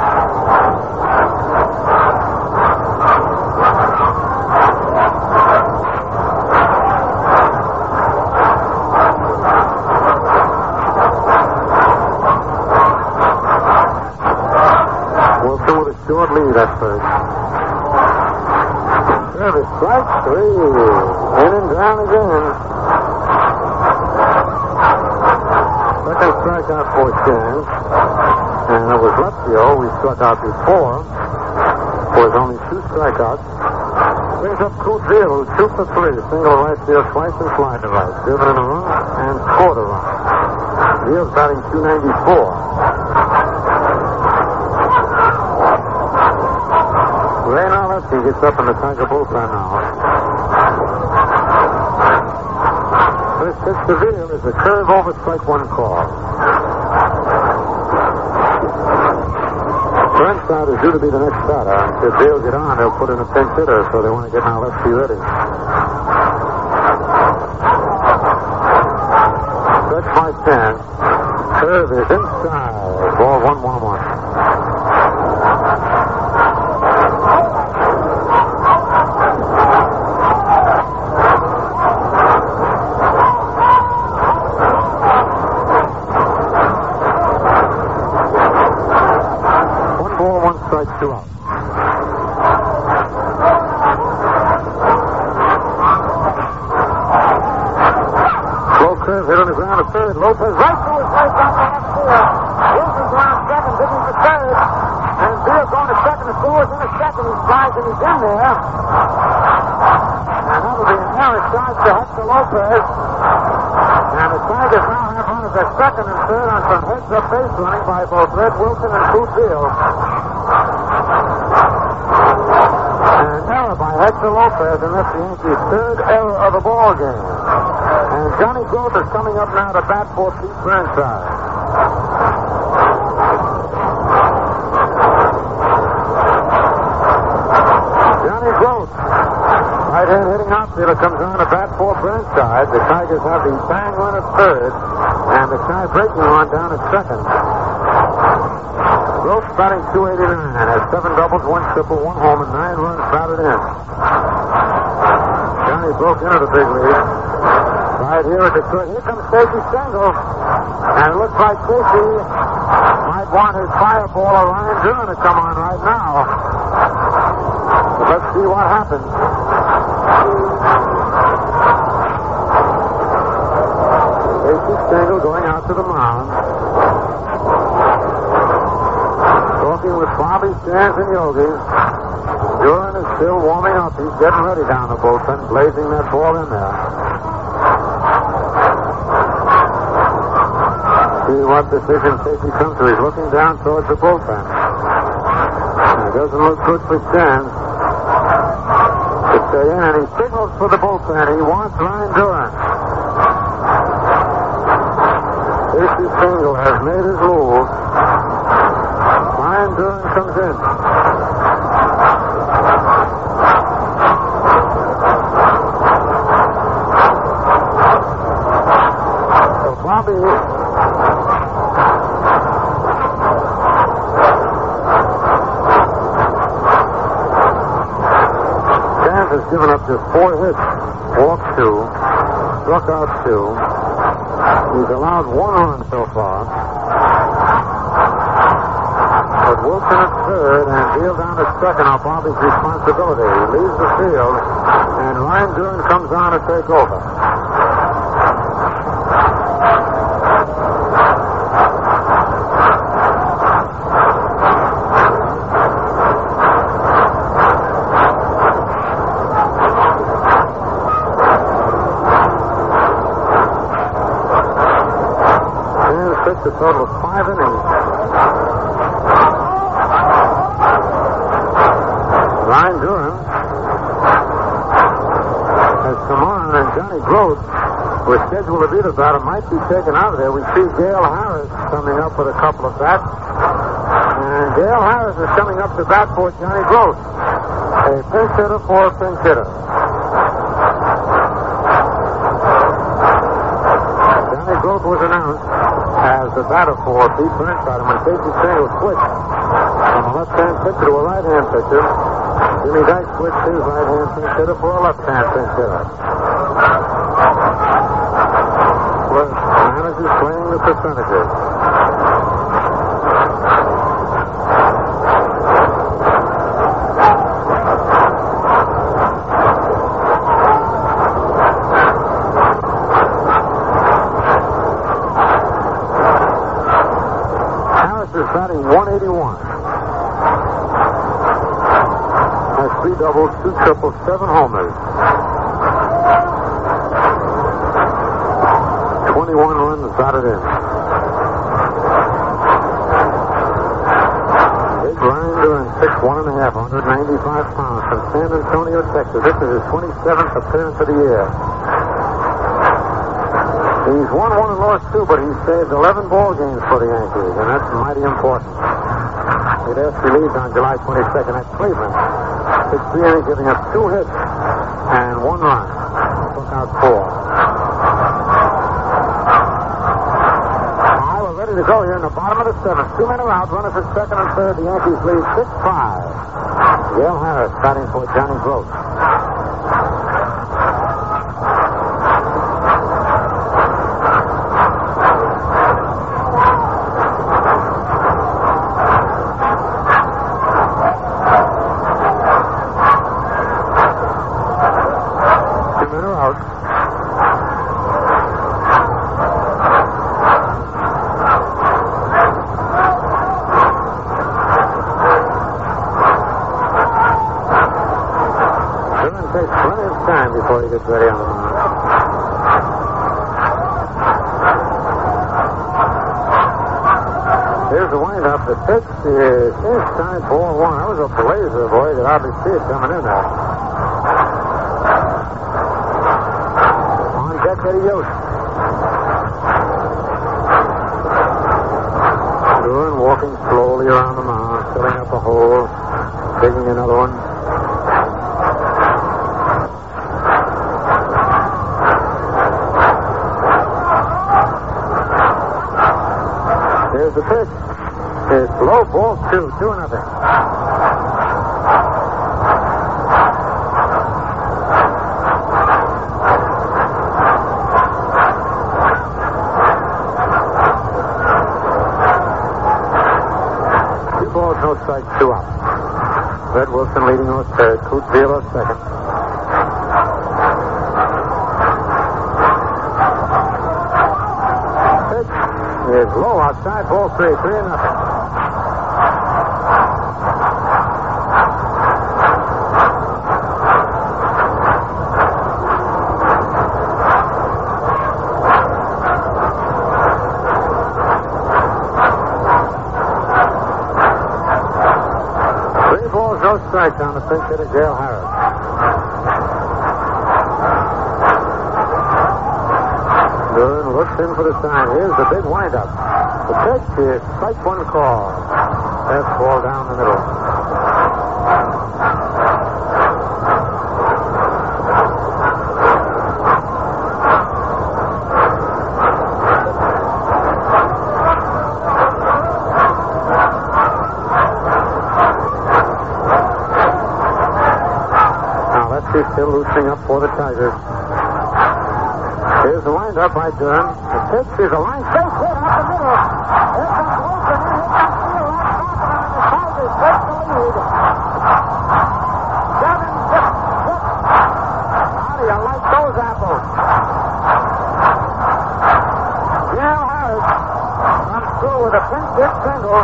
Wilson with a short lead at first. Service strike three. In and down again. Second strikeout for Shan. And it was Lepsio we struck out before. Was only two strikeouts. Brings up Coutil, two for three. Single right field twice and slide to right. Driven in a run and scored a run. Neal's batting two ninety-four. Ray He gets up in the Tiger bullpen now. First pitch to Veal is a curve over strike one call. Burnside is due to be the next batter. And should Veal get on, they'll put in a pinch hitter, so they want to get now lefty ready. Stretch by ten. Curve is inside. Ball one, one, one. Two out. Slow curve hit on the ground at third. Lopez right to his right down the left field. Wilson's around second, digging for third. And Veal going to second. The score is in a second. He flies and he's in there. And that'll be an error shot to Hector Lopez. And the Tigers now have runners at second and third on some heads-up base running by both Red Wilson and Coop Veal. An error by Hector Lopez, and that's the Yankees' third error of the ball game. And Johnny Groth is coming up now to bat for Pete Burnside. Johnny Groth, right hand hitting outfielder, comes on to bat for Burnside. The Tigers have the bang run at third, and the tie breaking run down at second. Groth batting two eighty-nine, has seven doubles, one triple, one home, and nine runs batted in. Johnny broke into the big league. Right here at Detroit. Here comes Casey Stengel. And it looks like Casey might want his fireballer Ryan Duran to come on right now. But let's see what happens. Casey Stengel going out to the mound. Talking with Bobby Sands and Yogi. Duran is still warming up. He's getting ready down the bullpen, blazing that ball in there. See what decision Casey comes to. He's looking down towards the bullpen. It doesn't look good for Sands to stay in, and he signals for the bullpen. He wants Ryan Duran. Casey Stengel has made his move. Ryan Duran comes in. So Bobby... Sands has given up just four hits. Walked two. Struck out two. He's allowed one run so far. But Wilson at third and Deal down at second are Bobby's responsibility. He leaves the field, and Ryan Duran comes on to take over. Sands pitched a total of five innings. Ryan Duran has come on, and Johnny Groth, who is scheduled to be the batter, might be taken out of there. We see Gale Harris coming up with a couple of bats. And Gale Harris is coming up to bat for Johnny Groth. A pinch hitter for a pinch hitter. Johnny Groth was announced as the batter for Pete Burnside. And when Casey Stengel switched from a left-hand pitcher to a right-hand pitcher, Jimmy Dyke switched his right-hand pinch hitter for a left-hand pinch hitter. Plus, managers playing the percentages. Harris is batting one eighty-one. Three doubles, two triples, seven homers. twenty-one runs batted in. Big Ryan Duran, six one and a half, one ninety-five pounds, from San Antonio, Texas. This is his twenty-seventh appearance of the year. He's won one and lost two, but he's saved eleven ball games for the Yankees, and that's mighty important. He last relieved on July twenty-second at Cleveland. Six three innings, giving up two hits and one run. Took out four. All right, we're ready to go here in the bottom of the seventh. Two men are out. Runners at second and third. The Yankees lead six five. Gale Harris batting for Johnny Groth. Before he gets ready on the mound. Here's the windup. The pitch is inside ball one. That was a blazer, boy. You could hardly see it coming in there. On deck, Eddie Yost. Duran walking slowly around the mound, filling up a hole, digging another one. Here's the pitch. It's low, ball two, two nothing. no strikes, two out. Red Wilson leading off third. Coot Beal second. Pitch is low outside, ball three, three and nothing. Strikes on the pinch hitter, Gale Harris. Duran looks in for the sign. Here's the big windup. The pitch is strike one call. Fastball down the middle. Still loosening up for the Tigers. Here's the windup by Duran. The pitch is a line base hit up the middle. Here comes Wilson in. Here comes Steele. That's Coffin, and the Tigers take the lead. Seven, six, six. How do you like those apples? Gale Harris comes through with a pinch hit single.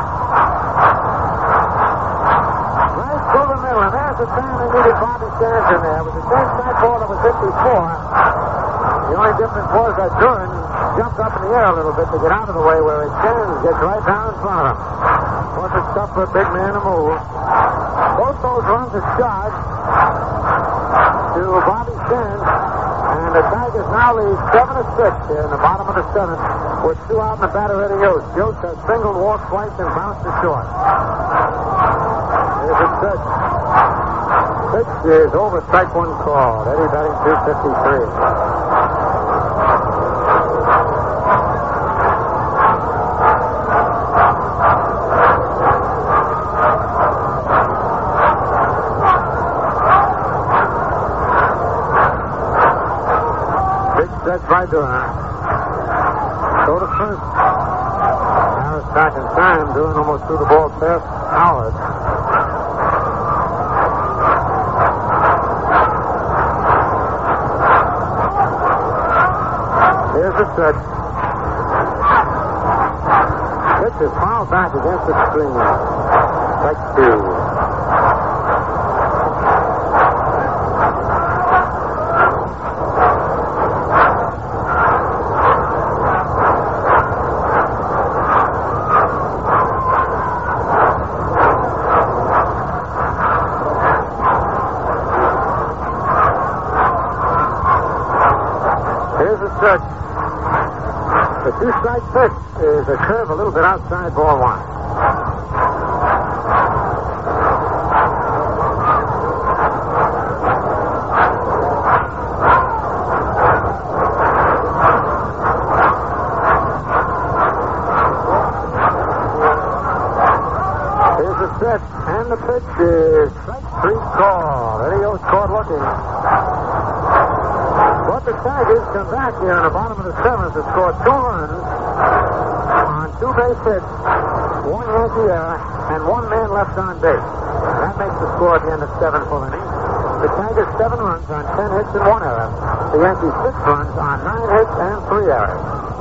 Right through the middle, and there's the time they needed Bobby Sands in there. With the same side ball that was fifty-four. The only difference was that Duran jumped up in the air a little bit to get out of the way, where Sands gets right down in front of him. Of course, it's tough for a big man to move. Both those runs are charged to Bobby Sands, and the Tigers now lead seven to six here in the bottom of the seventh with two out in the batter ready. Yost. Yost has singled, walked twice, and bounced to short. Here's a pitch. Pitch is over, strike one called. Eddie batting two fifty-three. Big stretch by Duran. Go to first. Harris back in time. Duran almost threw the ball past Howard. Here's the stretch. Pitch is fouled back against the screen. Strike two. Here's the stretch. The two-strike pitch is a curve a little bit outside ball one. Here's the stretch, and the pitch is strike three call. Eddie Yost caught looking. But the Tigers come back here in the bottom of the seventh to score two runs on two base hits, one Yankee error, and one man left on base. That makes the score at the end of seven full innings. The Tigers seven runs on ten hits and one error. The Yankees six runs on nine hits and three errors.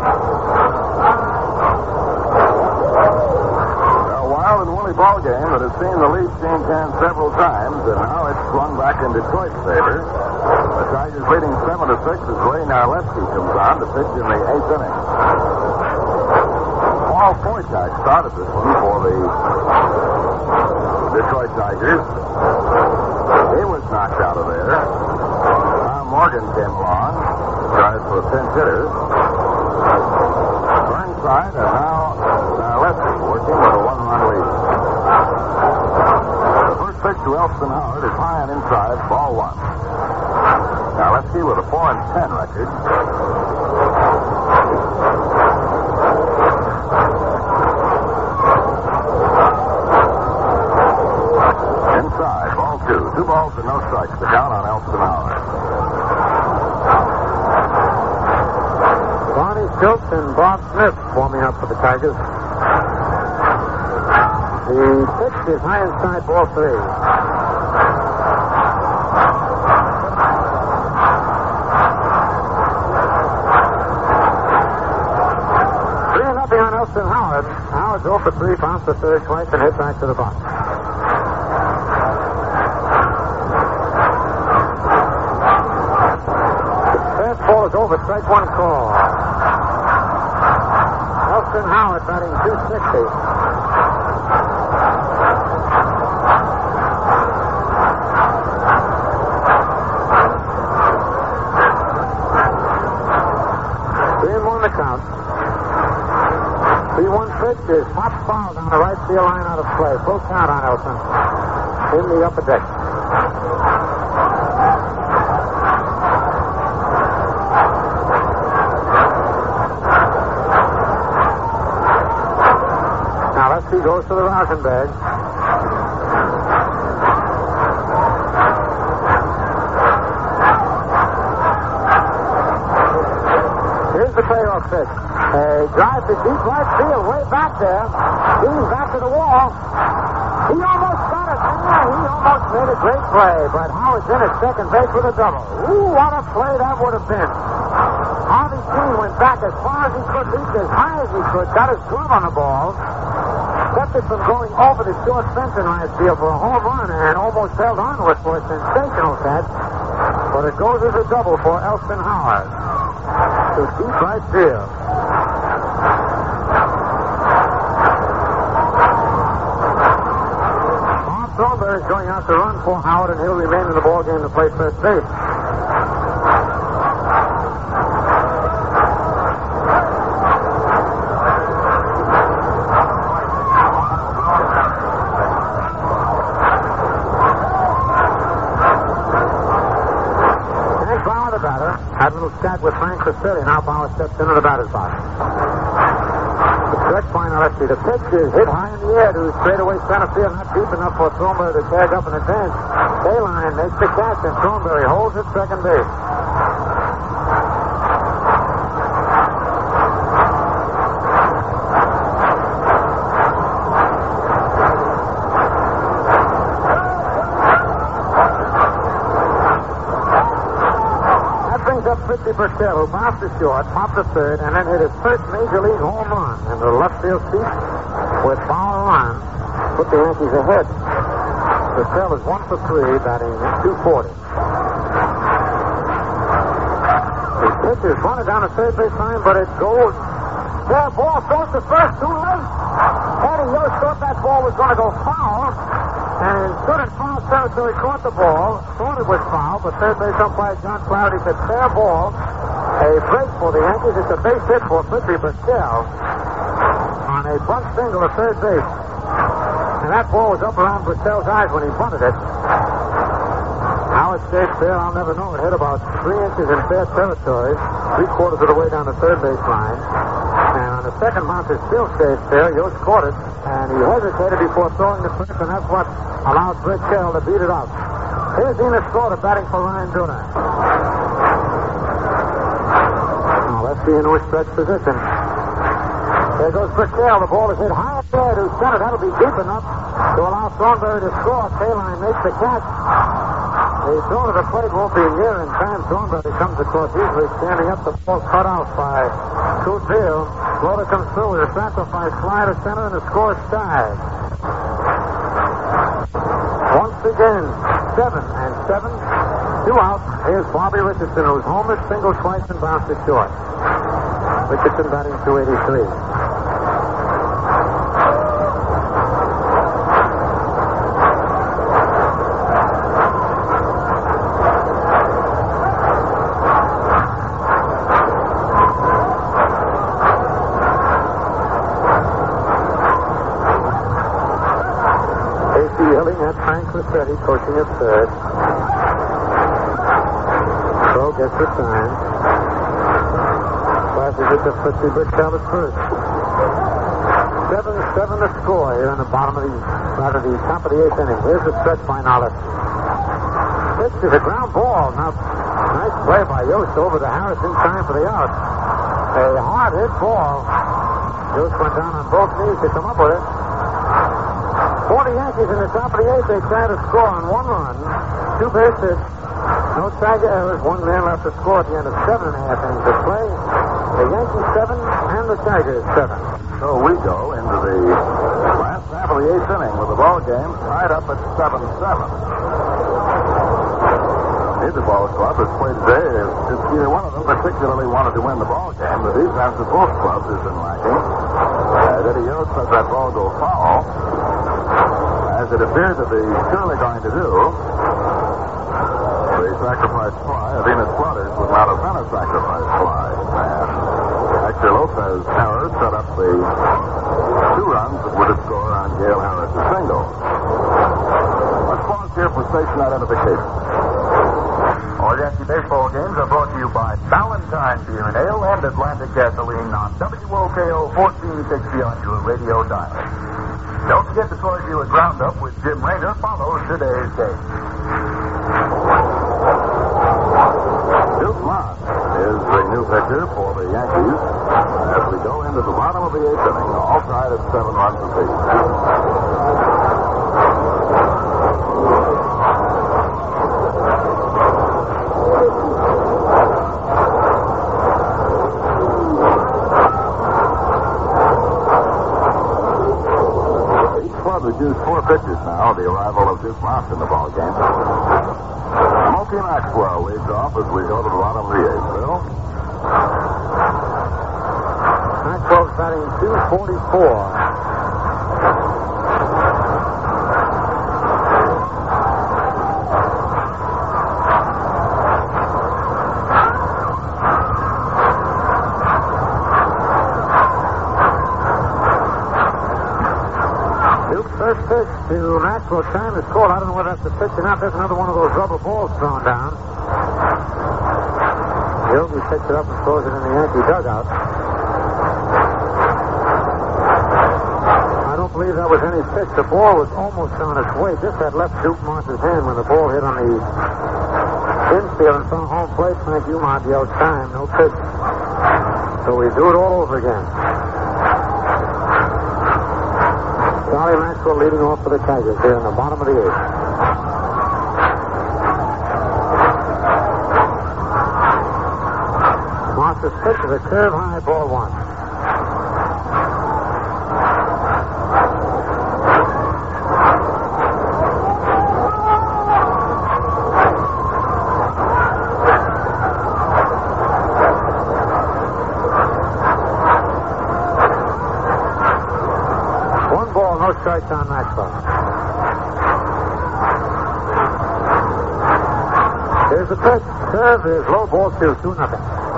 A wild and woolly ball game that has seen the lead change hands several times, and now it's swung back in Detroit's favor. The Tigers leading seven to six as Ray Narleski comes on to pitch in the eighth inning. Paul Foytak started this one for the Detroit Tigers. He was knocked out of there. Tom Morgan came along, tried for a pinch hitter. Burnside, and now Narleski working with a one-run lead. The first pitch to Elston Howard is high and inside, ball one. Narleski with a four and ten record. Inside, ball two. Two balls and no strikes. The count on Elston Howard. Barney Schultz and Bob Smith warming up for the Tigers. The pitch is high inside, ball three. Three nothing on Elston Howard. Howard's oh for three, bounced the third twice and hit back to the box. Fastball is over, strike one call. Elston Howard batting two sixty. Three and one the count. three one pitch is hot foul down the right field line out of play. Full count on Elston in the upper deck. Now let's see, goes to the Rosenberg. Here's the payoff pitch. A drive to deep right field, way back there. He's back to the wall. He almost got it. Yeah, he almost made a great play, but Howard's in at second base with a double. Ooh, what a play that would have been. Harvey King went back as far as he could, reached as high as he could, got his glove on the ball, kept it from going over the short fence in right field for a home run, and almost held on to it for a sensational catch. But it goes as a double for Elston Howard to deep right field. Bob Thornberry is going out to run for Howard, and he'll remain in the ballgame to play first base. Had a little chat with Frank Crisselli. Now Bauer steps into the batter's box. The stretch by Noleski. The pitch is hit high in the air to straightaway center field. Not deep enough for Thornberry to tag up in advance. Bayline makes the catch, and Thornberry holds at second base. Fritzy Burchell, who bounced the short, popped the third, and then hit his first major league home run into the left field seat with Bauer on. Put the Yankees ahead. Burchell is one for three, batting two forty. The pitch is running down the third base line, but it goes. Fair ball throws to first, too late. Eddie Yost thought that ball was going to go foul. And stood in foul territory, caught the ball, thought it was foul, but third base umpire John Cloudy said fair ball, a break for the Yankees. It's a base hit for Fritzy Burchell on a bunt single at third base. And that ball was up around Burchell's eyes when he bunted it. How it stayed fair, I'll never know. It hit about three inches in fair territory, three quarters of the way down the third base line. And on the second bounce, it still stayed fair. Yost caught it, and he hesitated before throwing the first, and that's what allowed Burchell to beat it out. Here's Enos Slaughter batting for Ryan Duna. Now, let's see in which stretch position. There goes Burchell. The ball is hit high up there to center. That'll be deep enough to allow Thornberry to score. Kayline makes the catch. The throw to the plate won't be near in time. Thornberry comes across easily, standing up. The ball cut out by Coot Beal. Slaughter comes through with a sacrifice fly to center, and the score is tied. Once again, seven and seven, two out. Here's Bobby Richardson, who's homered, singled twice, and bounced it short. Richardson batting two eighty-three. Hilling had Frank Crisselli coaching at third. So gets the sign. Passes it to Fritzy Burchell at first. seven seven to score here in the bottom of the, right of the top of the eighth inning. Here's the stretch by Noleski. This is a ground ball. Now, nice play by Yost over to Harris in time for the out. A hard hit ball. Yost went down on both knees to come up with it. For the Yankees in the top of the eighth, they try to score on one run, two base hits, no Tiger errors, one man left to score at the end of seven and a half innings of play. The Yankees seven and the Tigers seven. So we go into the last half of the eighth inning with the ball game tied up at seven seven. Neither ball club has played today. If either one of them particularly wanted to win the ball game, the defense of both clubs has been lacking. Uh, Eddie Yost let that ball go foul, as it appeared to be surely going to do. The sacrifice fly of Enos Plotters was not a center sacrifice fly. And Hector Lopez's error set up the two runs that would have scored on Gale Harris' single. Let's pause here for station identification. All Yankee baseball games are brought to you by Valentine Beer and Ale and Atlantic Gasoline on W O K O fourteen sixty on your radio dial. Don't forget to start you at Roundup with Jim Raynor follows today's game. Duke Moss is the new pitcher for the Yankees as we go into the bottom of the eighth inning, all tied at seven runs apiece. We've used four pitchers now, the arrival of Duke Moss in the ball game. Smokey Maxwell leads off as we go to the bottom of the eighth. Bill? Maxwell's batting two forty-four. First pitch to Maxwell. Time is called. I don't know whether that's the pitch or not. There's another one of those rubber balls thrown down. Yogi picks it up and throws it in the Yankee dugout. I don't believe that was any pitch. The ball was almost on its way. Just had left Duke Moss's hand when the ball hit on the infield in front of home plate. Frank Umont yelled time. No pitch. So we do it all over again. Charlie Maxwell leading off for the Tigers here in the bottom of the eighth. Moss's pitch is a curve high, ball one. No strikes on Maxwell. Here's the pitch. Curve is low, ball two, two nothing.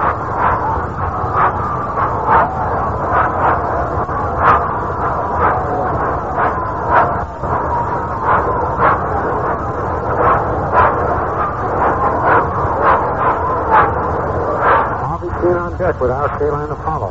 Harvey Kuenn on deck without Kaline to follow.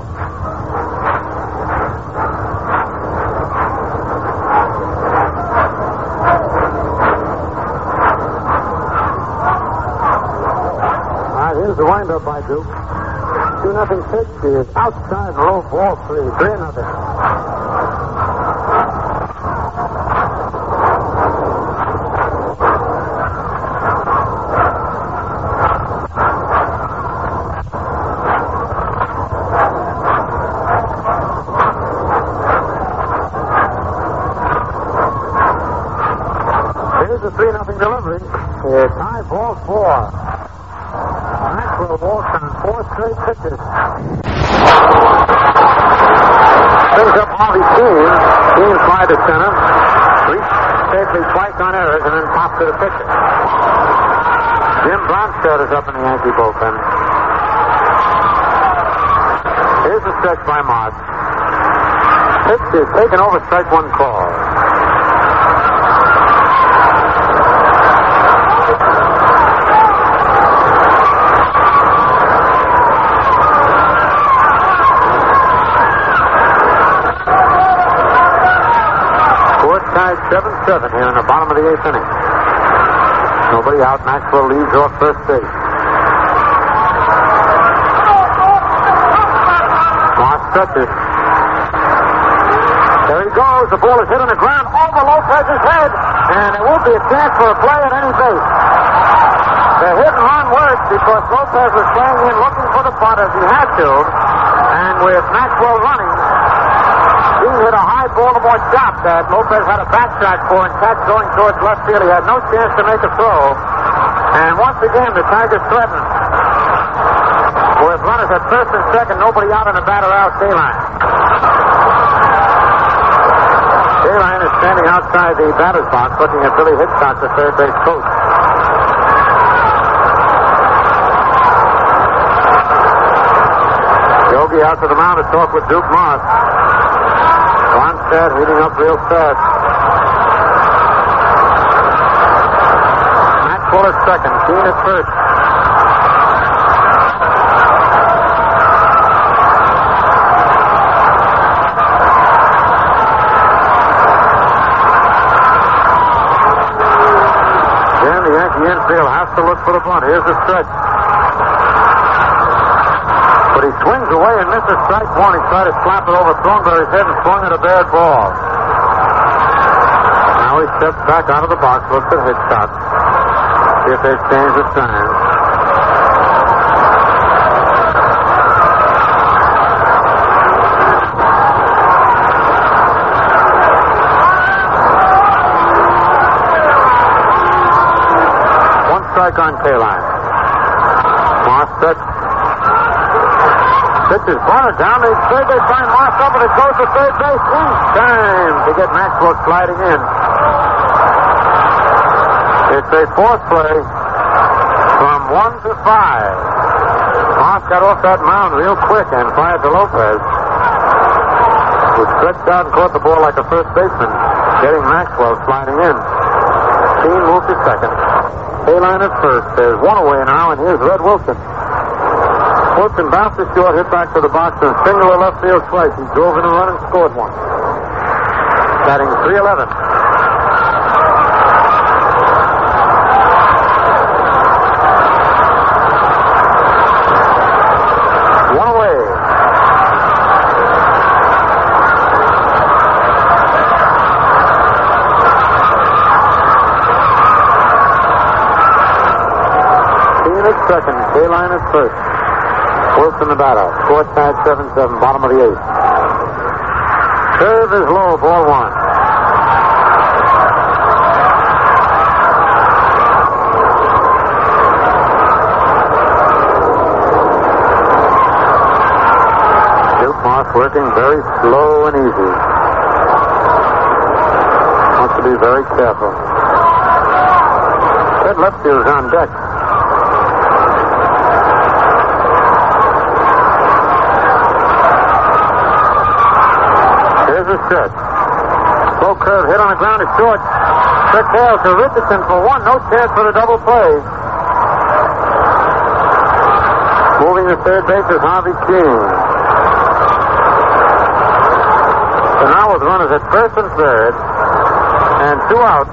Here's the windup by Duke. two nothing pitch is outside low, ball three. three nothing. Here's the three nothing delivery. It's high, ball four. Maxwell walks on four straight pitches. Brings up Harvey Kuenn. Kuenn fly to center. Reached safely twice on errors and then pops to the pitcher. Jim Bronsted is up in the Yankee bullpen. Here's the stretch by Moss. Pitch is taken over, strike one call. Tied seven seven here in the bottom of the eighth inning. Nobody out. Maxwell leads off first base. Moss stretches. Terry goes. The ball is hit on the ground over Lopez's head, and there won't be a chance for a play at any base. The hit and run worked because Lopez was playing in looking for the bunt as he had to, and with Maxwell running, he hit a high Baltimore chop that Lopez had a backtrack for and catch going towards left field. He had no chance to make a throw. And once again, the Tigers threatened. With runners at first and second, nobody out on the batter out, Dayline. Dayline is standing outside the batter's box looking at Billy Hitchcock, the third base coach. Yogi out to the mound to talk with Duke Moss. Ronstadt heating up real fast. Maxwell at second, Keane at first. Then the Yankee infield has to look for the bunt. Here's the stretch. But he swings away and misses strike one. He tried to slap it over Thornberry's head and swung at a bad ball. Now he steps back out of the box, looks at Hitchcock. See if they've changed the sign. One strike on K-line. Moss sets. Pitches bunted down the third base line. Moss up and it goes to third base in time to get Maxwell sliding in. It's a fourth play from one to five. Moss got off that mound real quick and fired to Lopez, who stretched out and caught the ball like a first baseman, getting Maxwell sliding in. Keane moved to second. K-line at first. There's one away now, and here's Red Wilson. Wilson bounced the short, hit back to the box, and single left field twice. He drove in a run and scored one. Batting three eleven. One away. Keane at second, K-line at first. Wilson the batter. Score tied seven seven, bottom of the eighth. Curve is low, ball one. Duke Moss working very slow and easy. Wants to be very careful. Ted Lefty is on deck. Here's the stretch. Slow curve hit on the ground is short. Quick tail to Richardson for one. No chance for the double play. Moving to third base is Harvey King. So now with runners at first and third and two outs,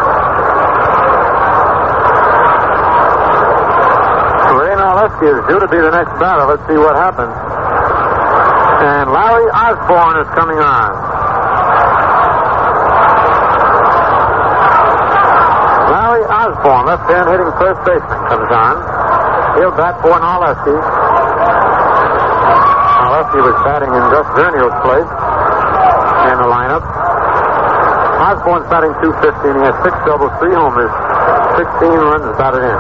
Ray Narleski is due to be the next batter. Let's see what happens. And Larry Osborne is coming on. Larry Osborne, left-hand hitting first baseman, comes on. He'll bat for Narleski. Narleski was batting in Gus Verniel's place in the lineup. Osborne's batting two fifty, and he has six doubles, three homers, sixteen runs batted in.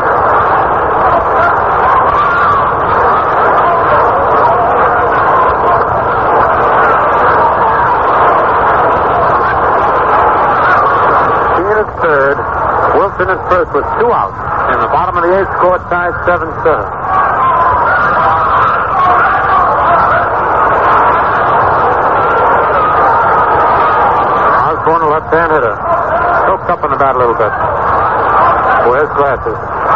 Third, Wilson at first with two outs. In the bottom of the eighth, score tied seven seven. Osborne, a left-hand hitter. Choked up in the bat a little bit. Wears glasses.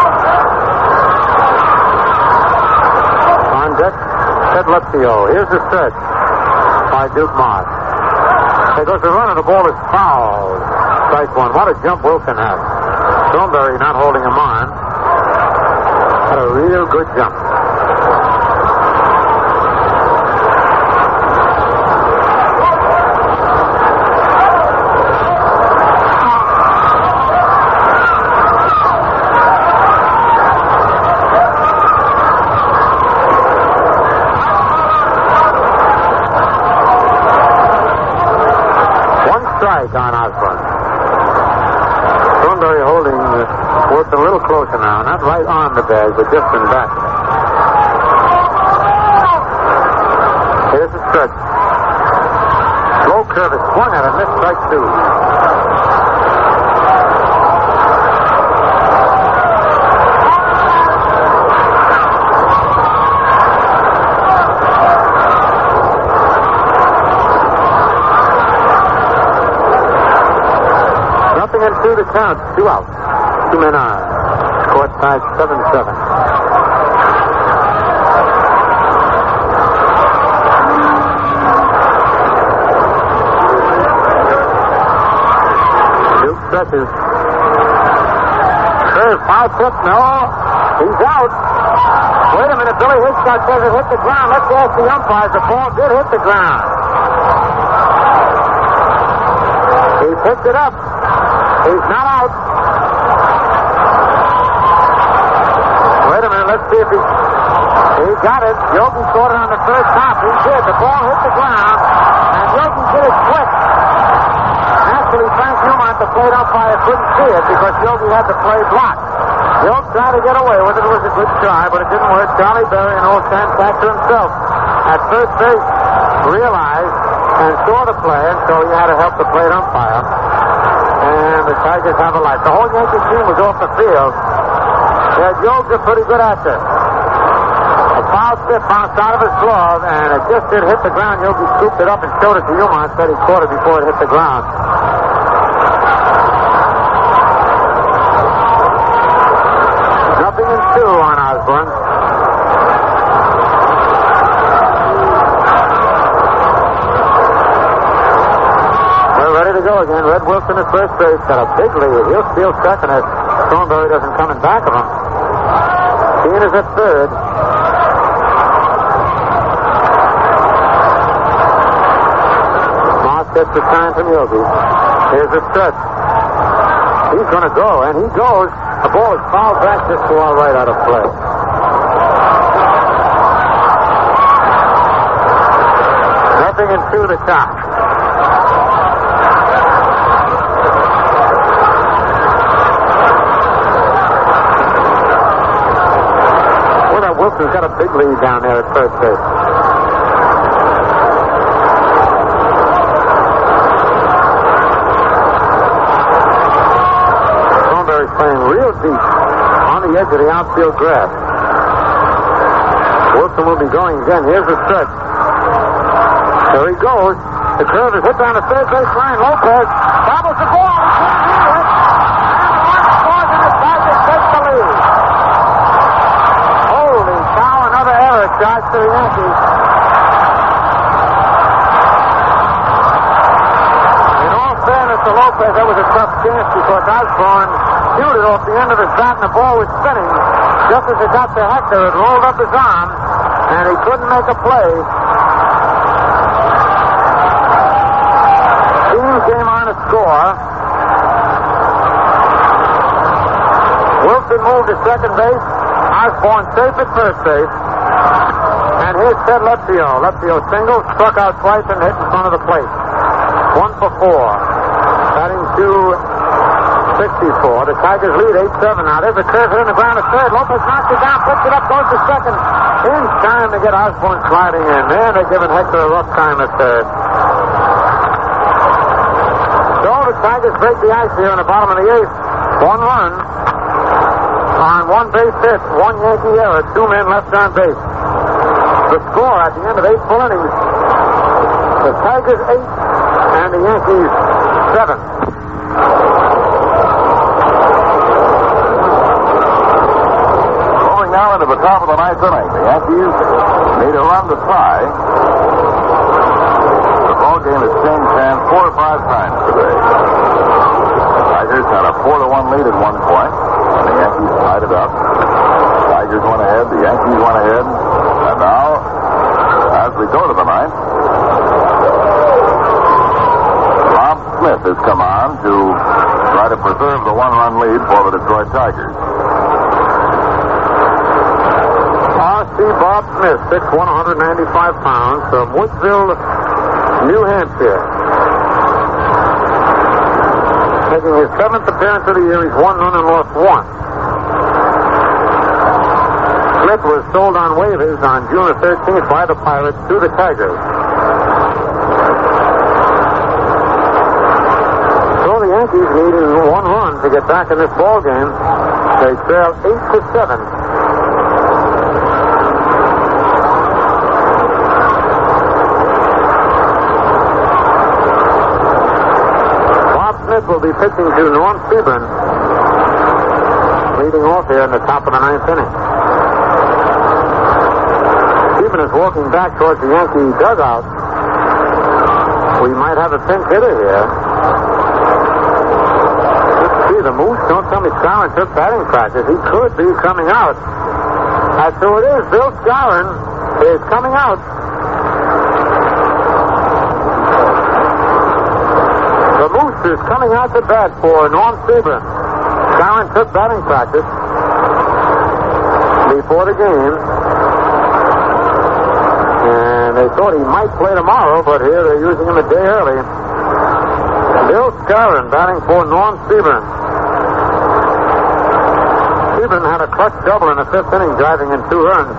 On deck, Ted Lefty-O. Here's the stretch by Duke Moss. There goes the run, and the ball is fouled. Strike one. What a jump Wilson had. Thornberry not holding him on. Had a real good jump. strike on Osborne. Thornberry holding uh, Wolf a little closer now. Not right on the bag, but just in back. Here's the stretch. Low curve is swung at it. Missed strike two. And two to count. Two out. Two men on. Score tied seven seven. Duke stretches. Curve, foul tip. No. He's out. Wait a minute. Billy Hitchcock says it hit the ground. Let's ask the umpires. The ball did hit the ground. He picked it up. He's not out. Wait a minute. Let's see if he... He got it. Yogi scored it on the first hop. He did. The ball hit the ground, and Yogi did it quick. Actually, Frank Newmont, the plate umpire, couldn't see it because Yogi had the play blocked. Yogi tried to get away with it. It was a good try, but it didn't work. Charlie Berry, an old Sandfactor himself, at first base, realized and saw the play, and so he had to help the plate umpire. And the Tigers have a life. The whole Yankee team was off the field. Yeah, Jones a pretty good actor. A foul tip bounced out of his glove, and it just did hit the ground. Yogi scooped it up and showed it to Yuma and said he caught it before it hit the ground. Nothing in two on Osborne. Ready to go again. Red Wilson at first base. Got a big lead. He'll steal second if Thornberry doesn't come in back of him. Keane is at third. Moss gets the sign from Yogi. Here's the stretch. He's going to go, and he goes. The ball is fouled back just to our right out of play. Nothing in two to top. Wilson's got a big lead down there at first base. Thornberry's playing real deep on the edge of the outfield grass. Wilson will be going again. Here's the stretch. There he goes. The curve is hit down the third base line. Lopez bobbles the ball. He can't hit it. And the run scores, and the Tigers take the lead. Charge to the Yankees. In all fairness to Lopez, that was a tough chance because Osborne shot it off the end of his bat and the ball was spinning. Just as it got to Hector, it rolled up his arm and he couldn't make a play. Team came on to score. Wilson moved to second base. Osborne safe at first base. And here's Ted Lepio. Lepio single, struck out twice and hit in front of the plate. One for four. Batting two sixty-four. The Tigers lead eight seven. Now there's a curve hit in the ground at third. Lopez knocks it down, puts it up, goes to second. In time to get Osborne sliding in. There they're giving Hector a rough time at third. So the Tigers break the ice here in the bottom of the eighth. One run on one base hit. One Yankee error. Two men left on base. The score at the end of eight full innings, the Tigers eight and the Yankees seven. Going now into the top of the ninth inning, the Yankees need a run to tie. The ball game has changed hands four or five times today. The Tigers had a four to one lead at one point, and the Yankees tied it up. The Tigers went ahead, the Yankees went ahead, and now, as we go to the ninth, Rob Smith has come on to try to preserve the one-run lead for the Detroit Tigers. R C Bob Smith, six foot one, one ninety-five pounds, from Woodsville, New Hampshire. Making his seventh appearance of the year, he's won none and lost one. Smith was sold on waivers on June the thirteenth by the Pirates to the Tigers. So the Yankees needed one run to get back in this ball game. They trail eight to seven. Bob Smith will be pitching to Norm Sebring, leading off here in the top of the ninth inning. Sebring is walking back towards the Yankee dugout. We might have a pinch hitter here. See, the Moose, don't tell me Skowron took batting practice. He could be coming out. That's who it is. Bill Skowron is coming out. The Moose is coming out to bat for Norm Sebring. Skowron took batting practice before the game. And they thought he might play tomorrow, but here they're using him a day early. Bill Skowron batting for Norm Sebring. Sebring had a clutch double in the fifth inning, driving in two runs.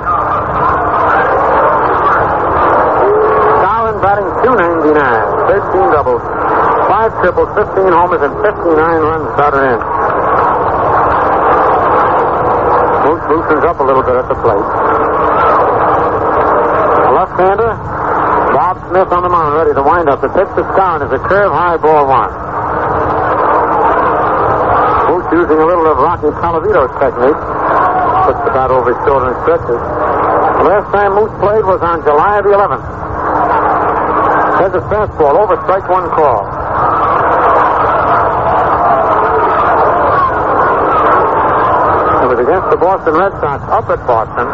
Skowron batting two ninety-nine, thirteen doubles, five triples, fifteen homers, and fifty-nine runs batted in. Moose loosens up a little bit at the plate. Left-hander, Bob Smith on the mound, ready to wind up. The pitch to Skowron is a curve high ball one. Moose using a little of Rocky Colavito's technique. Puts the bat over his shoulder and stretches. Last time Moose played was on July the eleventh. There's a fastball over, strike one call. It was against the Boston Red Sox up at Boston.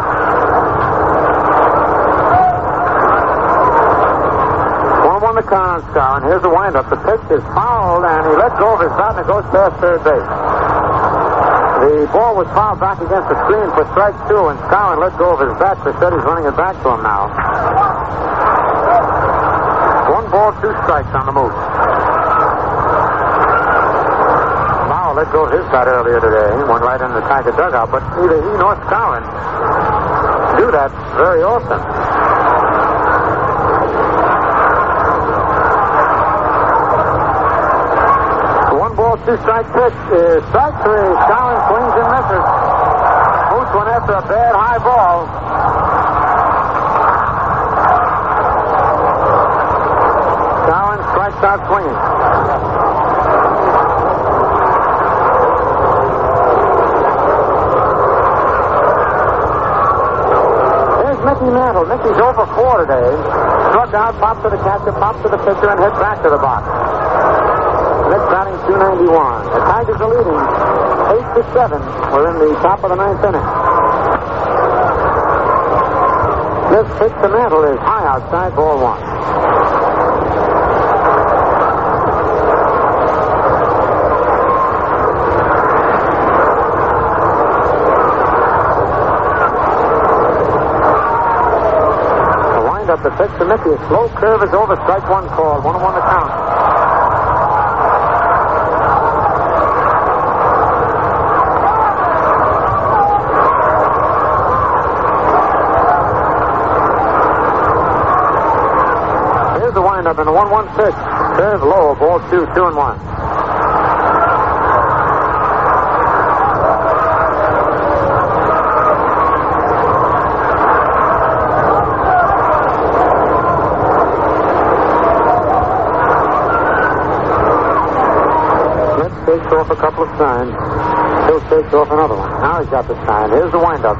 On the count on Skowron. Here's the windup. The pitch is fouled, and he let go of his bat, and it goes past third base. The ball was fouled back against the screen for strike two, and Skowron let go of his bat. Cressetti's running it back to him now. One ball, two strikes on the Moose. Bauer let go of his bat earlier today. He went right in the Tiger dugout, but neither he nor Skowron do that very often. Two-strike pitch is strike three. Skowron swings and misses. Moose went after a bad high ball. Skowron strikes out swinging. There's Mickey Mantle. Mickey's over four today. Struck out, popped to the catcher, popped to the pitcher, and hit back to the box. Smith batting two ninety-one. The Tigers are leading eight to seven. We're in the top of the ninth inning. This pitch to Mantle is high outside, ball one. The windup, the pitch to Mickey. Slow curve is over, strike one call. One and one to count. Up in the one one pitch. Curve low, ball two, two and one. Smith takes off a couple of signs. Still takes off another one. Now he's got the sign. Here's the windup.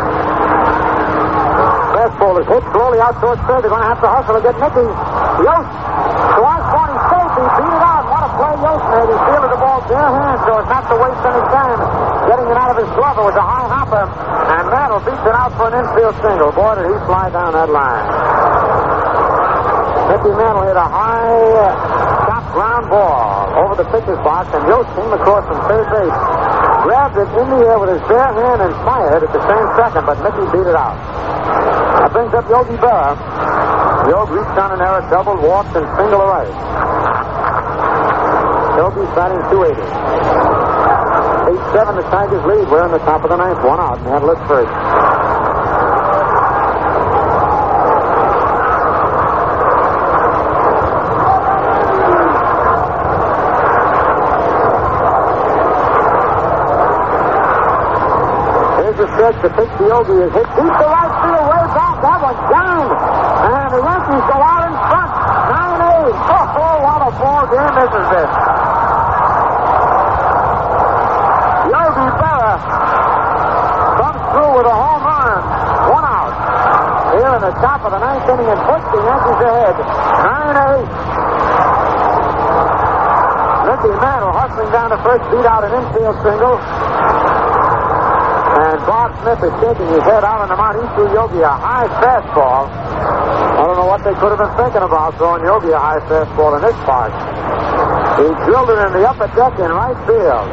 Fastball is hit slowly out towards third. They're going to have to hustle to get Mickey. Yost, to Osborne, he's safe. He beat it out. What a play Yost made. He fielded the ball bare hand, so as not to waste any time getting it out of his glove. It was a high hopper, and Mantle beats it out for an infield single. Boy, did he fly down that line. Mickey Mantle hit a high top ground ball over the pitcher's box, and Yost came across from third base, grabbed it in the air with his bare hand and fired at the same second, but Mickey beat it out. That brings up Yogi Berra. Yogi reached on an error, doubled, walked, and singled away. Yogi's batting two eighty. eight seven, the Tigers lead. We're in the top of the ninth. One out, and Handle it first. The stretch to pitch the Yogi is hit deep to right field, way back. That one's down. And the Yankees go out in front. nine eight. Oh, oh, what a ball game this is this. Yogi Berra comes through with a home run. One out. Here in the top of the ninth inning and puts the Yankees ahead. nine eight. Mickey Mantle hustling down to first, beat out an infield single. And Bob Smith is shaking his head out on the mound. He threw Yogi a high fastball. I don't know what they could have been thinking about throwing Yogi a high fastball in this park. He drilled it in the upper deck in right field.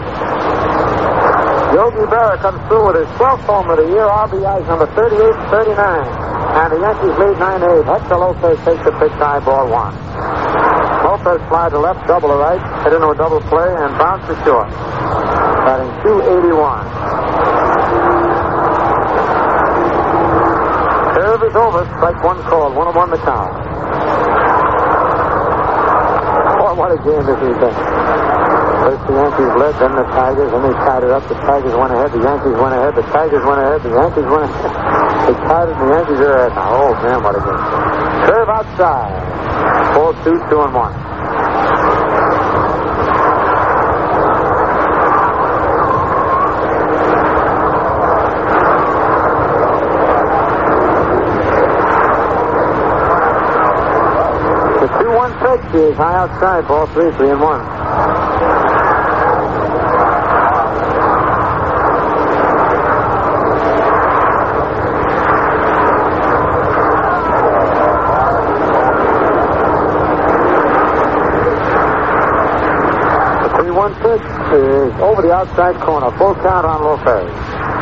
Yogi Berra comes through with his twelfth home of the year. R B Is number thirty-eight and thirty-nine. And the Yankees lead nine eight. Hector Lopez takes the pitch, high ball one. Lopez flies to left, double to right, hit into a double play, and bounce to short. Batting two eighty-one. Serve is over. Strike one called. One and one the count. Oh, what a game this has been. First the Yankees led, then the Tigers, then they tied it up. The Tigers went ahead, the Yankees went ahead, the Tigers went ahead, the Yankees went ahead. They tied it, and the Yankees are ahead now. Oh, man, what a game. Serve outside. four two, two and one. Pitch is high outside, ball three, three and one. The three one pitch is over the outside corner. Full count on Lopez.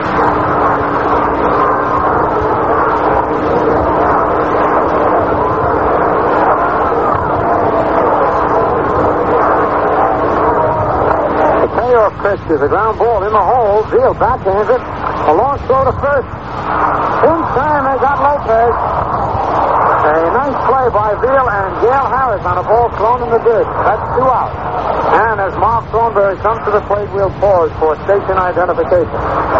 Pitch is a ground ball in the hole. Veal backhands it. A long throw to first. In time, they got Lopez. A nice play by Veal and Gail Harris on a ball thrown in the dirt. That's two out. And as Mark Thornberry comes to the plate, we'll pause for station identification.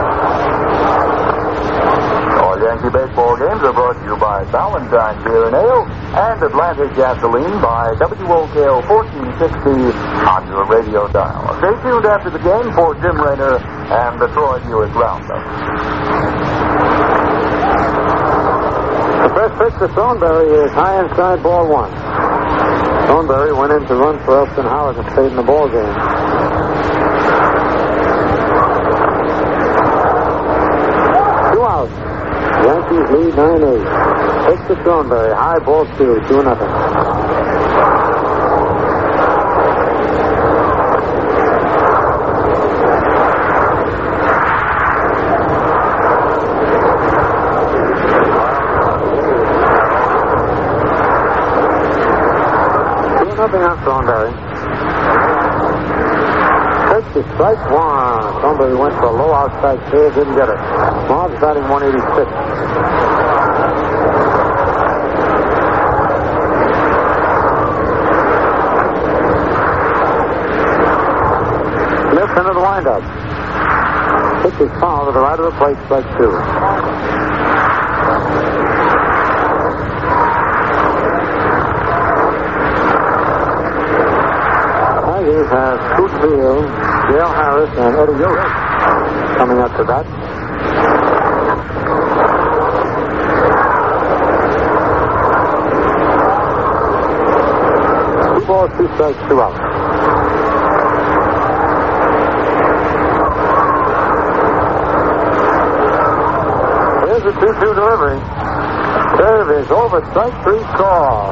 All Yankee baseball games are brought to you by Valentine Beer and Ale and Atlantic Gasoline by W O K O fourteen sixty on your radio dial. Stay tuned after the game for Jim Raynor and the Troy Buick Roundup. The first pitch to Thornberry is high inside, ball one. Thornberry went in to run for Elston Howard and stayed in the ball game. Two outs. Yankees lead nine eight. Pitch to Thornberry. High ball two. Two nothing. Two nothing on Thornberry. Pitch to strike one. Thornberry went for a low outside save. Didn't get it. Bob's batting one eighty-six. Smith into the windup. Pitch is foul to the right of the plate, strike two. Tigers have Coot Veal, Gail Harris, and Eddie Yost coming up to bat. Two balls, two strikes, two outs. Here's a two two delivery. Serve is over, strike three call.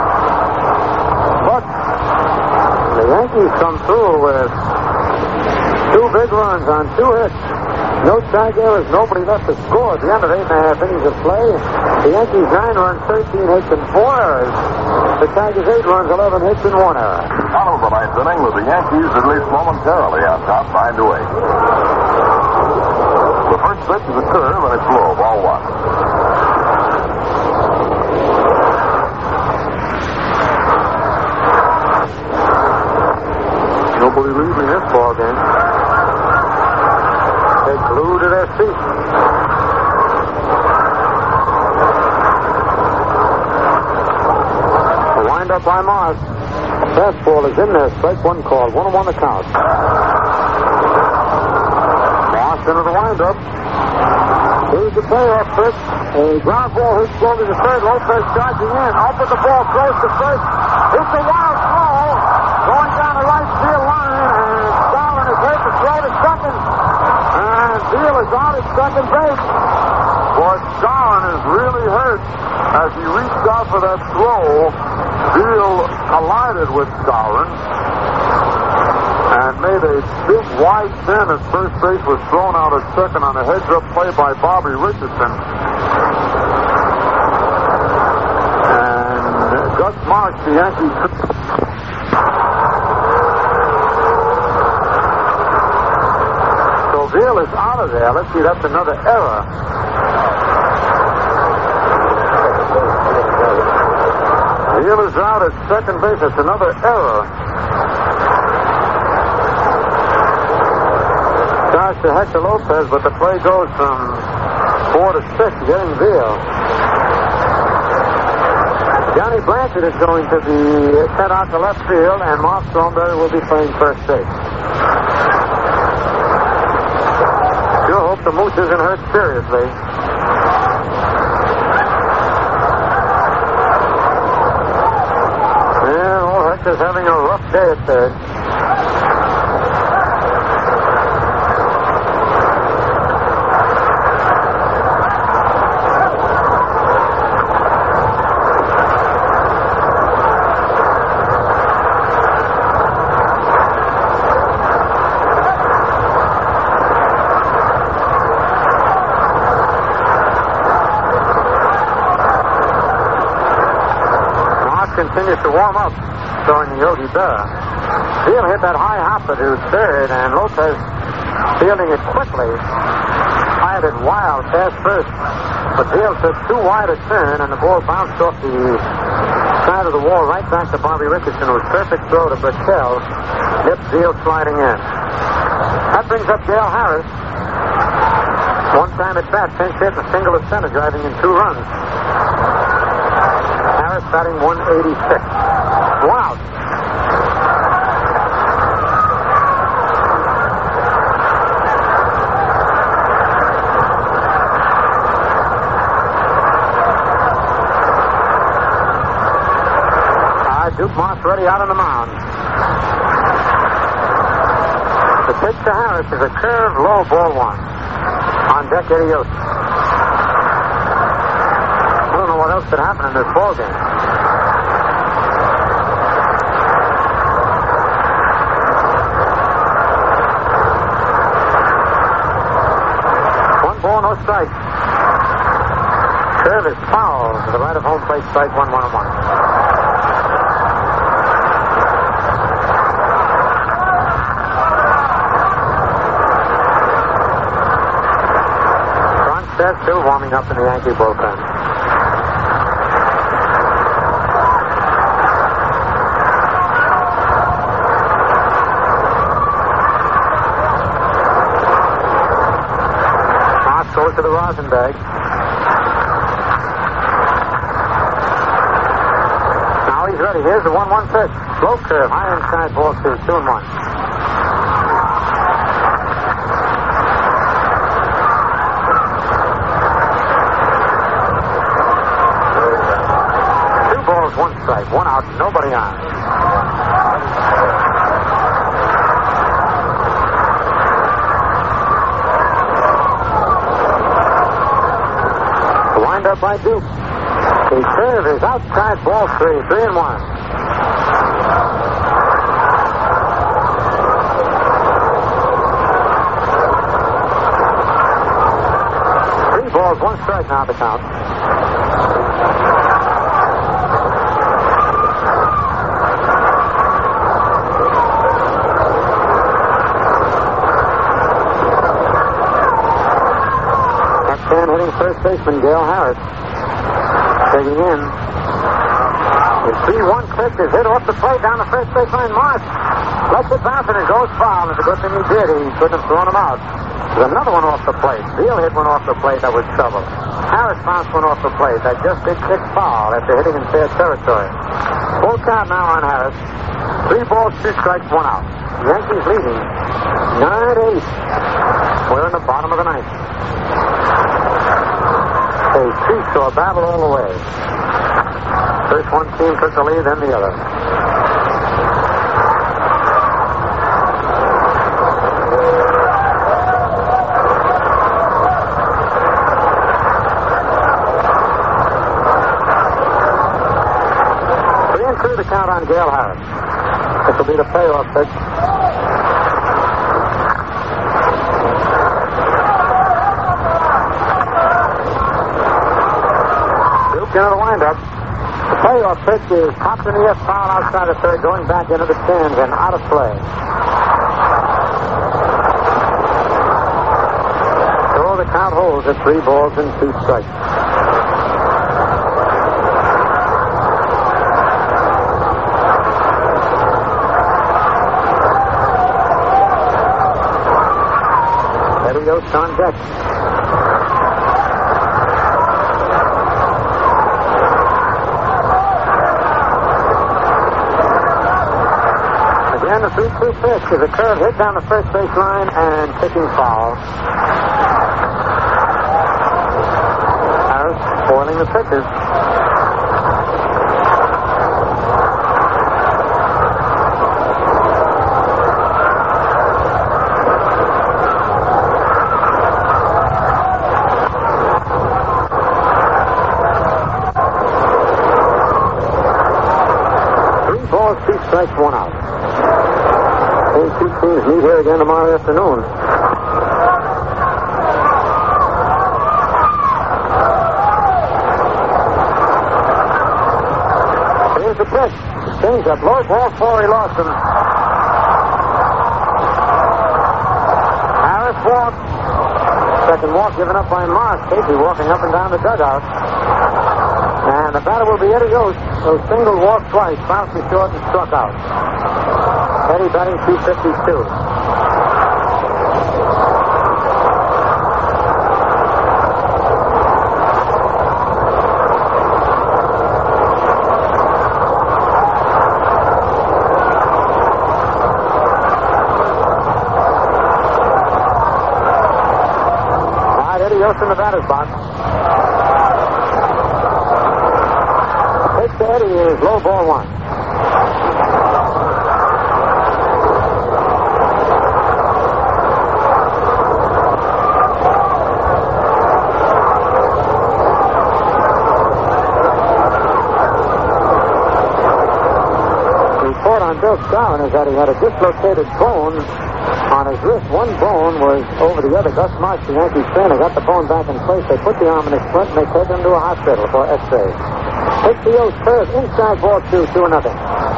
But the Yankees come through with two big runs on two hits. No tag errors, nobody left to score at the end of eight and a half innings of play. The Yankees nine runs, thirteen hits, and four errors. The Tigers eight runs, eleven hits, and one error. Follow the ninth inning with the Yankees at least momentarily on top, nine to eight. The first pitch is a curve, and it's low, ball one. Nobody leaving this ball game. They glued to their seats. A wind up by Mars. Fastball is in there. Strike one call. One and one the count. Moss into the windup. Here's the payoff pitch. A ground ball hits slowly to third. Lopez charging in. Up with the ball close to first. It's a wild throw. Going down the right field line. And Darwin is hurt to throw to second. And Beal is out at second base. Boy, Darwin is really hurt. As he reached out for that throw, Beal collided with Darwin and made a big wide pin at first base, was thrown out at second on a heads-up play by Bobby Richardson. And Gus Marsh, the Yankees. So Beal is out of there. Let's see, that's another error. Beal is out at second base. It's another error. Charge to Hector Lopez, but the play goes from four to six, getting Beal. Johnny Blanchard is going to be sent out to left field, and Mark Thornberry will be playing first base. Sure hope the Moose isn't hurt seriously. Is having a rough day at third. Mark continues to warm up. Throwing the Yogi Berra. Beal hit that high hopper to third, and Lopez fielding it quickly. Fired it wild, past first. But Beal took too wide a turn, and the ball bounced off the side of the wall right back to Bobby Richardson, whose perfect throw to Burchell nipped Beal sliding in. That brings up Dale Harris. One time at bat, pinch hit and single to center, driving in two runs. Harris batting one eighty-six. Wow. Uh, Duke Moss ready out on the mound. The pitch to Harris is a curve, low, ball one. On deck, Eddie Yost. I don't know what else could happen in this ball game. Ball, no strike. Curve is foul to the right of home plate, strike one, one, one. Cronstead still warming up in the Yankee bullpen. Goes to the rosin bag. Now he's ready. Here's the one one pitch. Slow curve. High inside ball two. Two and one. Two balls, one strike. One out. Nobody on. Up by Duke. The curve is outside ball three. Three and one. Three balls, one strike now to count. hitting first baseman Gale Harris. Taking in. The three one pitch is hit off the plate down the first baseline. Marsh lets it bounce and it goes foul. It's a good thing he did. He couldn't have thrown him out. There's another one off the plate. Beal hit one off the plate that was trouble. Harris bounced one off the plate that just did kick foul after hitting in fair territory. Full count now on Harris. Three balls, two strikes, one out. Yankees leading nine eight. We're in the bottom of the ninth. A seesaw battle all the way. First one team took the lead, then the other. Three and two to count on Gale Harris. This will be the payoff pitch. Into the windup. The payoff pitch is popped in the air, foul outside of third, going back into the stands and out of play. So the count holds at three balls and two strikes. Eddie Yost on deck. And the three two pitch is a curve hit down the first base line and kicking foul. Harris spoiling the pitches. Three balls, two strikes, one out. These two teams meet here again tomorrow afternoon. Here's the pitch. Change up. Low ball four. He lost him. Harris walked. Second walk given up by Marsh. Casey walking up and down the dugout. And the batter will be Eddie Yost, who single walked twice, bounced it short and struck out. Eddie batting two fifty-two. All right, Eddie Yost in the batter's box. Pitch to Eddie is low ball one. Bill Skowron is that he had a dislocated bone on his wrist. One bone was over the other. Gus Marsh, the Yankees trainer, got the bone back in place. They put the arm in a splint and they take him to a hospital for X-ray. H B O's curve inside ball two, two and nothing.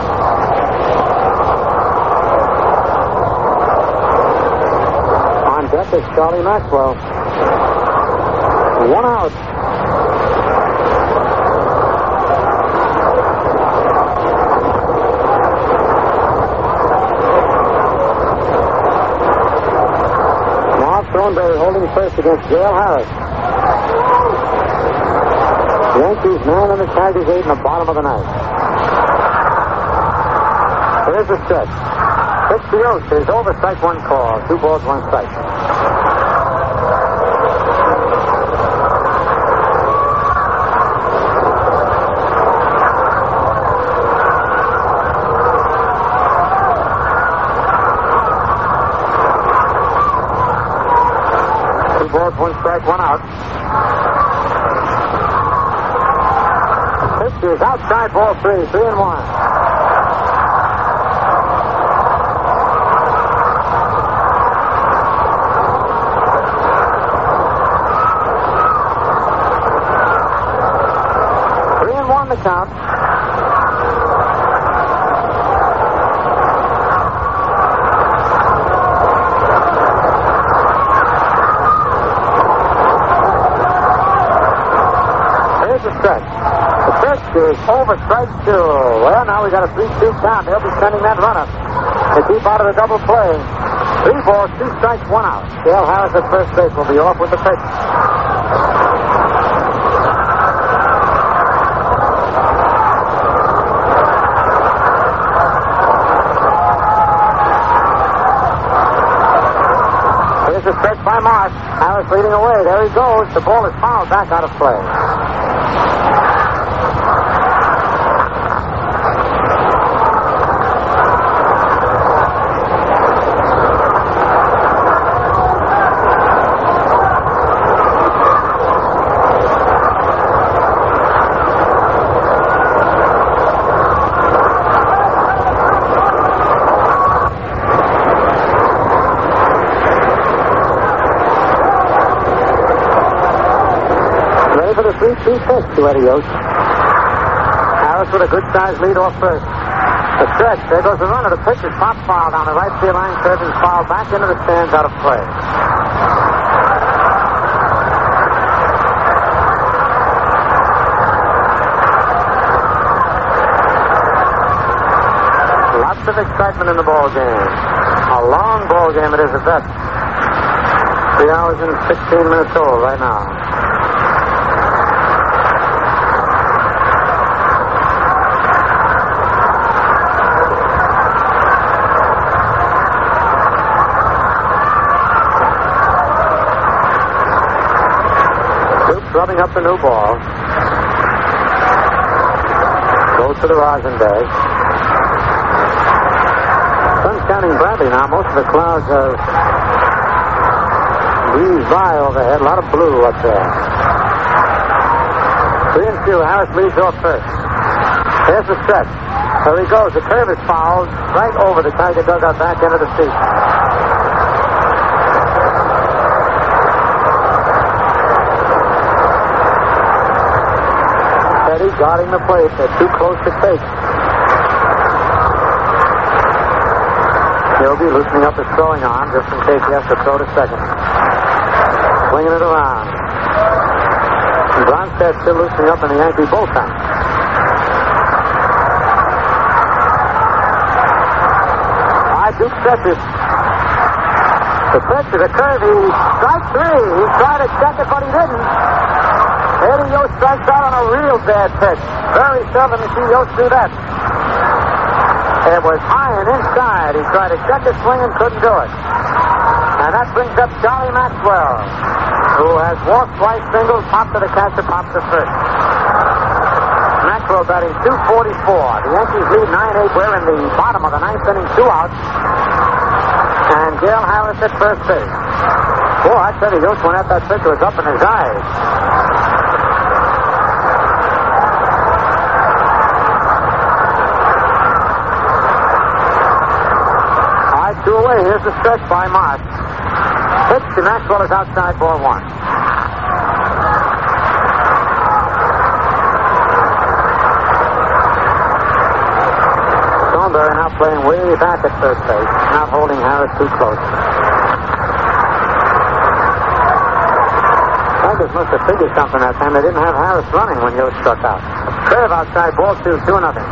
On deck is Charlie Maxwell. One out. Thornberry holding first against Gale Harris. The Yankees nine and the Tigers eight in the bottom of the ninth. Here's the stretch. Pitch to Yost is over, strike one call. Two balls, one strike. One strike, one out. Pitch is outside ball three, three and one. Three and one the count. is over strike two. Well, now we got a three two count. They'll be sending that runner to keep out of the double play. Three balls, two strikes, one out. Dale Harris at first base will be off with the pitch. Here's the stretch by Marsh. Harris leading away. There he goes. The ball is fouled back out of play. three two pitch to Eddie Yost. Harris with a good-sized lead off first. The stretch. There goes the runner. The pitch is pop foul down the right field line. Serving foul back into the stands out of play. Lots of excitement in the ball game. A long ball game it is at that. Three hours and sixteen minutes old right now. Rubbing up the new ball. Goes to the rosin bag. Sun's shining brightly now. Most of the clouds have breezed by overhead. A lot of blue up there. Three and two. Harris leads off first. There's the stretch. There he goes. The curve is fouled right over the Tiger dugout back into the seat. Eddie guarding the plate. They're too close to take. He'll be loosening up his throwing arm just in case he has to throw to second. Swinging it around. Bronstead still loosening up in the Yankee bullpen. High Duke stretches. The pitch is a curve. He strike three. He tried to check it, but he didn't. Eddie Yost strikes out on a real bad pitch. Very seldom you see Yost do that. It was high and inside. He tried to check his swing and couldn't do it. And that brings up Charlie Maxwell, who has walked twice, singles, popped to the catcher, popped to first. Maxwell batting two forty-four. The Yankees lead nine eight. We're in the bottom of the ninth inning, two outs. And Gale Harris at first base. Boy, I tell you, Yost went at that pitch, it was up in his eyes. Two away. Here's the stretch by Marsh. Pitch to Maxwell is outside, ball one. Thornberry now playing way back at third base, not holding Harris too close. Tigers must have figured something that time. They didn't have Harris running when Yost struck out. Curve outside, ball two, two nothing.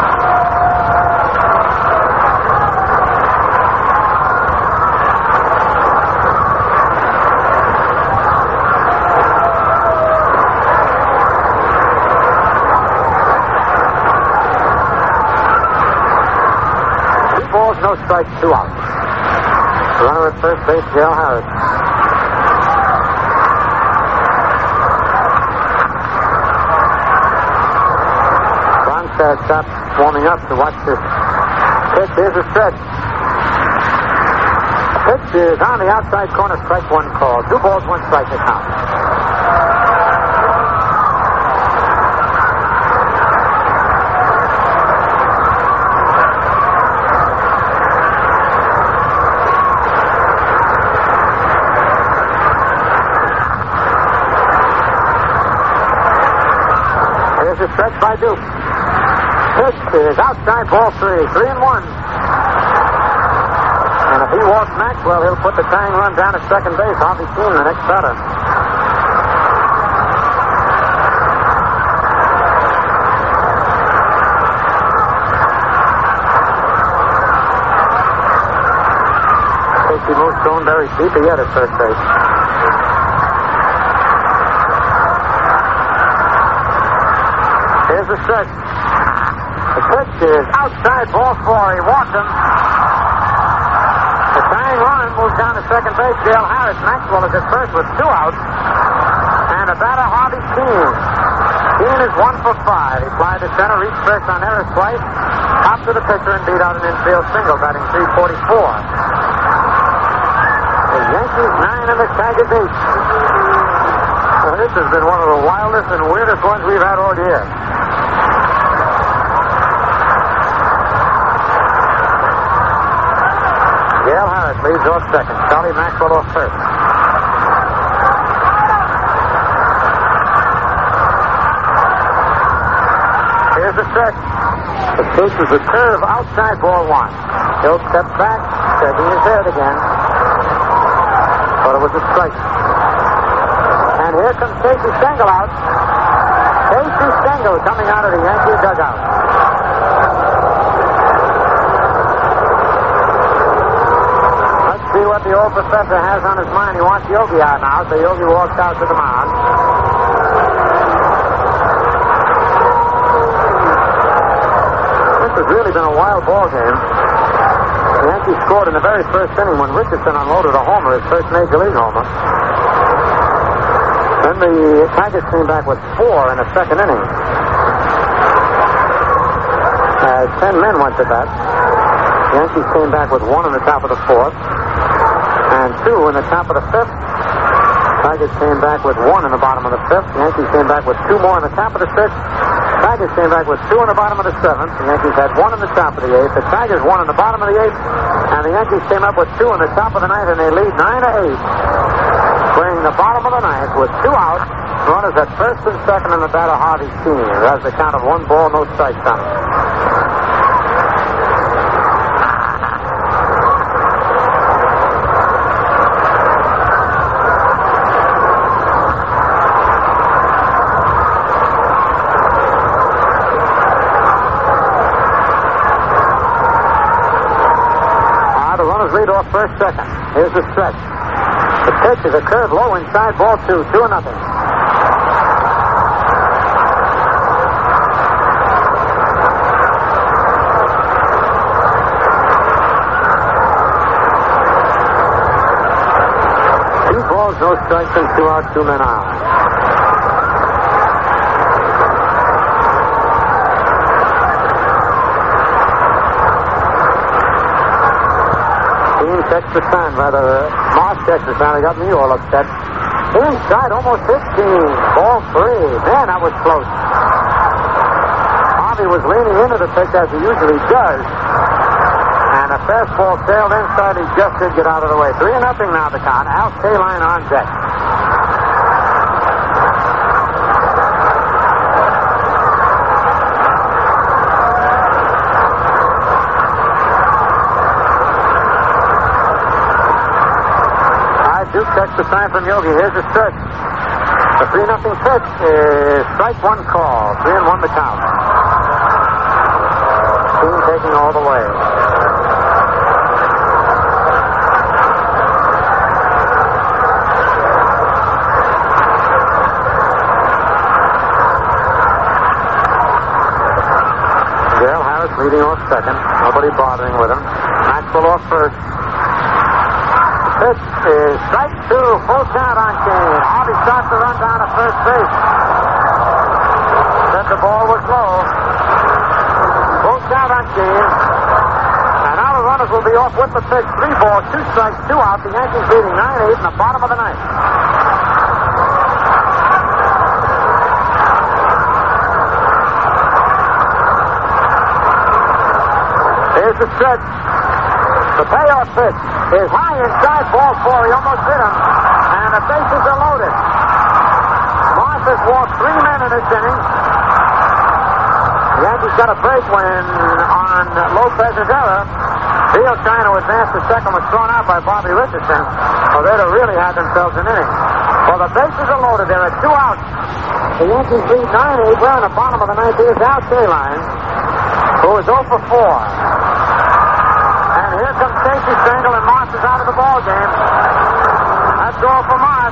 No strikes, two outs. Runner at first base, Gale Harris. Bronstead stopped warming up to watch this pitch. Here's a stretch. Pitch is on the outside corner, strike one call. Two balls, one strike to count. Here's a stretch by Duke. Pitch is outside, ball three. Three and one. And if he walks Maxwell, he'll put the tying run down at second base. Harvey Kuhn, the next batter. Casey Moose going very deep. He had at first base. Here's the stretch. The pitch is outside, ball four. He walked him. The tying run moves down to second base. Dale Harris. Maxwell is at first with two outs. And a batter, Harvey Keene. Keene is one for five. He flied to center, reached first on error twice, hopped to the pitcher and beat out an infield single, batting three forty-four. The Yankees nine and the Tigers eight. Well, this has been one of the wildest and weirdest ones we've had all year. Dale Harris leads off second. Charlie Maxwell off first. Here's the stretch. The pitch is a curve outside, ball one. He'll step back, shaking his head again. But it was a strike. And here comes Casey Stengel out. Casey Stengel coming out of the Yankee dugout. Let's see what the old professor has on his mind. He wants Yogi out now, so Yogi walks out to the mound. It's really been a wild ball game. The Yankees scored in the very first inning when Richardson unloaded a homer, his first major league homer. Then the Tigers came back with four in the second inning. As ten men went to bat. The Yankees came back with one in the top of the fourth and two in the top of the fifth. Tigers came back with one in the bottom of the fifth. The Yankees came back with two more in the top of the sixth. Tigers came back with two in the bottom of the seventh. The Yankees had one in the top of the eighth. The Tigers one in the bottom of the eighth. And the Yankees came up with two in the top of the ninth, and they lead nine to eight. Bringing the bottom of the ninth with two outs. Runners at first and second, and the batter Harvey Keene. That's the count of one ball, no strikes on it. Lead off first, second. Here's the stretch. The pitch is a curve low inside, ball two, two and nothing. Two balls, no strikes, and two out, two men out. Checks the sign, rather. Moss checks the sign. He got me all upset. Inside, almost fifteen. Ball three. Man, that was close. Harvey was leaning into the pitch as he usually does. And a fastball sailed inside. He just did get out of the way. Three and nothing now the count. Al Kaline on deck. Duke checks the sign from Yogi. Here's the stretch. The three nothing pitch is strike one call. Three and one to count. Keene taking all the way. Dale Harris leading off second. Nobody bothering with him. Maxwell off first. Pitch is strike two, full count on Keene. Harvey starts to run down to first base. Said the ball was low. Full count on Keene. And now the runners will be off with the pitch. Three balls, two strikes, two out. The Yankees leading nine eight in the bottom of the ninth. Here's the stretch. The payoff pitch is high inside, ball four. He almost hit him. And the bases are loaded. Moss has walked three men in this inning. The Yankees got a break when, on Lopez's error, Beal trying to advance to second was thrown out by Bobby Richardson. So they'd have really had themselves an inning. Well, the bases are loaded. There are two outs. The Yankees lead nine eight. We're in the bottom of the ninth. Here's Al Kaline, who is oh for four. And here comes Casey Stengel, and Moss Marsh is out of the ball game. That's all for Marsh.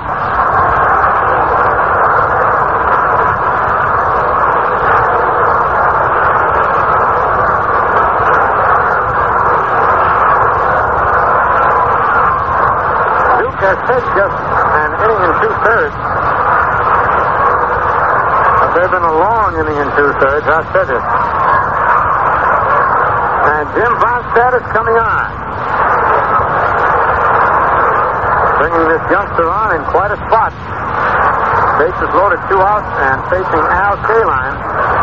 Duke has pitched just an inning and two-thirds. But they've been a long inning and two-thirds, I'll tell you. And Jim Bronstead is coming on. Bringing this youngster on in quite a spot. Bases loaded, two outs, and facing Al Kaline.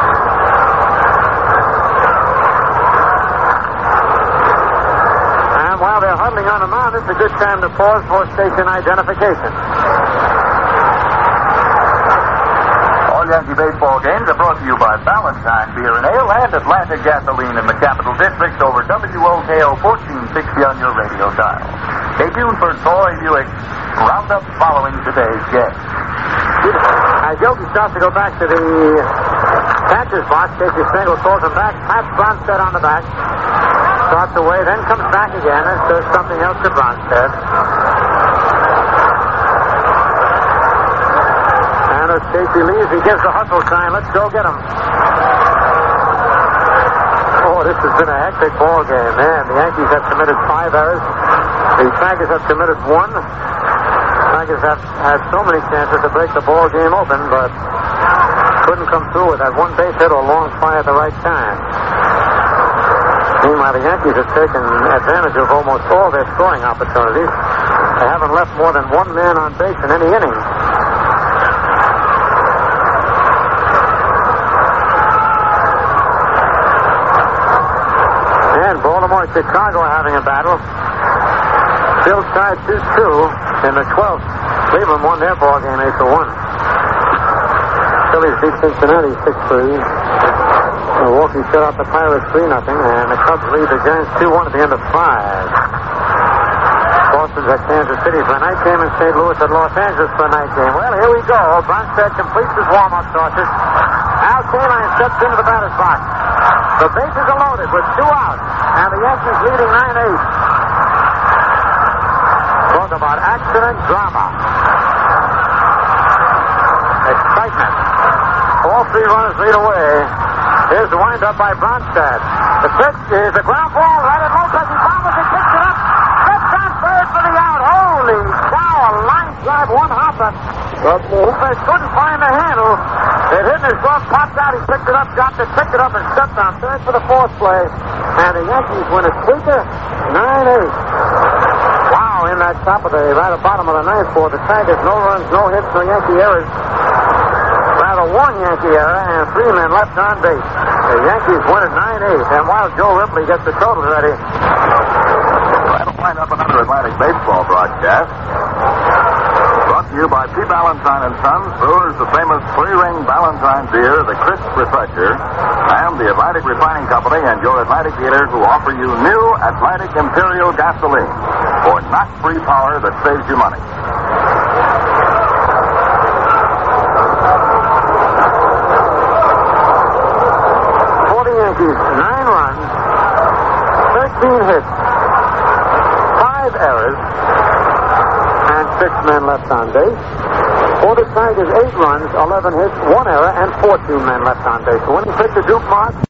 And while they're huddling on the mound, it's a good time to pause for station identification. Yankee baseball games are brought to you by Ballantine Beer and Ale and Atlantic Gasoline in the Capital District over W O K O fourteen sixty on your radio dial. Stay tuned for Troy Buick Roundup following today's game. As Yogi starts to go back to the catcher's box, Casey Stengel calls him back, pats Bronstead on the back, starts away, then comes back again and says something else to Bronstead. And as Casey leaves, he gives the hustle sign. Let's go get him. Oh, this has been a hectic ball game, man. The Yankees have committed five errors. The Tigers have committed one. The Tigers have had so many chances to break the ball game open, but couldn't come through with that one base hit or long fly at the right time. Meanwhile, the Yankees have taken advantage of almost all their scoring opportunities. They haven't left more than one man on base in any inning. Baltimore and Chicago are having a battle. Still tied two two in the twelfth. Cleveland won their ball game eight to one. Phillies beat Cincinnati six three. Milwaukee shut out the Pirates three nothing, and the Cubs lead the Giants two one at the end of five. Boston's at Kansas City for a night game, and Saint Louis at Los Angeles for a night game. Well, here we go. Bronstead completes his warm-up tosses. Al Kaline steps into the batter's box. The bases are loaded with two outs, and the Yankees leading nine eight. Talk about accident drama. Excitement. All three runners lead away. Here's the windup by Bronstead. The pitch is a ground ball right at Lopez. He bombs it, picks it up. Gets on third for the out. Holy cow, a line drive, one hopper. But Lopez couldn't find the handle. It hit in his glove, popped out, he picked it up, dropped it, picked it up, and stepped on third for the fourth play. And the Yankees win a squeaker, nine eight. Wow, in that top of the, right at the bottom of the ninth for the Tigers, no runs, no hits, no Yankee errors. Rather one Yankee error and three men left on base. The Yankees win at nine eight, and while Joe Ripley gets the total ready. That'll wind up another Atlantic baseball broadcast. Brought to you by P. Ballantine and Sons, brewers the famous three-ring Ballantine beer, the Crisp Refresher, and the Atlantic Refining Company and your Atlantic dealers who offer you new Atlantic Imperial gasoline for knock-free power that saves you money. For the Yankees, nine runs, thirteen hits, five errors, and six men left on base. For the Tigers, eight runs, eleven hits, one error, and fourteen men left on base. Winning pitcher Duke Marsh.